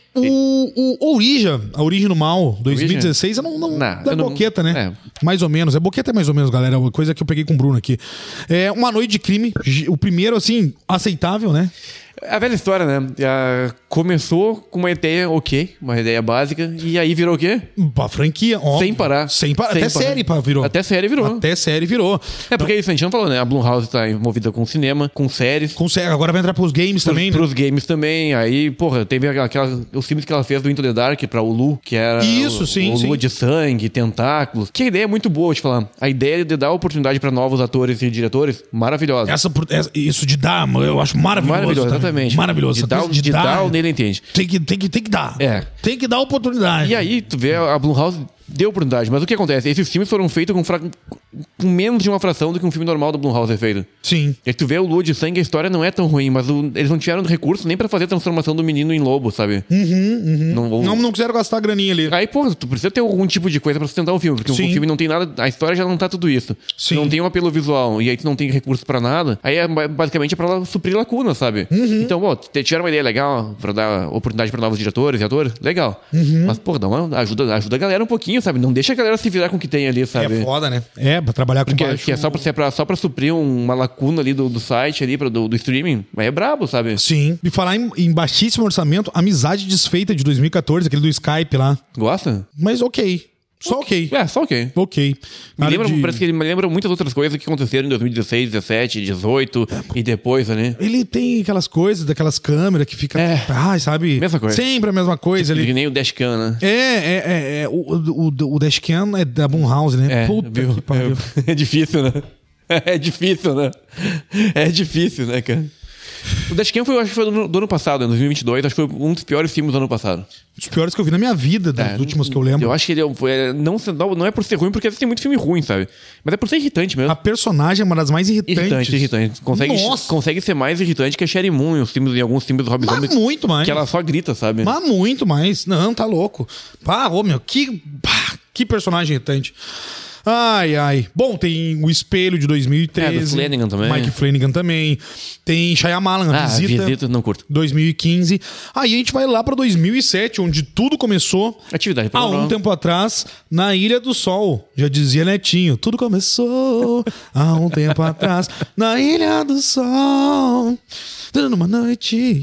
o, o Origem, A Origem do Mal, dois mil e dezesseis, eu não, não,
Não,
é
eu não-
boqueta, né?
é.
Mais ou menos. É boqueta é mais ou menos, galera. Uma coisa que eu peguei com o Bruno aqui. É Uma Noite de Crime. O primeiro, assim, aceitável, né?
A velha história, né? Ah, começou com uma ideia ok, uma ideia básica, e aí virou o quê?
Pra franquia, óbvio.
Sem parar.
Sem parar.
Sem
Até
parar.
série pá, virou.
Até série virou.
Até série virou.
É porque isso a gente não falou, né? A Blumhouse tá envolvida com cinema, com séries,
Com série. Agora vai entrar pros games
pros,
também, né?
pros games também. Aí, porra, teve aquela, aquela- os filmes que ela fez do Into the Dark pra Hulu, que era
Isso,
o,
sim,
o
sim.
Lua de Sangue, Tentáculos. Que a ideia é muito boa, vou te falar. A ideia de dar oportunidade pra novos atores e diretores, maravilhosa.
Essa, essa- isso de dar, eu acho maravilhoso.
Maravilhoso,
também.
exatamente.
Maravilhoso.
De
Essa
dar,
coisa
de dar, o nele entende.
tem, que, tem, que, tem que dar.
É.
Tem que dar oportunidade.
E aí, tu vê, a Blumhouse deu oportunidade. Mas o que acontece? Esses filmes foram feitos com, fra- com menos de uma fração do que um filme normal da Blumhouse é feito.
Sim.
E aí tu vê o Lua de Sangue, a história não é tão ruim, mas o- eles não tiveram recurso nem pra fazer a transformação do menino em lobo, sabe? Não, ou-
Não, não quiseram gastar a graninha ali.
Aí, pô, tu precisa ter algum tipo de coisa pra sustentar o filme, porque
Sim.
o filme não tem nada, a história já não tá tudo isso.
Sim.
Não tem um apelo visual, e aí tu não tem recurso pra nada, aí é ba- basicamente é pra ela suprir lacunas, sabe?
Uhum.
Então, pô, te- tiveram uma ideia legal pra dar oportunidade pra novos diretores e atores, legal.
Uhum.
Mas, pô, dá uma, ajuda, ajuda a galera um pouquinho, sabe? Não deixa a galera se virar com o que tem ali, sabe?
É foda, né? É, pra trabalhar com
Que, é-
baixo.
que é só pra, se é pra- só pra suprir um- uma lacuna ali do, do site, ali, pra- do, do streaming, aí é brabo, sabe?
Sim. E falar em, em baixíssimo orçamento, Amizade Desfeita de dois mil e catorze, aquele do Skype lá.
Gosta?
Mas ok. Só ok.
É, só ok.
Ok.
Me
Nada
lembra,
de-
Parece que ele me lembra muitas outras coisas que aconteceram em dois mil e dezesseis, dezessete, dezoito e depois, né?
Ele tem aquelas coisas, daquelas câmeras que fica.
É.
Ai, sabe?
Mesma coisa.
Sempre a mesma coisa ali.
Que nem o Dashcam, né?
É, é, é, é. O, o, o Dashcam é da Blumhouse, né?
É,
Puta
viu?
que pariu.
É, é difícil, né? É difícil, né? É difícil, né, cara? O Dashcam foi, eu acho que foi do, do ano passado, em dois mil e vinte e dois, acho que foi um dos piores filmes do ano passado.
Um dos piores que eu vi na minha vida, dos
É,
últimos que eu lembro.
Eu acho que ele é- foi, é, não, não é por ser ruim, porque tem muito filme ruim, sabe? Mas é por ser irritante mesmo.
A personagem é uma das mais irritantes.
Irritante, irritante. Consegue,
Nossa.
consegue ser mais irritante que a Sherry Moon em, os filmes, em alguns filmes do Rob
Mas
Zombie.
muito mais.
Que ela só grita, sabe?
Mas muito mais. Não, tá louco. Pá, ô meu, que, pá, que personagem irritante. Ai, ai. Bom, tem O Espelho de dois mil e treze.
É, do Flanagan também.
Mike Flanagan também. Tem Shyamalan, A
Ah,
Visita.
visita, não curto.
dois mil e quinze. Aí a gente vai lá pra dois mil e sete, onde tudo começou.
Atividade
Há
paranormal.
um tempo atrás, na Ilha do Sol. Já dizia Netinho. Tudo começou há um tempo atrás, na Ilha do Sol. Dando uma noite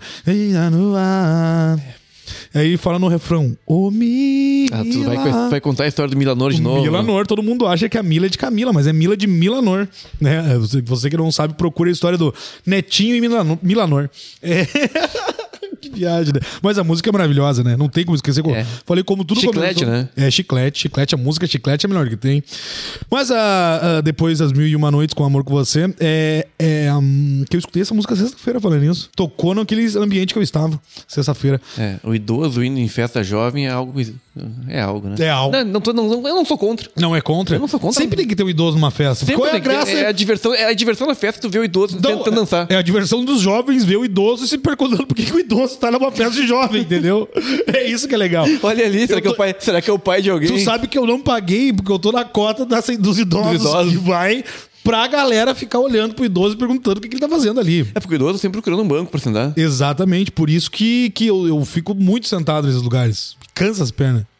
no ar. Aí fala no refrão: Ô Mila.
Ah, tu vai, vai contar a história do Milanor de novo.
Milanor, todo mundo acha que a Mila é de Camila, mas é Mila de Milanor, né? Você, você que não sabe, procura a história do Netinho e Milanor. Milanor. É. Que viagem, né? Mas a música é maravilhosa, né? Não tem como esquecer.
É.
Falei como tudo
Chiclete,
começou.
né?
É, chiclete, chiclete. A música chiclete é a melhor que tem. Mas a, a- depois das Mil e Uma Noites com Amor com Você, é, é um, que eu escutei essa música sexta-feira falando isso. Tocou naquele ambiente que eu estava, sexta-feira.
É, o idoso indo em festa jovem é algo. É algo, né?
É algo.
Não, não tô- não- não- eu não sou contra.
Não é contra?
Eu não sou contra.
Sempre tem que ter um idoso numa festa.
Sempre
Qual é a
tem que-
graça?
É a diversão, é a diversão da festa, tu vê o idoso
Não,
tentando dançar.
É a diversão dos jovens ver o idoso se perguntando por que que o idoso tá numa festa de jovem, entendeu? É isso que é legal.
Olha ali, será,
Eu
que é
tô-
o pai, será que é o pai de alguém?
Tu sabe que eu não paguei porque eu tô na cota das, dos idosos,
Dos idosos.
que vai pra galera ficar olhando pro idoso e perguntando o que, que ele tá fazendo ali.
É porque o idoso sempre procurando um banco pra sentar.
Exatamente, por isso que, que eu, eu fico muito sentado nesses lugares. Cansa as pernas.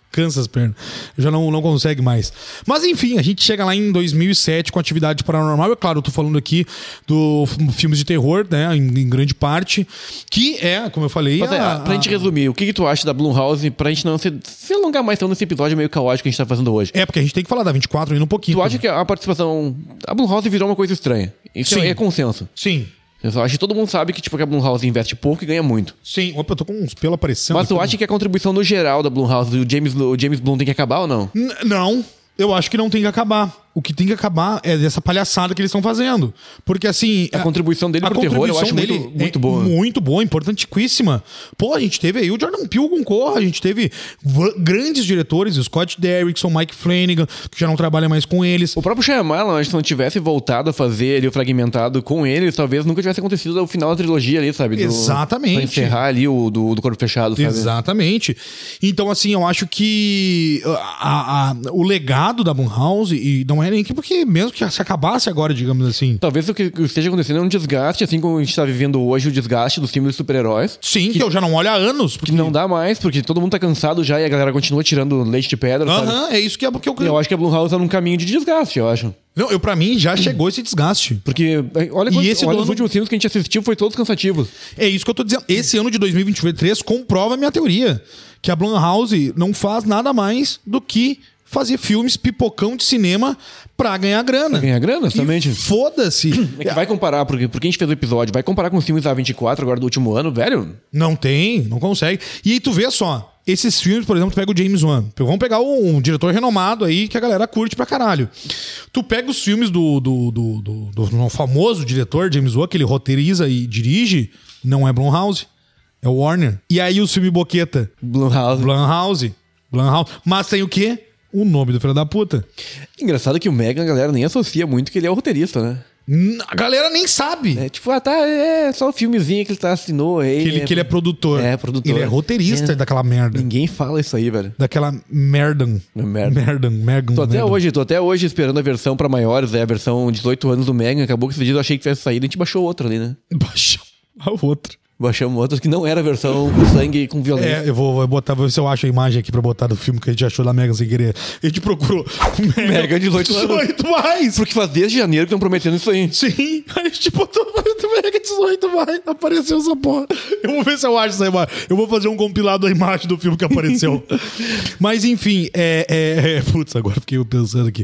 Cansa as pernas. Já não, não consegue mais. Mas enfim, a gente chega lá em dois mil e sete com Atividade Paranormal. É claro, eu tô falando aqui do filmes de terror, né? Em, em grande parte. Que é, como eu falei...
Mas, é,
a,
pra
a...
gente resumir, o que, que tu acha da Blumhouse pra gente não se, se alongar mais tão nesse episódio meio caótico que a gente tá fazendo hoje?
É, porque a gente tem que falar da vinte e quatro ainda um pouquinho.
Tu acha que a participação... A Blumhouse virou uma coisa estranha. Isso
Sim.
é consenso.
Sim.
Eu só acho que todo mundo sabe que, tipo, que a Blumhouse investe pouco e ganha muito.
Sim. Opa, eu tô com uns pelos aparecendo.
Mas tu acha que a contribuição no geral da Blumhouse, o James, o James Blum tem que acabar ou não?
N- não. Eu acho que não tem que acabar. O que tem que acabar é dessa palhaçada que eles estão fazendo. Porque, assim...
A contribuição dele pro terror eu acho muito, muito
é
boa.
Muito boa, importantíssima. Pô, a gente teve aí o Jordan Peele com Corra, a gente teve v- grandes diretores, o Scott Derrickson, Mike Flanagan, que já não trabalha mais com eles.
O próprio Shyamalan, acho que se não tivesse voltado a fazer ali o Fragmentado com eles, talvez nunca tivesse acontecido o final da trilogia ali, sabe? Do,
Exatamente.
Pra encerrar ali o do, do Corpo Fechado, sabe?
Exatamente. Então, assim, eu acho que a- a- o legado da Blumhouse, e não é nem que porque mesmo que se acabasse agora, digamos assim.
Talvez o que esteja acontecendo é um desgaste, assim como a gente tá vivendo hoje, o desgaste dos filmes de super-heróis.
Sim, que, que eu já não olho há anos. Porque
Que não dá mais, porque todo mundo tá cansado já e a galera continua tirando leite de pedra, sabe?
Aham, é isso que é porque eu
E eu acho que a Blumhouse tá num caminho de desgaste, eu acho.
Não, eu, pra mim já chegou esse desgaste.
Porque, olha,
E
quantos,
esse
olha
do
os
ano-
últimos filmes que a gente assistiu, foi todos cansativos.
É isso que eu tô dizendo. Esse ano de dois mil e vinte e três comprova a minha teoria. Que a Blumhouse não faz nada mais do que fazer filmes pipocão de cinema pra ganhar grana.
Pra ganhar grana, exatamente.
E foda-se.
É que vai comparar, porque, porque a gente fez o episódio, vai comparar com os filmes da vinte e quatro agora do último ano, velho?
Não tem, não consegue. E aí tu vê só, esses filmes, por exemplo, tu pega o James Wan. Vamos pegar um, um diretor renomado aí que a galera curte pra caralho. Tu pega os filmes do, do, do, do, do, do famoso diretor James Wan, que ele roteiriza e dirige, não é Blumhouse, é o Warner. E aí o filme Boqueta,
Blumhouse.
Blumhouse. Blumhouse. Mas tem o quê? O nome do filho da puta.
Engraçado que o Megan, a galera nem associa muito que ele é o roteirista, né?
N- A galera nem sabe
É tipo, ah, tá, é só o filmezinho que ele tá assinou aí.
que, ele,
é,
que ele é produtor.
É, produtor.
Ele é roteirista
É.
daquela merda.
Ninguém fala isso aí, velho.
Daquela merdan.
Merda.
Merdan, merdan.
Tô até
merdan.
hoje, tô até hoje esperando a versão pra maiores, é a versão dezoito anos do Megan. Acabou que esse dia eu achei que tivesse saído, a gente baixou outra ali, né?
Baixou a outra.
Baixamos outras que não era a versão com sangue e com violência.
É, eu vou, vou botar, vou ver se eu acho a imagem aqui pra botar do filme que a gente achou da Megan sem querer. A gente procurou o
Mega dezoito anos.
dezoito mais.
Porque faz desde janeiro que estão prometendo isso aí.
Sim, a gente botou o Mega dezoito mais. Apareceu essa porra. Eu vou ver se eu acho essa imagem. Eu vou fazer um compilado da imagem do filme que apareceu. Mas enfim, é, é, é. Putz, agora fiquei pensando aqui.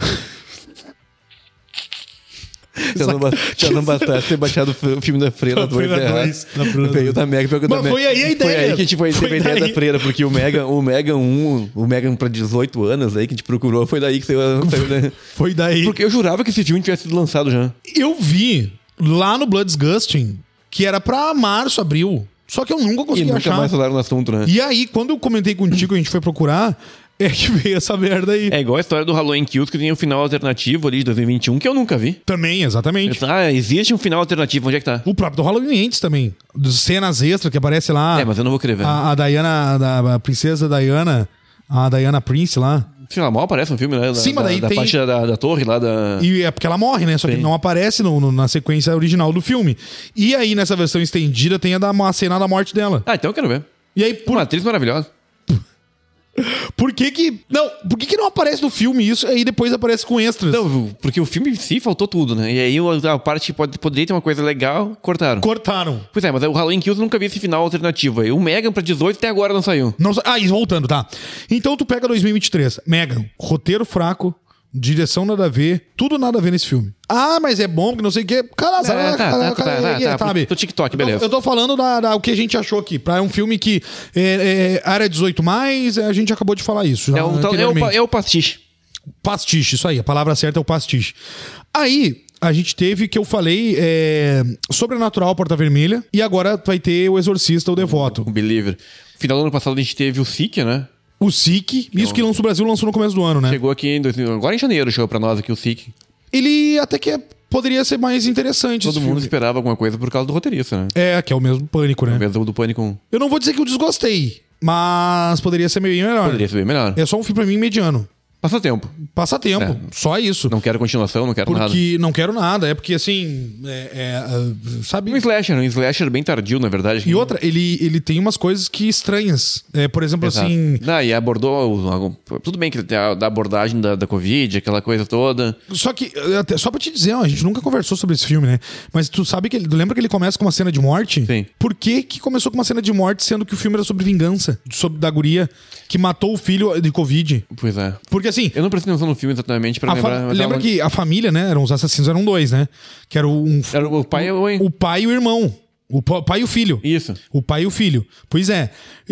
Já não, ba- já não bastasse ter baixado o filme da Freira
Da Freira
dois,
dois, da Freira
Veio
dois.
da Mega. Foi,
Mas foi aí a ideia.
Foi aí que a gente foi,
Foi
teve a ideia
daí.
da Freira, porque o Mega, o Mega um, o Mega pra dezoito anos aí que a gente procurou, foi daí que saiu, saiu da...
Foi daí.
Porque eu jurava que esse filme tivesse sido lançado já.
Eu vi lá no Bloodsgusting que era pra março, abril. Só que eu nunca
E
consegui
nunca
achar.
mais falaram no assunto, né?
E aí, quando eu comentei contigo, a gente foi procurar, é que veio essa merda aí.
É igual a história do Halloween Kills, que tem um final alternativo ali de dois mil e vinte e um, que eu nunca vi.
Também, exatamente.
Ah, existe um final alternativo, onde é que tá?
O próprio do Halloween Ends também. Dos cenas extras que aparece lá.
É, mas eu não vou querer ver.
a, a Diana, a, a princesa Diana, a Diana Prince lá.
Sei lá, mal aparece no filme, né? Da,
Sim, mas
da-
daí
da
tem-
parte da, da torre lá da...
E é porque ela morre, né? Só que
Sim.
não aparece no- no- na sequência original do filme. E aí, nessa versão estendida, tem a, da, a cena da morte dela.
Ah, então eu quero ver.
E aí, por,
Uma atriz maravilhosa.
por que que... Não, por que que não aparece no filme isso? Aí depois aparece com extras.
Não, porque o filme em si faltou tudo, né? E aí a parte que pode, poderia ter uma coisa legal, cortaram.
Cortaram.
Pois é, mas o Halloween Kills eu nunca vi esse final alternativo aí. O Megan pra dezoito até agora não saiu.
Não, sa- ah, e voltando, tá. Então tu pega dois mil e vinte e três. Megan, roteiro fraco, direção nada a ver, tudo nada a ver nesse filme. Ah, mas é bom, que não sei o quê. Cala,
É, tá, tá, tá, tá, tá,
sabe?
pro TikTok,
Eu tô-
beleza.
Eu tô falando da, da- o que a gente achou aqui. Pra um filme que é, é área dezoito mais, a gente acabou de falar isso. já
É o, tal- é, o,
anteriormente.
pa- é o pastiche.
Pastiche, isso aí. A palavra certa é o pastiche. Aí, a gente teve, que eu falei, é, Sobrenatural, Porta Vermelha. E agora vai ter O Exorcista, o Devoto.
O Believer. No final do ano passado a gente teve o Seeker, né?
O Sick, isso que lançou no Brasil, lançou no começo do ano, né?
Chegou aqui em dois mil... Agora em janeiro chegou pra nós aqui o Seeker.
Ele até que é- poderia ser mais interessante.
Todo
esse
mundo
filme.
esperava alguma coisa por causa do roteirista, né?
É, que é o mesmo Pânico, né?
Ao invés do, do Pânico um.
Eu não vou dizer que eu desgostei, mas poderia ser meio melhor.
Poderia ser bem melhor.
É só um filme pra mim mediano.
Passatempo.
Passatempo,
É.
só isso.
Não quero continuação, não quero nada.
Porque não quero nada, é porque assim, é, é, é, sabe?
Um slasher, um slasher bem tardio, na verdade.
E outra, ele, ele tem umas coisas que estranhas. É, por exemplo,
Exato.
assim.
Ah, e abordou. o- Tudo bem que ele tem a da abordagem da, da Covid, aquela coisa toda.
Só que, até- só pra te dizer, ó, a gente nunca conversou sobre esse filme, né? Mas tu sabe que ele. Tu lembra que ele começa com uma cena de morte?
Sim.
Por que, que começou com uma cena de morte, sendo que o filme era sobre vingança? Sobre da guria que matou o filho de Covid?
Pois é.
Porque assim.
Eu não prestei atenção no filme exatamente pra
a fa-
lembrar. mas
lembra
ela-
que a família, né? Eram os assassinos, eram dois, né? Que era um.
Era o pai e o...
O pai e o irmão. O pa- pai e o filho.
Isso.
O pai e o filho. Pois é.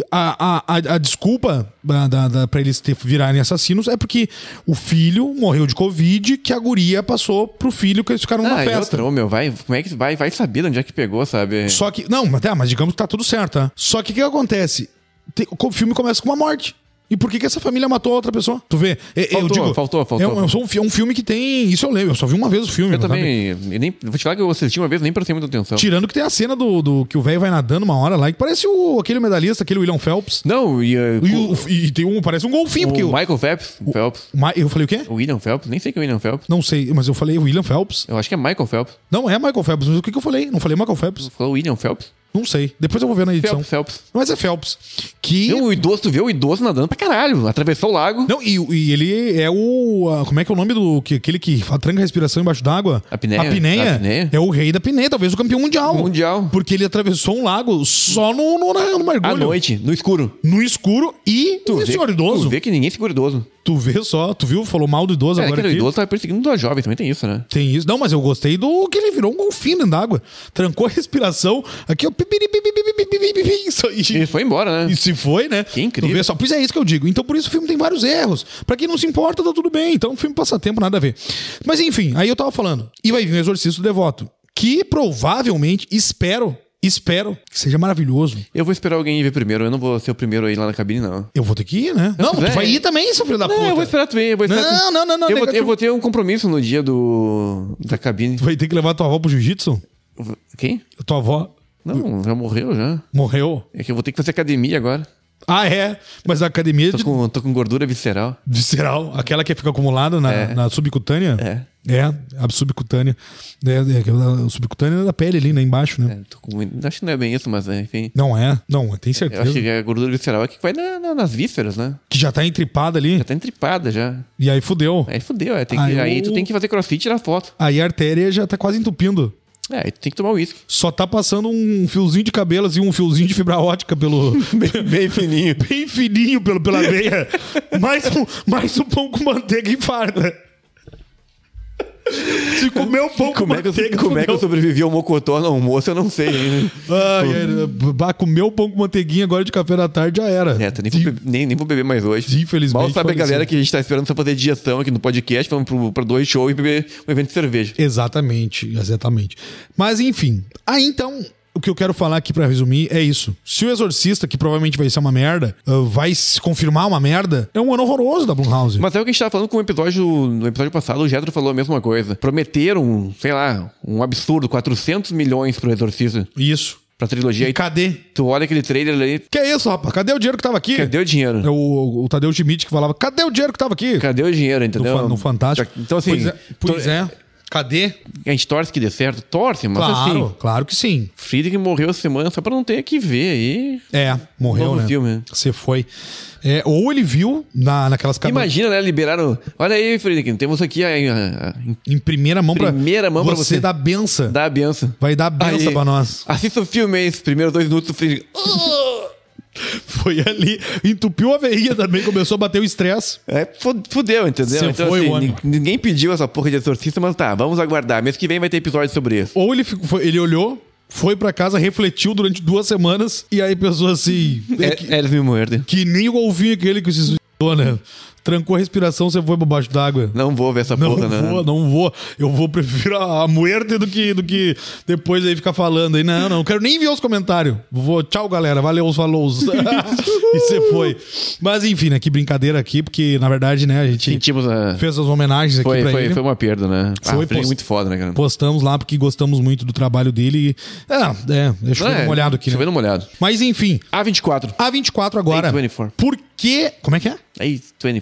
A, a, a, a desculpa da, da, da, pra eles ter, virarem assassinos é porque o filho morreu de Covid, que a guria passou pro filho que eles ficaram numa
Ah, e
festa.
outra, ô, meu, vai, como é que vai, vai saber de onde é que pegou, sabe?
Só que. Não, mas, tá, mas digamos que tá tudo certo, tá? Só que o que acontece? Tem- o filme começa com uma morte. E por que, que essa família matou a outra pessoa? Tu vê? É- eu
Faltou,
digo,
faltou, faltou.
É, um, é um fi- é um filme que tem. Isso eu lembro, eu só vi uma vez o filme.
Eu
sabe?
também. Eu nem, vou te falar que eu assisti uma vez, nem prestei muita atenção.
Tirando que tem a cena do, do que o velho vai nadando uma hora lá, que parece o, aquele medalhista, aquele William Phelps.
Não, e, uh,
E, o- e tem um, parece um golfinho,
o
porque o,
Michael Phelps, Phelps.
o Ma- eu falei o quê?
O William Phelps, nem sei que é o William Phelps.
Não sei, mas eu falei William Phelps.
Eu acho que é Michael Phelps.
Não é Michael Phelps, mas o que, que eu falei? Não falei Michael Phelps?
Você falou William Phelps?
Não sei. Depois eu vou ver na edição.
Phelps, Phelps.
Mas é Phelps. Que.
Não, o idoso, tu vê o idoso nadando pra caralho. Atravessou o lago.
Não, e, e ele é o. a- como é que é o nome do. Que, aquele que fa- tranca a respiração embaixo d'água?
A apneia.
A apneia.
A apneia.
É o rei da apneia, talvez o campeão mundial.
Mundial.
Porque ele atravessou um lago só no, no, na- no mergulho.
À noite, no escuro.
No escuro e.
Tu
e o
vê,
senhor idoso.
tu vê que ninguém segura idoso.
Tu vê só, tu viu? Falou mal do idoso
É,
agora
aquele
aqui.
idoso tá perseguindo duas jovens, também tem isso, né?
Tem isso. Não, mas eu gostei do que ele virou um golfinho dentro d'água. Trancou a respiração. Aqui, ó. Pipiri, pipiri, pipiri, pipiri, pipiri, Isso aí.
E foi embora, né?
E se foi, né?
Que incrível.
Tu vê só. Pois é isso que eu digo. Então por isso o filme tem vários erros. Pra quem não se importa, tá tudo bem. Então o filme passa tempo, nada a ver. Mas enfim, aí eu tava falando. E vai vir o Exorcista do Devoto. Que provavelmente, espero, espero que seja maravilhoso.
Eu vou esperar alguém ir ver primeiro. Eu não vou ser o primeiro aí lá na cabine, não.
Eu vou ter que ir, né? Não,
mas
tu
é-
vai ir também, seu filho da
Não,
puta.
eu vou esperar tu ver. Eu vou esperar
Não,
tu...
não, não, não,
Eu vou,
negativo.
eu vou ter um compromisso no dia do... da cabine.
Tu vai ter que levar tua avó pro jiu-jitsu?
Quem?
Tua avó
Não, já morreu já.
morreu.
É que eu vou ter que fazer academia agora.
Ah, é? Mas a academia
Tô
de
com, tô com gordura visceral.
visceral, aquela que fica acumulada na,
É.
na subcutânea?
É.
É, a subcutânea. É, é, aquela- a subcutânea é da pele ali, né, embaixo, né?
É, tô com... Acho que não é bem isso, mas é, enfim.
Não é? Não, tem
Eu
certeza.
acho que a gordura visceral é que vai na- na- nas vísceras, né?
Que já tá entripada ali.
Já tá entripada já.
E aí fudeu.
Aí fudeu, é, tem que,
Aí
aí
eu-
tu tem que fazer crossfit e tirar foto.
Aí a artéria já tá quase entupindo.
É, aí tu tem que tomar uísque.
Só tá passando um fiozinho de cabelo, assim, um fiozinho de fibra ótica pelo.
Bem, bem fininho.
bem fininho pelo, pela veia. mais, um, mais um pão com manteiga e farda. Se comer um pão
Como,
com
é que eu,
manteiga.
como é que eu
fudeu.
sobrevivi ao mocotó no almoço, eu não sei ainda.
Ai, ai, bah, comer o pão com manteiguinha agora de café da tarde já era.
É, tá, nem, vou beber, nem, nem vou beber mais hoje.
Infelizmente,
Mal sabe a
faleceu.
galera que a gente tá esperando pra fazer digestão aqui no podcast, vamos pro, pra dois shows e beber um evento de cerveja.
Exatamente, exatamente. Mas enfim, aí então, o que eu quero falar aqui pra resumir é isso. Se o Exorcista, que provavelmente vai ser uma merda, uh, vai se confirmar uma merda, é um ano horroroso da Blumhouse.
Mas é o que a gente tava falando com o episódio, no episódio passado, o Jetro falou a mesma coisa. Prometeram, sei lá, um absurdo, quatrocentos milhões pro Exorcista,
Isso.
pra trilogia.
E
E
cadê?
tu olha aquele trailer ali,
Que é isso, rapaz? Cadê o dinheiro que tava aqui?
cadê o dinheiro?
É o, o Tadeu Schmidt que falava, cadê o dinheiro que tava aqui?
Cadê o dinheiro,
No,
entendeu?
fa- no Fantástico.
Então assim,
Pois é. Pois
to-
é. Cadê?
a gente torce que dê certo, torce, mas
Claro,
assim,
claro que sim.
Friedrich morreu essa semana só pra não ter que ver aí.
É, morreu,
Novo
né?
filme.
Você foi. É, ou ele viu na, naquelas câmeras
Imagina, né? Liberaram. Olha aí, Friedrich, temos aqui a, a, a,
em primeira mão pra
Primeira mão pra
você
você.
dar benção.
dá a benção.
Vai dar benção
Aí,
pra nós.
Assista o filme aí, esses primeiros dois minutos do Friedrich.
Foi ali, entupiu a veia também, começou a bater o estresse.
É, fu- fudeu, entendeu?
Você
então,
foi,
assim,
mano.
nin- ninguém pediu essa porra de exorcista, mas tá, vamos aguardar. Mês que vem vai ter episódio sobre isso.
Ou ele, ficou, foi- ele olhou, foi pra casa, refletiu durante duas semanas e aí pensou assim: é que,
É, eles me mordem.
que nem o golfinho aquele que se suicidou, né? Trancou a respiração, você foi pra baixo d'água.
Não vou ver essa
Não
porra, né?
vou, não vou. Eu vou, prefiro a, a muerte do que, do que depois aí ficar falando aí. Não, não, não quero nem ver os comentários. Vou, tchau, galera. Valeu, falou. E você foi. Mas enfim, né? Que brincadeira aqui, porque na verdade, né, a gente
Sentimos a.
fez as homenagens aqui
Foi,
pra
foi,
ele.
foi uma perda, né?
Foi,
ah, Friedrich
post-
muito foda, né, cara?
Postamos lá porque gostamos muito do trabalho dele. E, é, é, é chovendo
É,
molhado aqui, né?
Chovendo molhado.
Mas enfim,
A vinte e quatro.
A vinte e quatro agora.
A vinte e quatro.
Por que... Como é que é?
A vinte e quatro.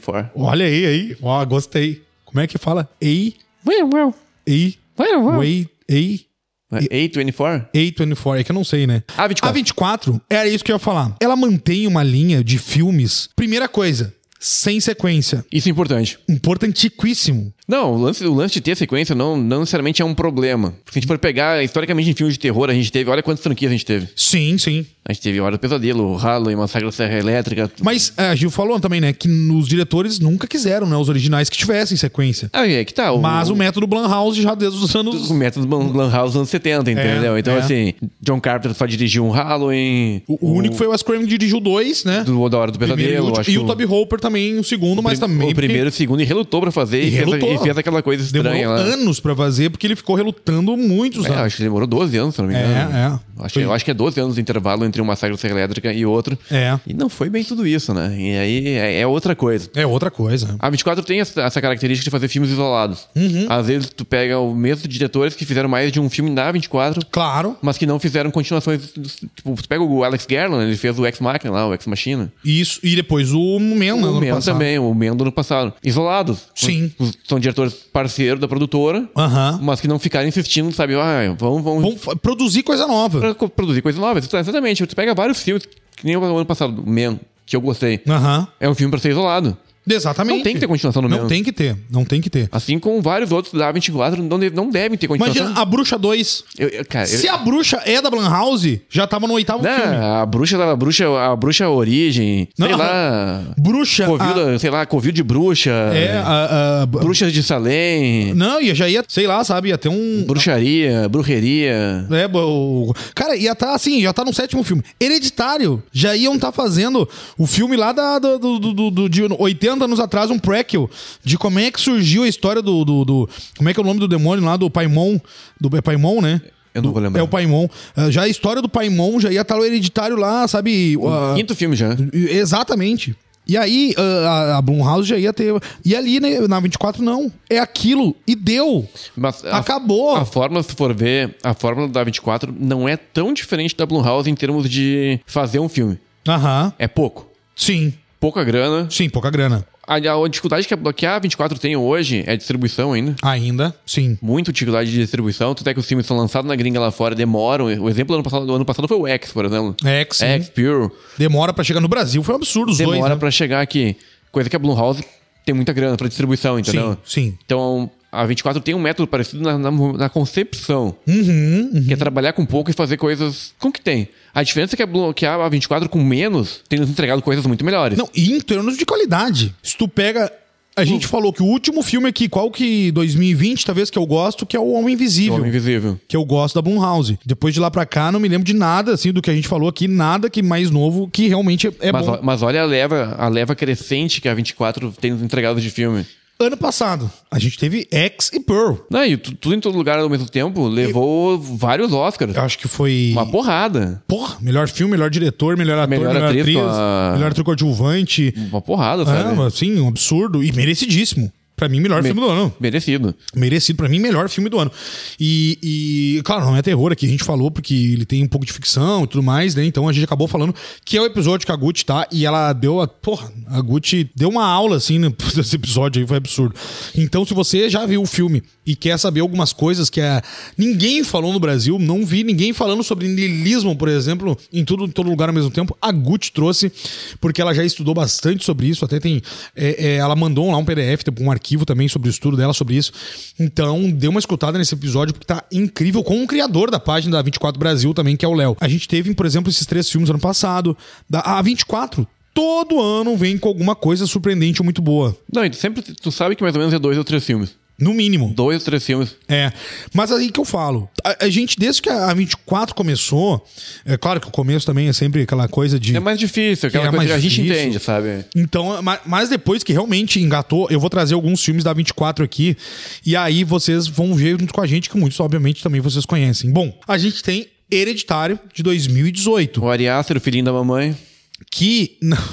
quatro.
Olha aí, aí. Ó, gostei. Como é que fala? Ei,
Well, well.
ei,
Well, well.
wait, ei.
A vinte e quatro?
A vinte e quatro, é que eu não sei, né?
A vinte e quatro.
A vinte e quatro, era isso que eu ia falar. Ela mantém uma linha de filmes. Primeira coisa, sem sequência.
Isso é importante.
Importantíssimo.
Não, o lance, o lance de ter sequência não, não necessariamente é um problema. Porque se a gente for pegar, historicamente, em filmes de terror, a gente teve... Olha quantas franquias a gente teve.
Sim, sim.
A gente teve Hora do Pesadelo, Halloween, Massacre da Serra Elétrica.
Mas a Gil falou também, né? Que os diretores nunca quiseram, né? Os originais que tivessem sequência.
Ah, é que tá. O,
Mas o método Blumhouse já desde os anos...
O método Blumhouse dos anos setenta, entendeu?
É,
então,
é.
assim, John Carpenter só dirigiu um Halloween.
O, o único foi o Wes Craven que dirigiu dois, né?
Do Da Hora do
Primeiro e
Pesadelo,
último.
acho
E
que
o Toby Hooper também, o segundo, mas
prim-
também...
O primeiro e o segundo, e relutou pra fazer.
E
E, fez,
relutou.
e fez aquela coisa estranha
Demorou
lá.
anos pra fazer, porque ele ficou relutando muitos
É,
anos.
acho que demorou doze anos, se não me engano.
É, é.
Acho,
Foi-
eu acho que é doze anos de intervalo entre um Massacre da Serra Elétrica e outro.
É.
E não foi bem tudo isso, né? E aí é, é outra coisa.
É outra coisa.
A vinte e quatro tem essa, essa característica de fazer filmes isolados.
Uhum.
Às vezes tu pega o mesmo diretores que fizeram mais de um filme na vinte e quatro,
Claro.
mas que não fizeram continuações. Tipo, tu pega o Alex Garland, ele fez o Ex Machina lá, o Ex Machina.
Isso. E depois o Mendo,
O
ano
Mendo
passado.
também, o Mendo no passado. Isolados.
Sim.
Os- São diretores parceiros da produtora,
Aham.
mas que não ficaram insistindo, sabe? Ah, vamos, vamos
Vamos fa- produzir coisa nova.
pra co- produzir coisas novas. Exatamente. Tu pega vários filmes, que nem o ano passado, o Men, que eu gostei.
Aham.
É um filme pra ser isolado.
Exatamente.
Não tem que ter continuação no
Não
Men.
tem que ter. Não tem que ter.
Assim como vários outros da vinte e quatro não, de- não devem ter continuação.
Imagina a Bruxa dois.
Eu- eu- cara, eu-
Se a Bruxa é da Blumhouse, já tava no oitavo
Né,
filme.
a bruxa da bruxa, a bruxa origem, sei
Não,
lá,
Bruxa.
covil, sei lá, covil de bruxa,
a- é, a, a-
bruxas de Salem,
Não, ia, já ia, sei lá, sabe, ia ter um...
bruxaria, brujeria.
É, o... Cara, ia tá assim, já tá no sétimo filme. Hereditário. Já iam tá fazendo o filme lá da, do, do, do, do- de oitenta anos atrás, um prequel, de como é que surgiu a história do, do, do- Como é que é o nome do demônio lá, do Paimon? Do, é Paimon, né?
Eu não vou lembrar.
É o Paimon. Ah, já a história do Paimon já ia estar tá o Hereditário lá, sabe? Ah,
Quinto filme já.
Exatamente. E aí, ah, a, a Blumhouse já ia ter. E ali, né, na vinte e quatro, não. É aquilo. E deu.
Mas a,
Acabou.
a fórmula, se for ver, a fórmula da vinte e quatro não é tão diferente da Blumhouse em termos de fazer um filme.
Aham.
É pouco.
Sim.
Pouca grana.
Sim, pouca grana.
A, a dificuldade que a, que a vinte e quatro tem hoje é distribuição ainda.
Ainda, sim.
Muito dificuldade de distribuição. Tu até que os filmes são lançados na gringa lá fora, demoram. O exemplo do ano passado, do ano passado foi o X, por exemplo.
X, sim.
X, Pure.
Demora pra chegar no Brasil. Foi um absurdo os
Demora
dois, né?
pra chegar aqui. Coisa que a Blumhouse tem muita grana pra distribuição, entendeu?
Sim, sim.
Então, a vinte e quatro tem um método parecido na, na, na concepção.
Uhum, uhum.
Que é trabalhar com pouco e fazer coisas com o que tem. A diferença é que a, Blum, que a vinte e quatro com menos tem nos entregado coisas muito melhores.
Não, e em termos de qualidade. Se tu pega... A gente falou que o último filme aqui, qual que dois mil e vinte, talvez, que eu gosto, que é o Homem Invisível.
O Homem Invisível.
Que eu gosto da Blumhouse. Depois de lá pra cá, não me lembro de nada, assim, do que a gente falou aqui. Nada que mais novo, que realmente é, é
Mas,
bom.
o- mas olha a leva, a leva crescente que a vinte e quatro tem nos entregados de filme.
Ano passado, a gente teve X e Pearl.
Não, e tu- tudo em todo lugar ao mesmo tempo levou vários Oscars.
Eu acho que foi...
Uma porrada.
Porra, melhor filme, melhor diretor, melhor ator,
Melhor
melhor,
atriz
atriz,
com a-
melhor ator coadjuvante.
Uma porrada, sabe?
É, assim, um absurdo. E merecidíssimo. Pra mim, melhor
Me-
filme do ano.
Merecido.
Merecido, pra mim, melhor filme do ano. E, e, claro, não é terror aqui, a gente falou, porque ele tem um pouco de ficção e tudo mais, né? Então a gente acabou falando que é o episódio que a Gucci tá, e ela deu a. Porra, a Gucci deu uma aula, assim, né, nesse episódio aí, foi absurdo. Então, se você já viu o filme e quer saber algumas coisas que a, ninguém falou no Brasil, não vi ninguém falando sobre niilismo, por exemplo, em tudo, em todo lugar ao mesmo tempo, a Gucci trouxe, porque ela já estudou bastante sobre isso, até tem. É, é, ela mandou lá um P D F, um arquivo também sobre o estudo dela sobre isso. Então, dê uma escutada nesse episódio, porque tá incrível, com o criador da página da vinte e quatro Brasil também, que é o Léo. A gente teve, por exemplo, esses três filmes ano passado. Da, a vinte e quatro, todo ano vem com alguma coisa surpreendente ou muito boa.
Não, e tu sempre tu sabe que mais ou menos é dois ou três filmes.
No mínimo.
Dois ou três filmes.
É, mas aí que eu falo. A, a gente, desde que a vinte e quatro começou, é claro que o começo também é sempre aquela coisa de...
É mais difícil, aquela
É
coisa
mais
que a gente
difícil.
entende, sabe?
Então, ma- mas depois que realmente engatou, eu vou trazer alguns filmes da vinte e quatro aqui, e aí vocês vão ver junto com a gente, que muitos, obviamente, também vocês conhecem. Bom, a gente tem Hereditário, de dois mil e dezoito,
O Ari Aster, o filhinho da mamãe.
que...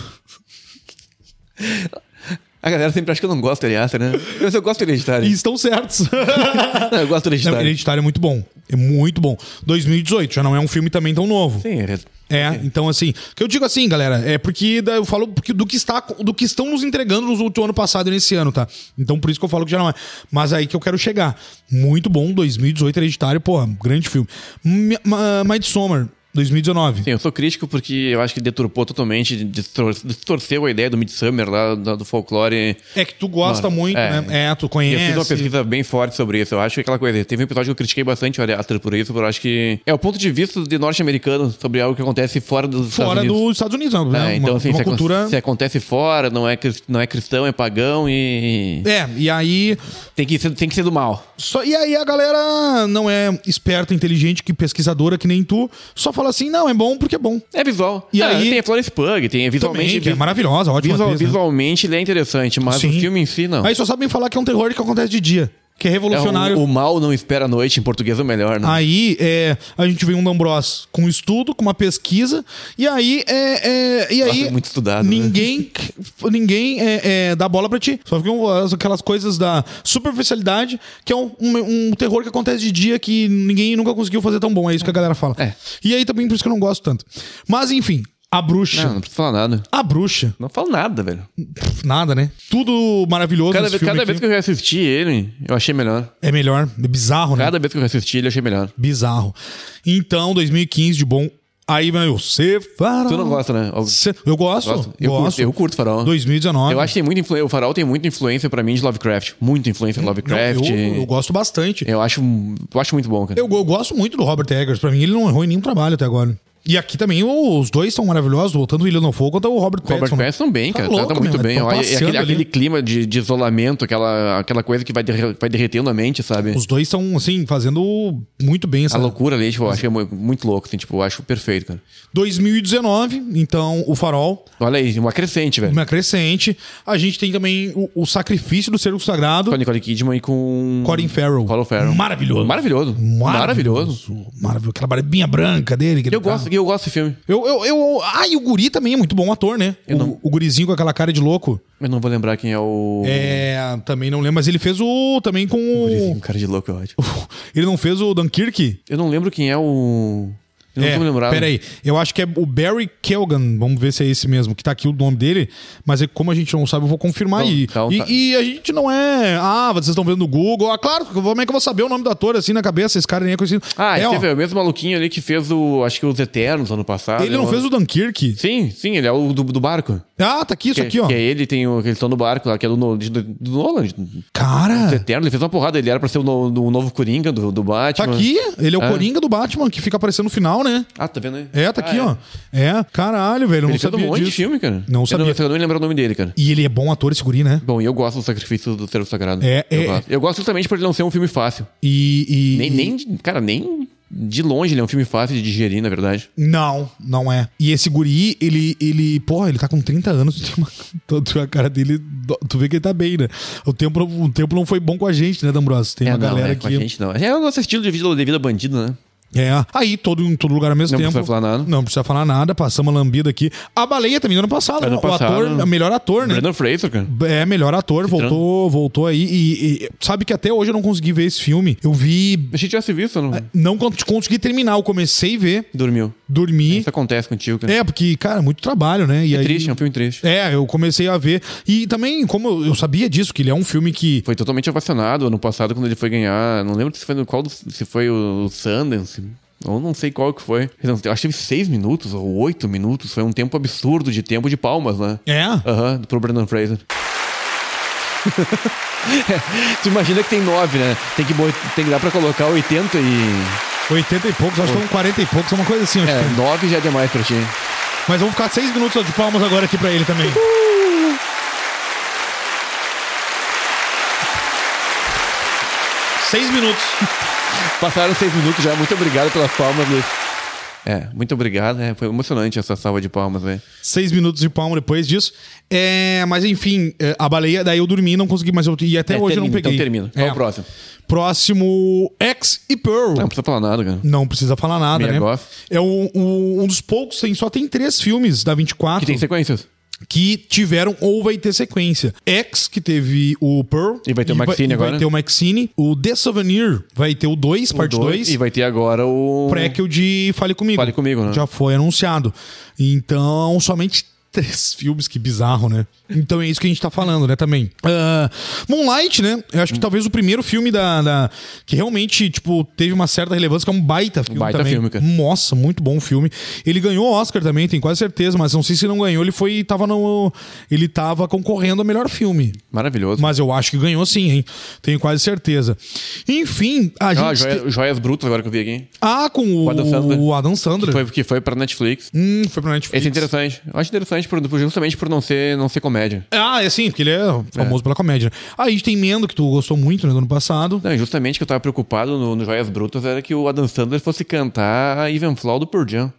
A galera sempre acha que eu não gosto do Ari Aster, né? Mas eu gosto do Hereditário.
E estão certos.
Não, eu gosto do
Não,
Hereditário.
Hereditário é muito bom. É muito bom. dois mil e dezoito, já não é um filme também tão novo.
Sim, é
É, okay. Então assim, que eu digo assim, galera, é porque eu falo porque do que está, do que estão nos entregando no último ano passado e nesse ano, tá? Então por isso que eu falo que já não é. Mas aí que eu quero chegar. Muito bom, dois mil e dezoito, Hereditário, porra, grande filme. Midsommar, dois mil e dezenove.
Sim, eu sou crítico porque eu acho que deturpou totalmente, distor- distorceu a ideia do Midsummer lá, do, do folclore.
É que tu gosta Mano, muito, é, né? É, tu conhece.
Eu fiz uma pesquisa bem forte sobre isso. Eu acho que aquela coisa... Teve um episódio que eu critiquei bastante o Ari Aster por isso, porque eu acho que é o ponto de vista de norte-americano sobre algo que acontece fora dos
fora
Estados Unidos.
Fora dos Estados Unidos, né?
É, então,
uma,
assim,
uma
se,
cultura...
ac- se acontece fora, não é, não é cristão, é pagão e...
É, e aí...
Tem que ser, tem que ser do mal.
Só, e aí a galera não é esperta, inteligente, que pesquisadora que nem tu, só fala assim, não, é bom porque é bom.
É visual.
E
ah,
aí
tem a Florence Pugh, tem visualmente...
Também, que é maravilhosa, ótima
visual,
atriz, né?
Visualmente ele é interessante, mas
Sim.
o filme em si não.
Aí só sabem falar que é um terror que acontece de dia. Que é revolucionário.
É, o, o mal não espera a noite, em português é o melhor, né?
Aí é, a gente vê um D'Ambrosio com um estudo, com uma pesquisa, e aí é, é e aí
Nossa, muito estudado,
ninguém
né?
ninguém é, é, dá bola pra ti. Só ficam aquelas coisas da superficialidade, que é um, um, um terror que acontece de dia que ninguém nunca conseguiu fazer tão bom. É isso que a galera fala.
É.
E aí também por isso que eu não gosto tanto. Mas enfim, A Bruxa.
Não, não precisa falar nada.
A Bruxa.
Não falo nada, velho.
Nada, né? Tudo maravilhoso.
Cada,
nesse
vez,
filme
cada
aqui.
vez que eu reassisti ele, eu achei melhor.
É melhor. É bizarro, né?
Cada vez que eu reassisti ele, eu achei melhor.
Bizarro. Então, dois mil e quinze de bom. Aí, meu, você farol.
Tu não gosta, né? Eu,
Cê... eu gosto.
gosto. Eu,
gosto.
Curto, eu curto Farol.
dois mil e dezenove.
Eu acho que tem muita influência. O Farol tem muita influência pra mim de Lovecraft. Muita influência de Lovecraft.
Não, eu, eu gosto bastante.
Eu acho, eu acho muito bom, cara.
Eu, eu gosto muito do Robert Eggers. Pra mim, ele não errou em nenhum trabalho até agora. E aqui também os dois são maravilhosos, tanto o William Dafoe quanto o Robert Pattinson.
Robert Pattinson bem, cara.
Tá louco,
Trata muito
meu,
bem.
tá
Olha, é aquele,
ali.
aquele clima de, de isolamento, aquela, aquela coisa que vai, derre, vai derretendo a mente, sabe?
Os dois estão, assim, fazendo muito bem essa...
A loucura ali, tipo, eu acho que é muito louco, assim, tipo, eu acho perfeito, cara.
dois mil e dezenove, então, o Farol.
Olha aí, uma crescente, velho.
Uma crescente. A gente tem também o, o Sacrifício do Cervo Sagrado.
Com a Nicole Kidman e com...
Colin Farrell.
Colin Farrell.
Maravilhoso.
Maravilhoso. Maravilhoso.
Maravilhoso. Aquela barbinha branca dele.
Eu gosto, eu gosto desse filme.
Eu, eu, eu... Ah, e o guri também é muito bom ator, né?
Eu
o,
não-
o gurizinho com aquela cara de louco.
Eu não vou lembrar quem é o...
É... Também não lembro, mas ele fez o... Também com o...
Um cara de louco, eu acho.
Ele não fez o Dunkirk?
Eu não lembro quem é o... Eu não
É,
tô me lembrando.
peraí, eu acho que é o Barry Keoghan, vamos ver se é esse mesmo, que tá aqui o nome dele, mas é, como a gente não sabe, eu vou confirmar
Então-
aí.
então
e,
tá.
e a gente não é, ah, vocês estão vendo no Google, ah, claro, como é que eu vou saber o nome do ator assim na cabeça, esse cara nem é conhecido.
Ah,
é,
esse
ó,
teve o mesmo maluquinho ali que fez o... Acho que os Eternos ano passado.
ele não
Eu-
fez o Dunkirk?
Sim, sim, ele é o do, do barco.
Ah, tá aqui, isso
Que,
aqui, ó.
que é ele, tem o... Que eles estão no barco lá, que é do, no- de- do, do Nolan. Os
Cara,
Eternos, ele fez uma porrada. Ele era pra ser o, no, do novo Coringa do, do
tá
Batman.
aqui, ele é o
É.
Coringa do Batman, que fica aparecendo no final, né?
Ah, tá vendo aí?
É, tá aqui,
Ah,
ó. É, caralho, velho, eu
Ele
não
fez um
sabia
monte
disso.
de filme, cara.
Não
eu
sabia.
Não, eu não me lembro o nome dele, cara.
E ele é bom ator, esse guri, né?
Bom, e eu gosto do Sacrifício do Cervo Sagrado.
É,
eu
é-
Gosto. Eu gosto justamente por ele não ser um filme fácil.
E... e-
Nem, nem, cara, nem de longe ele é um filme fácil de digerir, na verdade.
Não, não é. E esse guri, ele, ele, porra, ele tá com trinta anos, tu tem uma, tu- a cara dele, tu vê que ele tá bem, né? O tempo, o tempo não foi bom com a gente, né, D'Ambrosio? Tem
é,
uma
não,
galera
é, com a
que...
gente não. É o nosso estilo de vida, de vida bandido, né?
É, aí todo em todo lugar ao mesmo
Não
tempo.
precisa falar nada.
Não precisa falar nada, passamos a lambida aqui. A Baleia também do ano passado,
Ano
né?
passado.
O ator, melhor ator, né?
Brandon Fraser, cara.
É, melhor ator, voltou, voltou aí. E, e sabe que até hoje eu não consegui ver esse filme. Eu vi.
A gente tivesse visto, não?
Não con- consegui terminar. Eu comecei a ver,
Dormiu.
dormi.
Isso acontece contigo, cara.
É, porque, cara, muito trabalho, né? E
É
aí,
triste, é um filme triste.
É, eu comecei a ver. E também, como eu, eu sabia disso, que ele é um filme que.
Foi totalmente ovacionado ano passado quando ele foi ganhar. Não lembro se foi no qual do- se foi o Sundance. Ou não sei qual que foi. Eu não- eu acho que teve seis minutos ou oito minutos. Foi um tempo absurdo de tempo de palmas, né?
É.
Aham, pro Brandon Fraser. Tu imagina que tem nove, né? Tem que, bo- tem que dar pra colocar oitenta e.
oitenta e poucos, acho que são quarenta e poucos, é uma coisa assim. Acho
É,
que.
nove já é demais pra ti.
Mas vamos ficar seis minutos de palmas agora aqui pra ele também. Seis minutos.
Passaram seis minutos já. Muito obrigado pelas palmas, Luiz. É, muito obrigado. É, foi emocionante essa salva de palmas, velho.
Seis minutos de palma depois disso. É, mas enfim, é, a baleia, daí eu dormi, não consegui, mas eu e até
É,
hoje eu não
termina,
peguei.
Então termina. Qual
É.
o próximo?
Próximo, X e Pearl.
Não, não precisa falar nada, cara.
Não precisa falar nada,
Mia
né?
Goth.
É o, o- um dos poucos, tem, só tem três filmes da vinte e quatro.
Que tem sequências.
que tiveram ou vai ter sequência. X, que teve o Pearl.
E vai ter o
vai-
Maxine
e
agora.
Vai ter o Maxine. O The Souvenir vai ter o dois, parte dois.
E vai ter agora o...
Prequel de Fale Comigo.
Fale Comigo, né?
Já foi anunciado. Então, somente três filmes, que bizarro, né? Então é isso que a gente tá falando, né, também. Ah, Moonlight, né? Eu acho que talvez o primeiro filme da, da- que realmente, tipo, teve uma certa relevância, que é um baita filme
Baita
também.
filme, cara.
Nossa, muito bom filme. Ele ganhou o Oscar também, tenho quase certeza, mas não sei se não ganhou, ele foi, tava no... Ele tava concorrendo a melhor filme.
Maravilhoso.
Mas eu acho que ganhou sim, hein? Tenho quase certeza. Enfim, a
Ah,
gente...
Joia- Joias Brutas agora que eu vi aqui.
Ah, com o,
O Adam Sandler.
o Adam Sandler.
Foi, que foi pra Netflix.
Hum, foi pra Netflix.
Esse é interessante. Eu acho interessante por, por- justamente por não ser, não ser comédia.
Ah, é sim, porque ele é famoso pela comédia. Aí a gente tem Mendo, que tu gostou muito, né, do ano passado.
Não, e justamente que eu tava preocupado no, no Joias Brutas era que o Adam Sandler fosse cantar a Even Flow do Pearl Jam.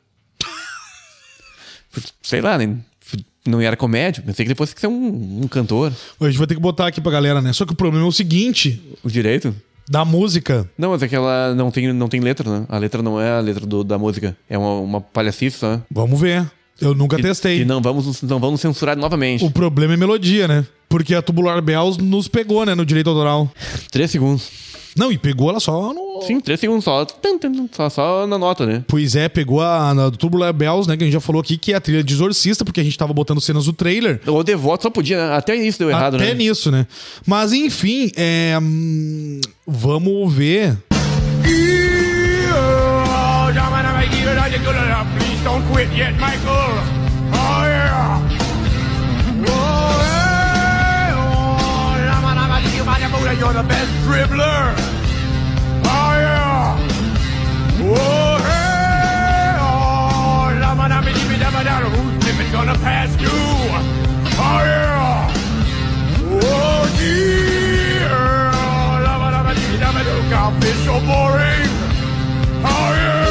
Sei lá, né? Não era comédia. Pensei que ele fosse ser um, um cantor.
A gente vai ter que botar aqui pra galera, né? Só que o problema é o seguinte,
O direito?
da música.
Não, mas é que ela não tem, não tem letra, né? A letra não é a letra do- da música. É uma, uma palhacice só.
Vamos ver. Eu nunca testei.
E não vamos, não vamos censurar novamente.
O problema é melodia, né? Porque a Tubular Bells nos pegou, né, no direito autoral.
Três segundos.
Não, e pegou ela só no...
Sim, três segundos só. Tum, tum, tum, Só, só na nota, né?
Pois é, pegou a, a do Tubular Bells, né, que a gente já falou aqui, que é a trilha de Exorcista, porque a gente tava botando cenas do trailer.
O Devoto só podia, né? Até isso deu errado,
Até
né?
nisso, né? Mas, enfim, é... hum, vamos ver...
Please don't quit yet, Michael. Oh yeah. Oh yeah. Oh, lama, lama, you mighty Buddha, you're the best dribbler. Oh yeah. Oh hey. Oh, lama, lama, you lama, lama, who's dribbling gonna pass you? Oh yeah. Oh dear. Lama, lama, you lama, you got fish so boring. Oh yeah.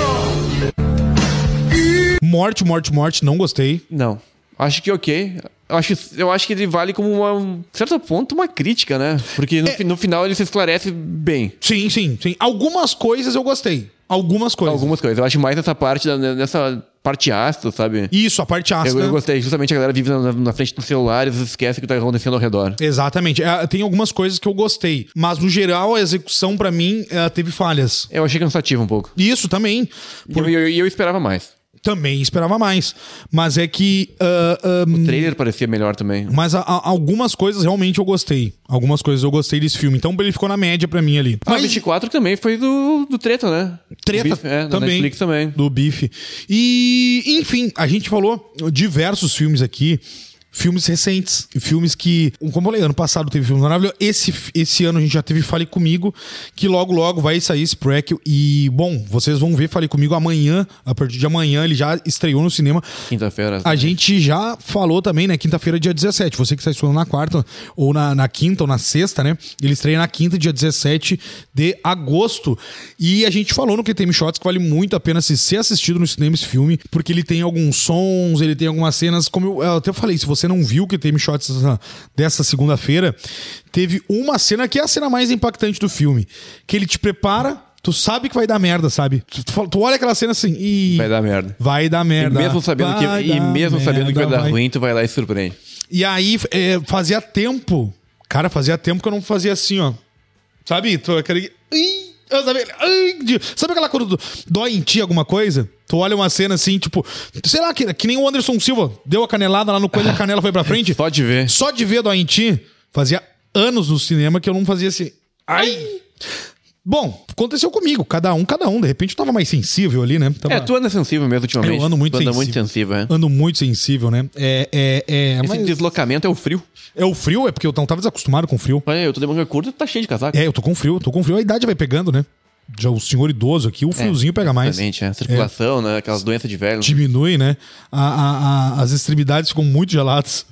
Morte, morte, morte, não gostei.
Não. Acho que ok. Eu acho, eu acho que ele vale como uma, um certo ponto, uma crítica, né? Porque no,
É.
fi- no final ele se esclarece bem.
Sim, sim, sim. Algumas coisas eu gostei. Algumas coisas.
Algumas coisas. Eu acho mais essa parte, da- nessa parte ácida, sabe?
Isso, a parte
Eu,
ácida.
eu gostei. Justamente a galera vive na, na frente do celular e esquece o que tá acontecendo ao redor.
Exatamente. É, tem algumas coisas que eu gostei. Mas, no geral, a execução, pra mim, é, teve falhas.
Eu achei cansativo um pouco.
Isso também.
E eu, eu, eu esperava mais.
Também esperava mais. Mas é que... ah, ah,
O trailer parecia melhor também.
mas a- a- algumas coisas realmente eu gostei. Algumas coisas eu gostei desse filme. Então ele ficou na média pra mim ali.
Ah,
Mas
vinte e quatro também foi do, do Treta, né?
Treta
Do Bife, é, da
também.
Netflix também.
Do Bife. E, enfim, a gente falou diversos filmes aqui. Filmes recentes, filmes que, como eu falei, ano passado teve filme maravilhoso. Esse, esse ano a gente já teve Fale Comigo, que logo, logo vai sair esse prequel. E, bom, vocês vão ver Fale Comigo amanhã, a partir de amanhã, ele já estreou no cinema.
Quinta-feira.
A gente já falou também, né? Quinta-feira, dia dezessete. Você que está estudando na quarta, ou na, na quinta, ou na sexta, né? Ele estreia na quinta, dia dezessete de agosto. E a gente falou no Q T M Shots que vale muito a pena se ser assistido no cinema esse filme, porque ele tem alguns sons, ele tem algumas cenas. Como eu, eu até falei, se você não viu o Q T M Shots dessa, dessa segunda-feira, teve uma cena que é a cena mais impactante do filme. Que ele te prepara. Tu sabe que vai dar merda, sabe? Tu, tu fala- tu olha aquela cena assim e...
Vai dar merda.
Vai dar
E
merda.
mesmo sabendo, que,
Vai
e
dar
mesmo sabendo que vai
merda,
dar ruim, tu vai lá e se surpreende.
E aí, é, fazia tempo. Cara, fazia tempo que eu não fazia assim, ó. Sabe? Tu, aquele... Ai, eu sabia- ai, de- Sabe aquela coisa do dói em ti alguma coisa? Tu olha uma cena assim, tipo... Sei lá, que, que nem o Anderson Silva. Deu a canelada lá no coelho e a canela foi pra frente.
Só de ver.
Só de ver dói em ti. Fazia anos no cinema que eu não fazia assim. Ai... Bom, aconteceu comigo. Cada um, cada um. De repente eu tava mais sensível ali, né? Tava...
É, tu anda sensível mesmo ultimamente.
Eu ando muito
tu anda
sensível.
muito sensível, é.
Ando muito sensível, né? É, é, é...
Esse
mas-
deslocamento é o frio.
É o frio, é porque eu não tava desacostumado com frio.
Olha, eu tô de manga curta e tá cheio de casaco.
É, eu tô com frio, tô com frio. A idade vai pegando, né? Já o senhor idoso aqui, o friozinho pega mais.
Exatamente, é. Circulação, né? Aquelas doenças de velho.
Diminui, né? A- a- a- as extremidades ficam muito geladas.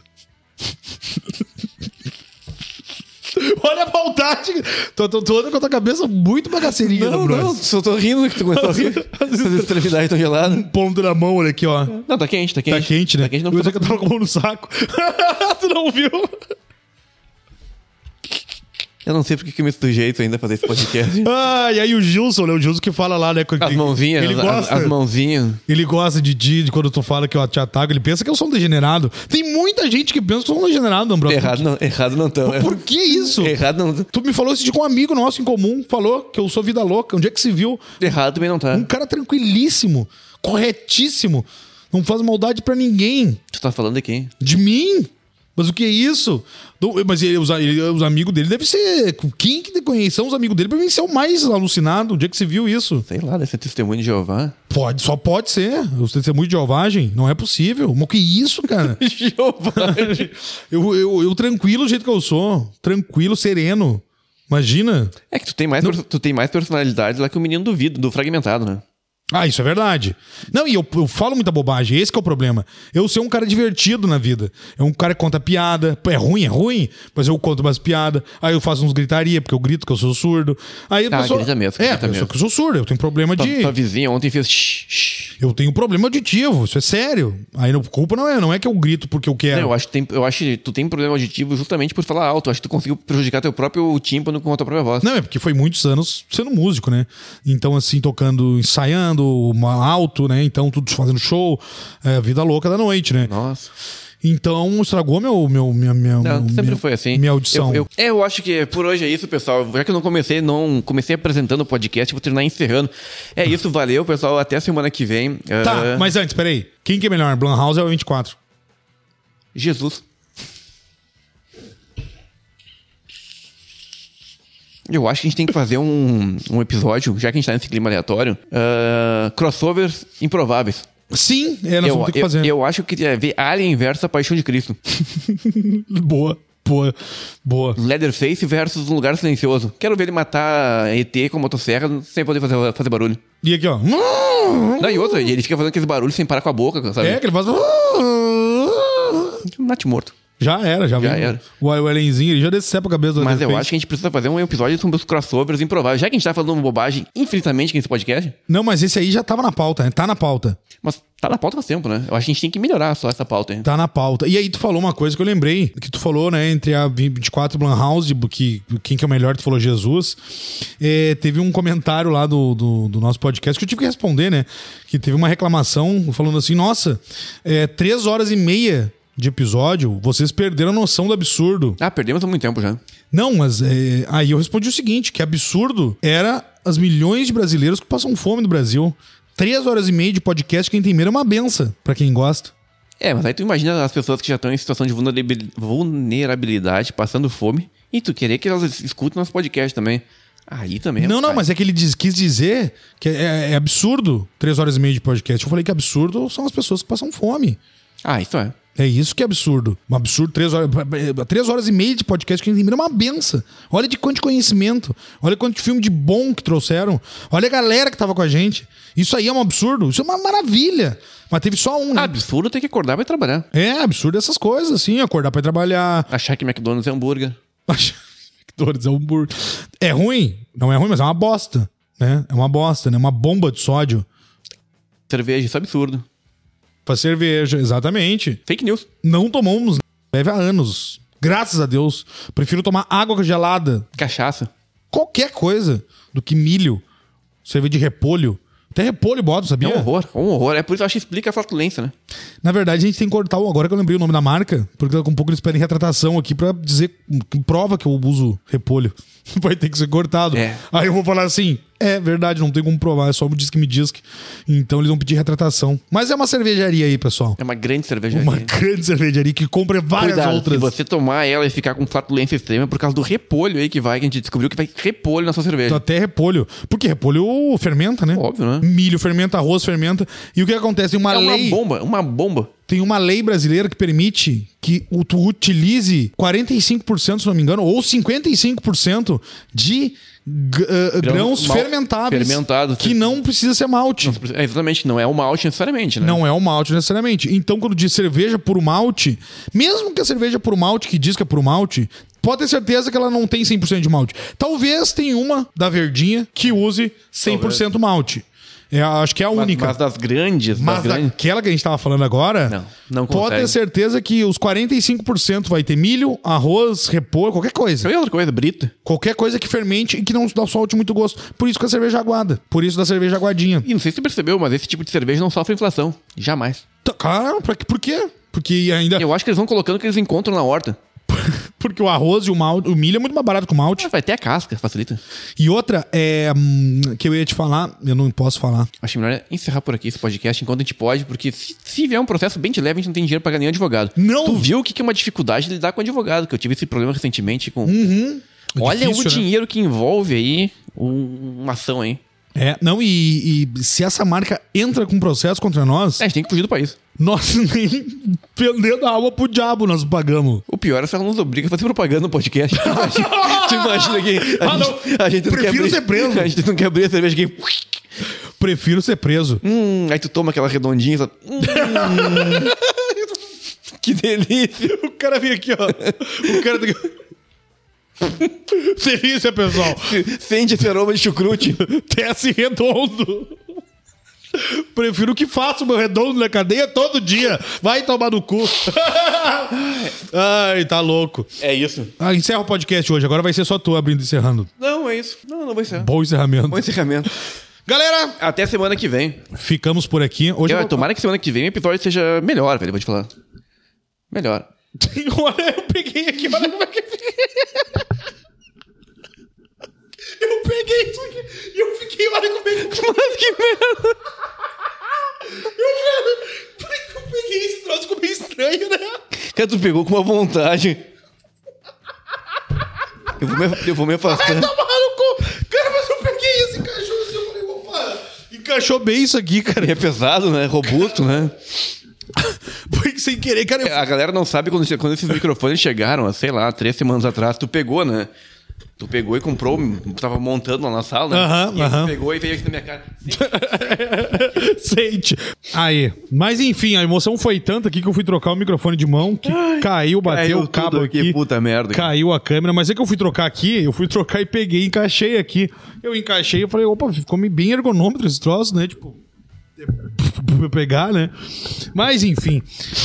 Olha a maldade! Tô, tô, tô andando com a tua cabeça muito bagaceirinha,
Não,
Bruno.
não, só tô rindo que tu começou a rir. As extremidades estão geladas.
Ponto na mão, olha aqui, ó.
Não, tá quente, tá quente.
Tá quente, né?
Tá quente, não
eu pensei
precisa...
que eu tava com a mão no saco. Tu não viu?
Eu não sei porque que eu me sujeito ainda a fazer esse podcast.
Ah, e aí o Gilson, né? O Gilson que fala lá, né?
As mãozinhas,
ele
as,
gosta,
as mãozinhas.
Ele gosta de ti, de quando tu fala que eu te ataco, ele pensa que eu sou um degenerado. Tem muita gente que pensa que eu sou um degenerado, Ambrosio.
Errado não, errado não tão.
Por que isso?
Errado não.
Tu me falou isso de um amigo nosso em comum, falou que eu sou vida louca. Onde é que se viu?
Errado também não tá.
Um cara tranquilíssimo, corretíssimo, não faz maldade pra ninguém.
Tu tá falando de quem?
De mim? Mas o que é isso? Mas ele, os, ele, os amigos dele devem ser... Quem que conhece? São os amigos dele devem ser o mais alucinado. Onde é que você viu isso?
Sei lá, deve ser testemunho de Jeová.
Pode, só pode ser. Os testemunhos de Jeovagem. Não é possível. Mas o que é isso, cara?
Jeová.
eu, eu, eu tranquilo do jeito que eu sou. Tranquilo, sereno. Imagina.
É que tu tem mais, tu tem mais personalidade lá que o menino do Vido, do Fragmentado, né?
Ah, isso é verdade. Não, e eu, eu falo muita bobagem, esse que é o problema. Eu sou um cara divertido na vida. É um cara que conta piada. Pô, é ruim, é ruim, mas eu conto umas piadas. Aí eu faço uns gritaria, porque eu grito que eu sou surdo. Aí a
Ah,
pessoa...
grita mesmo,
É,
grita
eu
mesmo.
sou que eu sou surdo, eu tenho problema
Tua,
de...
tua vizinha ontem fez shh, shh.
Eu tenho problema auditivo, isso é sério. Aí a culpa não é, não é que eu grito porque eu quero.
Não, eu acho que tem, eu acho que tu tem problema auditivo justamente por falar alto. Eu acho que tu conseguiu prejudicar teu próprio tímpano com a tua própria voz.
Não, é porque foi muitos anos sendo músico, né? Então, assim, tocando, ensaiando, uma alto, né? Então, tudo fazendo show, é, vida louca da noite, né?
Nossa.
Então, estragou meu, meu, minha, minha,
Não, sempre
minha,
foi assim.
minha audição.
Eu, eu, é, eu acho que por hoje é isso, pessoal. Já que eu não comecei, não comecei apresentando o podcast, vou terminar encerrando. É isso, valeu, pessoal. Até a semana que vem.
Tá,
Uh,
mas antes, peraí. Quem que é melhor, Blumhouse ou vinte e quatro?
Jesus. Eu acho que a gente tem que fazer um, um episódio, já que a gente tá nesse clima aleatório, uh, crossovers improváveis.
Sim, é, nós
eu,
vamos ter que
eu,
fazer.
eu acho que queria ver Alien versus a Paixão de Cristo.
Boa, boa, boa.
Leatherface versus Um Lugar Silencioso. Quero ver ele matar E T com motosserra sem poder fazer, fazer barulho.
E aqui, ó.
Não, e outra, ele fica fazendo aqueles barulhos sem parar com a boca, sabe?
É, que ele faz...
Um nate morto.
Já era, já,
Já
viu?
era.
O, o Elenzinho, ele já decepa a cabeça do
Mas eu
Leatherface.
acho que a gente precisa fazer um episódio sobre os crossovers improváveis. Já que a gente tá falando bobagem infinitamente nesse podcast,
Não, mas esse aí já tava na pauta, né? Tá na pauta.
mas tá na pauta faz tempo, né? Eu acho que a gente tem que melhorar só essa pauta, hein?
Tá na pauta. E aí tu falou uma coisa que eu lembrei, que tu falou, né, entre a vinte e quatro e Blumhouse, que, quem que é o melhor, tu falou Jesus. É, teve um comentário lá do, do, do nosso podcast que eu tive que responder, né? Que teve uma reclamação falando assim, nossa, é, três horas e meia de episódio, vocês perderam a noção do absurdo.
Ah, perdemos há muito tempo já.
Não, mas é, aí eu respondi o seguinte, que absurdo era as milhões de brasileiros que passam fome no Brasil. Três horas e meia de podcast, quem tem medo é uma benção, pra quem gosta.
É, mas aí tu imagina as pessoas que já estão em situação de vulnerabil- vulnerabilidade, passando fome, e tu querer que elas escutem nosso podcast também. Aí também...
Não, não,
pai.
mas é que ele diz- quis dizer que é, é absurdo três horas e meia de podcast. Eu falei que absurdo são as pessoas que passam fome.
Ah, isso é.
É isso que é absurdo. Um absurdo, três horas, três horas e meia de podcast que a gente é uma benção. Olha de quanto conhecimento. Olha quanto filme de bom que trouxeram. Olha a galera que tava com a gente. Isso aí é um absurdo. Isso é uma maravilha. Mas teve só um, né?
Absurdo ter que acordar pra ir trabalhar.
É, absurdo essas coisas, assim. Acordar pra ir trabalhar.
Achar que McDonald's é hambúrguer.
McDonald's é um hambúrguer. É ruim? Não é ruim, mas é uma bosta. Né? É uma bosta, né? Uma bomba de sódio.
Cerveja, isso é absurdo.
Pra cerveja, exatamente.
Fake news.
Não tomamos, deve há anos. Graças a Deus. Prefiro tomar água gelada,
Cachaça.
qualquer coisa, do que milho, cerveja de repolho. Até repolho bota,
É
sabia?
um horror, é um horror. É por isso que eu acho que explica a flatulência, né?
Na verdade, a gente tem que cortar o... Agora que eu lembrei o nome da marca, porque daqui a um pouco eles pedem retratação aqui pra dizer... Prova que eu uso repolho. Vai ter que ser cortado.
É.
Aí eu vou falar assim... É verdade, não tem como provar. É só o diz que me diz que... Então eles vão pedir retratação. Mas é uma cervejaria aí, pessoal.
É uma grande cervejaria.
Uma grande cervejaria que compra várias
Cuidado,
outras.
se você tomar ela e ficar com flatulência extrema, é por causa do repolho aí que vai, que a gente descobriu que vai repolho na sua cerveja.
Até repolho. Porque repolho fermenta, né?
Óbvio, né?
Milho fermenta, arroz fermenta. E o que acontece? Tem uma
É uma
lei...
bomba, uma bomba.
Tem uma lei brasileira que permite que o- tu utilize quarenta e cinco por cento, se não me engano, ou cinquenta e cinco por cento de g- uh, grãos
mal-
fermentáveis.
fermentados.
Que não precisa ser malte.
É, exatamente, não é o malte necessariamente, né?
Não é o malte necessariamente. Então, quando diz cerveja por malte, mesmo que a cerveja por malte, que diz que é por malte, pode ter certeza que ela não tem cem por cento de malte. Talvez tenha uma da Verdinha que use cem por cento malte. É, acho que é a
Mas,
única.
mas das grandes...
Mas
das grandes...
aquela que a gente tava falando agora,
Não, não
pode
consegue.
ter certeza que os quarenta e cinco por cento vai ter milho, arroz, repolho, qualquer coisa.
Sabe outra coisa? Brita.
Qualquer coisa que fermente e que não dá solte muito gosto. Por isso que a cerveja é aguada. Por isso da cerveja aguadinha.
E não sei se você percebeu, mas esse tipo de cerveja não sofre inflação. Jamais.
Tá, cara, pra, por quê? Porque ainda...
Eu acho que eles vão colocando o que eles encontram na horta.
Porque o arroz e o malte, o milho é muito mais barato que o malte.
Ah, vai ter a casca, facilita.
E outra, é... hum, que eu ia te falar, eu não posso falar.
Acho melhor encerrar por aqui esse podcast enquanto a gente pode, porque se, se vier um processo bem de leve, a gente não tem dinheiro pra ganhar nenhum advogado.
Não.
Tu viu o que que é uma dificuldade de lidar com advogado, que eu tive esse problema recentemente com...
Uhum. É
Olha
difícil,
o
né?
dinheiro que envolve aí um- uma ação aí.
É, não, e, e se essa marca entra com processo contra nós,
É, a gente tem que fugir do país.
nós nem vendendo a alma pro diabo nós pagamos.
O pior é se ela nos obriga a fazer propaganda no podcast. Tu imagina, tu imagina que a,
Ah,
gente,
não.
a gente não quer
Prefiro
abrir,
ser preso.
A gente não quer abrir a cerveja aqui.
Prefiro ser preso.
Hum, aí tu toma aquela redondinha. Sabe? Hum, que delícia.
O cara vem aqui, ó. O cara tem que... Delícia, pessoal.
Sente esse aroma de chucrute.
Desce redondo. Prefiro que faça o meu redondo na cadeia todo dia. Vai tomar no cu. Ai, tá louco.
É isso.
Ah, encerra o podcast hoje. Agora vai ser só tu abrindo e encerrando.
Não, é isso. Não, não vai ser.
Bom encerramento.
Bom encerramento.
Galera,
Até semana que vem.
ficamos por aqui. Hoje
Eu,
eu vou...
Tomara que semana que vem o episódio seja melhor, velho. Vou te falar. Melhor.
Olha, eu peguei aqui. Olha como é que... Eu peguei isso aqui e eu fiquei... Olha como é que...
Mas que merda.
Eu, peraí que eu peguei esse troço, ficou meio estranho, né?
Cara, tu pegou com uma vontade. Eu vou me, eu vou me afastar.
Tomar no cu! Cara, mas eu peguei esse encaixou assim, eu falei, opa, encaixou bem isso aqui, cara.
É pesado, né? Robusto, né?
Foi sem querer, cara. Eu...
A galera não sabe quando, quando esses microfones chegaram, sei lá, três semanas atrás, tu pegou, né? Tu pegou e comprou, tava montando lá na sala, né?
Aham,
e aí tu
aham.
pegou e veio aqui na minha cara.
Sente. Aí. Mas enfim, a emoção foi tanta aqui que eu fui trocar o microfone de mão, que caiu, bateu
caiu
o cabo
tudo
aqui.
aqui, puta merda.
Caiu a câmera, mas é que eu fui trocar aqui, eu fui trocar e peguei, encaixei aqui. Eu encaixei e falei, opa, ficou bem ergonômetro esse troço, né? Tipo, pra pegar, né? Mas enfim.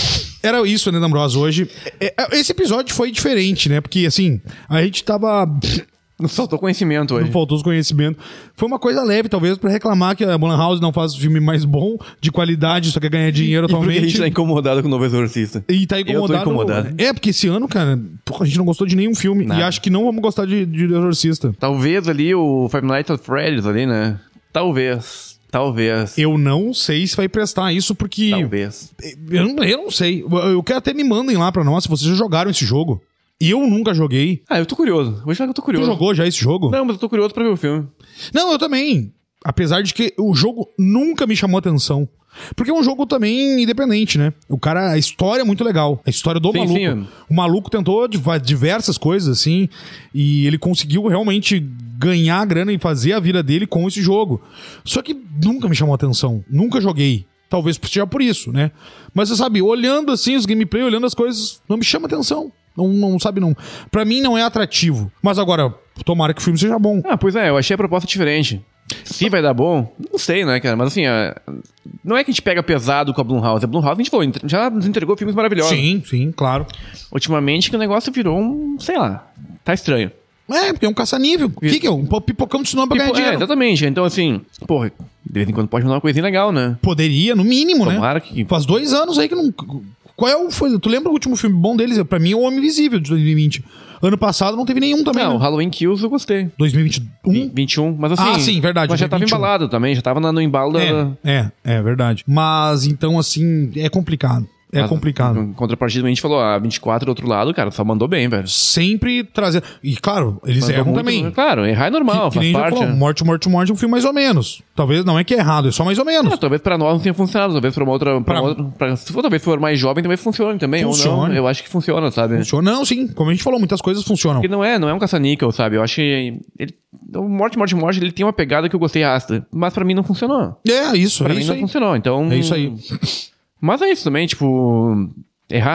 Era isso, né, D'Ambrosio, hoje. É, é, Esse episódio foi diferente, né? Porque, assim, a gente tava...
Não faltou conhecimento hoje.
Não faltou os conhecimentos. Foi uma coisa leve, talvez, pra reclamar que a Blumhouse não faz filme mais bom, de qualidade, só quer ganhar dinheiro
E porque
atualmente.
a gente tá incomodado com o Novo Exorcista.
E tá incomodado.
Eu tô incomodado.
É, porque esse ano, cara, porra, a gente não gostou de nenhum filme.
Nada.
E acho que não vamos gostar de, de Exorcista.
Talvez ali o Five Nights at Freddy's ali, né? Talvez. Talvez.
Eu não sei se vai prestar isso, porque...
Talvez.
Eu não, eu não sei. Eu, eu quero até me mandem lá pra nós se vocês já jogaram esse jogo. Eu nunca joguei.
Ah, eu tô curioso. Vou falar que eu tô
Tu
curioso.
jogou já esse jogo?
Não, mas eu tô curioso pra ver o filme.
Não, eu também. Apesar de que o jogo nunca me chamou atenção. Porque é um jogo também independente, né? O cara, a história é muito legal. A história do
Sim,
maluco.
sim.
O maluco tentou div- diversas coisas, assim, e ele conseguiu realmente ganhar grana e fazer a vida dele com esse jogo. Só que nunca me chamou atenção. Nunca joguei. Talvez seja por isso, né? Mas você sabe, olhando assim os gameplay, olhando as coisas, não me chama atenção. Não, não sabe, não. Pra mim não é atrativo. Mas agora, tomara que o filme seja bom.
Ah, pois é, eu achei a proposta diferente. Se vai dar bom, não sei, né, cara? Mas assim, a- não é que a gente pega pesado com a Blumhouse. A Blumhouse, a gente falou, entre- já nos entregou filmes maravilhosos.
Sim, sim, claro.
Ultimamente que o negócio virou um, sei lá, tá estranho.
É, porque é um caça-nível. O que, que é? Um pipocão de cinema pra ganhar
Tipo, é,
dinheiro.
exatamente. Então assim, porra, de vez em quando pode mandar uma coisinha legal, né?
Poderia, no mínimo,
Tomara
né?
que...
Faz dois anos aí que não... Qual é o... Foi, tu lembra o último filme bom deles? Pra mim é o Homem Invisível, de dois mil e vinte. Ano passado não teve nenhum também,
Não, o
né?
Halloween Kills eu gostei.
dois mil e vinte e um?
vinte e um, mas assim...
Ah, sim, verdade,
Mas já tava
vinte e um.
embalado também, já tava na- no embalo da...
É, é, é verdade. Mas, então, assim, é complicado. É
Mas,
complicado.
Em contrapartida, a gente falou, a vinte e quatro do outro lado, cara, só mandou bem, velho.
Sempre trazer... E, claro, eles
Mandou
erram
muito-
também.
Claro, errar é normal,
que, que nem
faz
já
parte.
falou,
né?
Morte, Morte, Morte é um filme mais ou menos. Talvez não é que é errado, é só mais ou menos.
Ah, talvez pra nós não tenha funcionado, talvez pra uma outra... Pra
Pra-
outra pra- se for talvez for mais jovem, também funcione também. Ou
Funcione.
não, eu acho que funciona, sabe?
Funciona? Não, sim. Como a gente falou, muitas coisas funcionam.
Porque não é, não é um caça-níquel, sabe? Eu acho que... Ele, o Morte, Morte, Morte, ele tem uma pegada que eu gostei ácida. Mas pra mim não funcionou.
É, isso,
Pra
é
mim
isso
não
aí.
funcionou, então...
É isso aí.
Mas é isso também, tipo... Errar.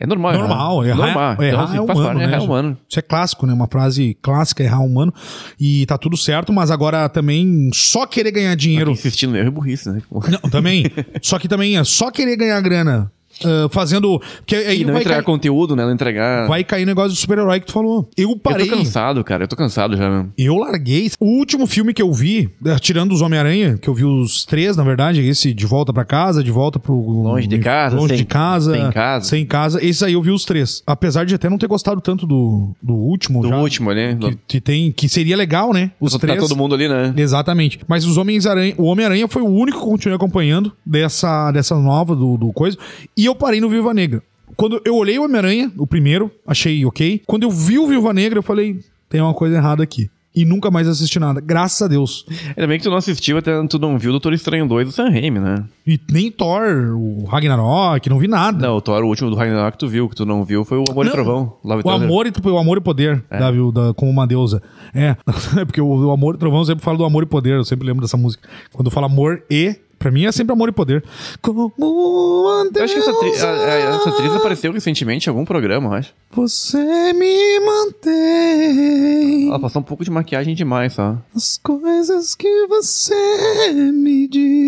É normal,
Normal,
errar.
errar,
normal.
errar
Então, assim,
é
faz
humano,
parte,
né,
errar é
gente?
humano.
Isso é clássico, né? Uma frase clássica, errar humano. E tá tudo certo, mas agora também só querer ganhar dinheiro...
Insistir no erro é burrice, né?
Não, também. Só que também é só querer ganhar grana uh, fazendo... Que aí
E não
vai,
entregar
cair,
conteúdo, né? Não entregar...
vai cair negócio do super-herói que tu falou. Eu parei...
Eu tô cansado, cara. Eu tô cansado já mesmo.
Eu larguei. O último filme que eu vi, eh, tirando os Homem-Aranha, que eu vi os três, na verdade, esse De Volta pra Casa, De Volta pro...
Longe de casa,
Longe
sem-
de casa.
sem casa.
Sem casa. Esse aí eu vi os três. Apesar de até não ter gostado tanto do, do último.
Do
já,
último ali.
Que, que tem, que seria legal, né? Os
Tá
três.
todo mundo ali, né?
Exatamente. Mas os Homens-Aranha, o Homem-Aranha foi o único que eu continuei acompanhando dessa, dessa nova do, do coisa. E eu parei no Viúva Negra. Quando eu olhei o Homem-Aranha, o primeiro, achei ok. Quando eu vi o Viúva Negra, eu falei, tem uma coisa errada aqui. E nunca mais assisti nada. Graças a Deus.
Ainda bem que tu não assistiu, até tu não viu o Doutor Estranho dois do Sam Raimi, né?
E nem Thor, o Ragnarok, não vi nada.
Não, o Thor, o último do Ragnarok que tu viu, que tu não viu, foi o Amor
Não,
e Trovão. Love
O
Thunder.
amor, e, o amor e poder,
É.
da, da, como uma deusa. É, é porque o, o amor e trovão sempre fala do amor e poder. Eu sempre lembro dessa música. Quando fala amor e, pra mim é sempre amor e poder. Como uma deusa,
Eu acho que essa, atri- a- a- essa atriz apareceu recentemente em algum programa, eu acho.
você me mantém.
Ela passou um pouco de maquiagem demais, só.
As coisas que você me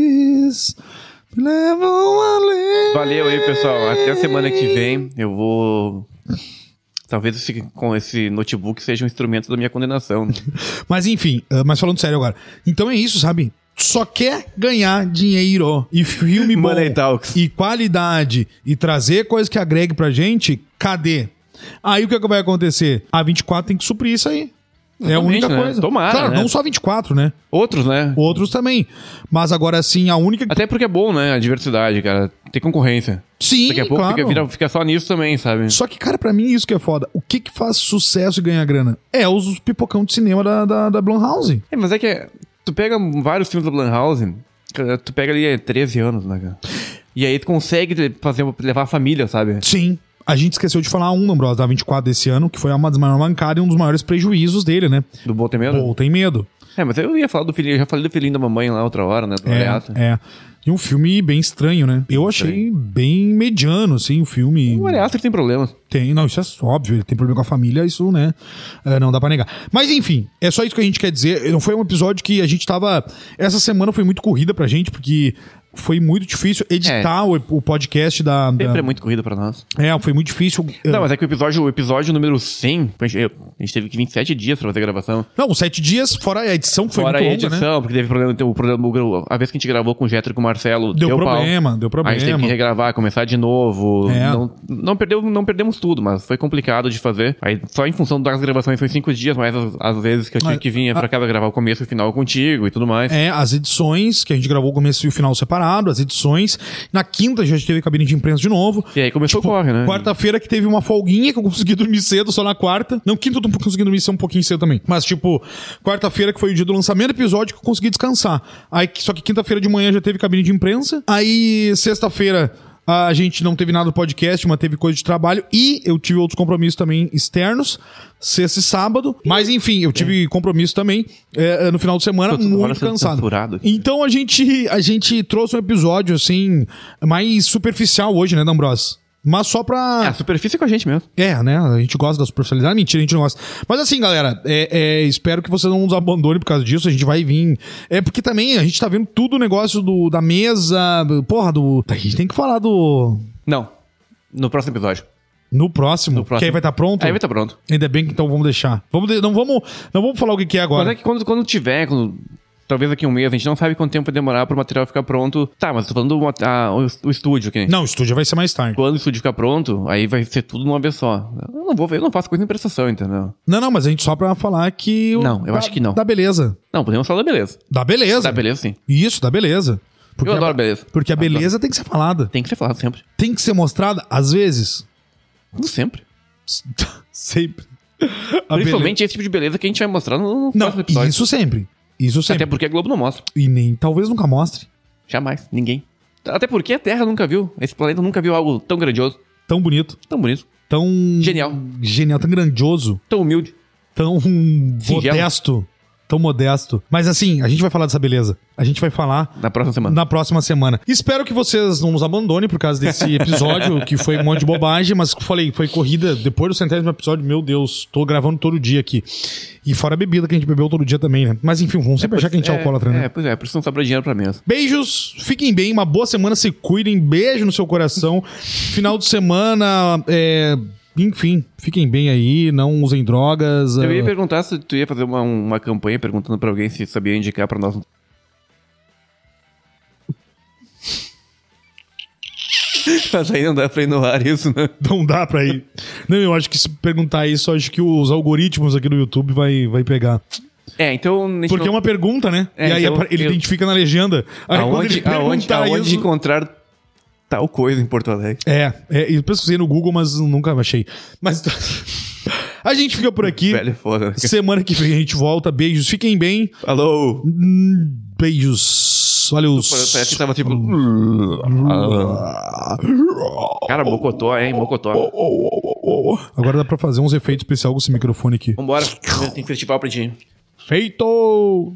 diz me levam além.
Valeu aí, pessoal. Até a semana que vem eu vou... Talvez esse, com esse notebook seja um instrumento da minha condenação. né?
Mas enfim, uh, mas falando sério agora. Então é isso, sabe? Só quer ganhar dinheiro e filme bom
Money talks.
e qualidade e trazer coisa que agregue pra gente, cadê? Aí o que, é que vai acontecer? A vinte e quatro tem que suprir isso aí. É a
Exatamente,
única
né?
coisa.
Tomara,
Claro,
né?
não só vinte e quatro, né?
Outros, né?
Outros também. Mas agora sim, a única...
Até porque é bom, né? A diversidade, cara. Tem concorrência.
Sim,
Daqui a pouco
claro.
fica, vira- fica só nisso também, sabe?
Só que, cara, pra mim isso que é foda. O que que faz sucesso e ganhar grana? É os pipocão de cinema da, da, da Blumhouse.
É, mas é que tu pega vários filmes da Blumhouse, cara, tu pega ali é, treze anos, né, cara? E aí tu consegue fazer, levar a família, sabe?
Sim. A gente esqueceu de falar um, Ambrose, da vinte e quatro desse ano, que foi uma das maiores mancadas e um dos maiores prejuízos dele, né?
Do Bom Tem Medo?
Pô, tem medo.
É, mas eu ia falar do filhinho, eu já falei do filhinho da mamãe lá outra hora, né? Do
É,
Ameaça.
é. E um filme bem estranho, né? Eu achei bem mediano, assim, o filme.
O Ameaça tem problemas.
Tem, não, isso é óbvio, ele tem problema com a família, isso, né, é, não dá pra negar. Mas enfim, é só isso que a gente quer dizer. Não foi um episódio que a gente tava... Essa semana foi muito corrida pra gente, porque foi muito difícil editar o, o podcast da... da-
Sempre é muito corrida pra nós.
É, foi muito difícil.
Não, mas é que o episódio, o episódio número cem, a gente, a gente teve que vinte e sete dias pra fazer a gravação.
Não, os sete dias, fora a edição, que foi
Fora a
muito longa, né?
edição, porque teve problema, o problema, a vez que a gente gravou com o Jetro e com o Marcelo,
Deu
deu,
problema,
pau.
deu
Aí a gente teve que
problema.
regravar, começar de novo.
É.
Não, não, perdeu, não perdemos tudo, mas foi complicado de fazer. Aí só em função das gravações foi cinco dias, mas as, as vezes que eu tive
Mas,
que vir pra cá pra gravar o começo e o final contigo e tudo mais.
É, as edições, que a gente gravou o começo e o final separado, as edições. Na quinta já teve cabine de imprensa de novo.
E aí começou o corre, né?
Quarta-feira que teve uma folguinha, que eu consegui dormir cedo, só na quarta. Não, quinta eu tô conseguindo dormir um pouquinho cedo também. Mas, tipo, quarta-feira que foi o dia do lançamento do episódio que eu consegui descansar. Aí, só que quinta-feira de manhã já teve cabine de imprensa. Aí, sexta-feira... A gente não teve nada do podcast, mas teve coisa de trabalho. E eu tive outros compromissos também externos, sexta e sábado. Mas enfim, eu tive compromisso também é, no final de semana,
Tô toda hora
muito
sendo
cansado.
censurado.
Então a gente, a gente trouxe um episódio, assim, mais superficial hoje, né, D'Ambrose? Mas só
É, a
pra...
superfície é com a gente mesmo.
É, né? A gente gosta da superficialidade. Mentira, a gente não gosta. Mas assim, galera, é, é, espero que você não nos abandone por causa disso. A gente vai vir. É porque também a gente tá vendo tudo o negócio do, da mesa. Porra, do. A gente tem que falar do.
Não. No próximo episódio.
No próximo.
No próximo.
Que aí vai estar pronto.
Aí vai estar pronto.
Ainda bem que então vamos deixar. Vamos de- não, vamos, não vamos falar o que, que é agora.
Mas é que quando, quando tiver, quando, talvez daqui a um mês, a gente não sabe quanto tempo vai demorar pro material ficar pronto. Tá, mas tô falando do a- o, o estúdio aqui.
Não, o estúdio vai ser mais tarde.
Quando o estúdio ficar pronto, aí vai ser tudo numa vez só. Eu não vou ver, eu não faço coisa em prestação, entendeu?
Não, não, mas a gente só pra falar que. o-
Não, eu
dá-
acho que não.
Dá beleza.
Não, podemos falar da beleza.
Dá beleza.
Da beleza, sim.
Isso, dá beleza. Porque
Eu adoro
a,
beleza.
Porque a beleza tem que ser falada.
Tem que ser falado sempre.
Tem que ser mostrada, às vezes.
Não sempre.
Sempre. A
Principalmente esse tipo de beleza que a gente vai mostrar no, no
beleza- Não,
próximo episódio.
isso sempre. Isso sempre.
Até porque a Globo não mostra.
E nem talvez nunca mostre.
Jamais. Ninguém. Até porque a Terra nunca viu. Esse planeta nunca viu algo tão grandioso,
Tão bonito.
tão bonito,
Tão.
Genial.
Genial, tão grandioso.
tão humilde.
Tão modesto. tão modesto. Mas assim, a gente vai falar dessa beleza. A gente vai falar
Na próxima semana.
na próxima semana. Espero que vocês não nos abandonem por causa desse episódio, que foi um monte de bobagem, mas falei, foi corrida depois do centésimo episódio. Meu Deus, tô gravando todo dia aqui. E fora a bebida que a gente bebeu todo dia também, né? Mas enfim, vamos sempre achar que a gente é, alcoólatra, né?
É, pois é, por isso não sobra dinheiro pra mesmo.
Beijos, fiquem bem, uma boa semana, se cuidem, beijo no seu coração. Final de semana, é... enfim, fiquem bem aí, não usem drogas.
Eu
uh...
ia perguntar se tu ia fazer uma, uma campanha perguntando pra alguém se sabia indicar pra nós. Mas aí não dá pra ir no ar isso, né?
Não dá pra ir. Não, eu acho que se perguntar isso, eu acho que os algoritmos aqui do YouTube vai, vai pegar.
É, então...
Porque
não...
é uma pergunta, né?
É,
e aí
então,
ele
eu...
identifica na legenda. Aí
aonde,
quando ele
aonde, aonde
isso...
encontrar tal coisa em Porto Alegre.
É, é, eu pesquisei no Google, mas nunca achei. Mas a gente fica por aqui.
Velho, foda, né?
Semana que vem a gente volta. Beijos, fiquem bem.
Falou!
Beijos. Olha os...
Parece que tava tipo... Cara, mocotó, hein? Mocotó.
Agora dá pra fazer uns efeitos especiais com esse microfone aqui.
Vambora. Tem festival pra ti.
Feito!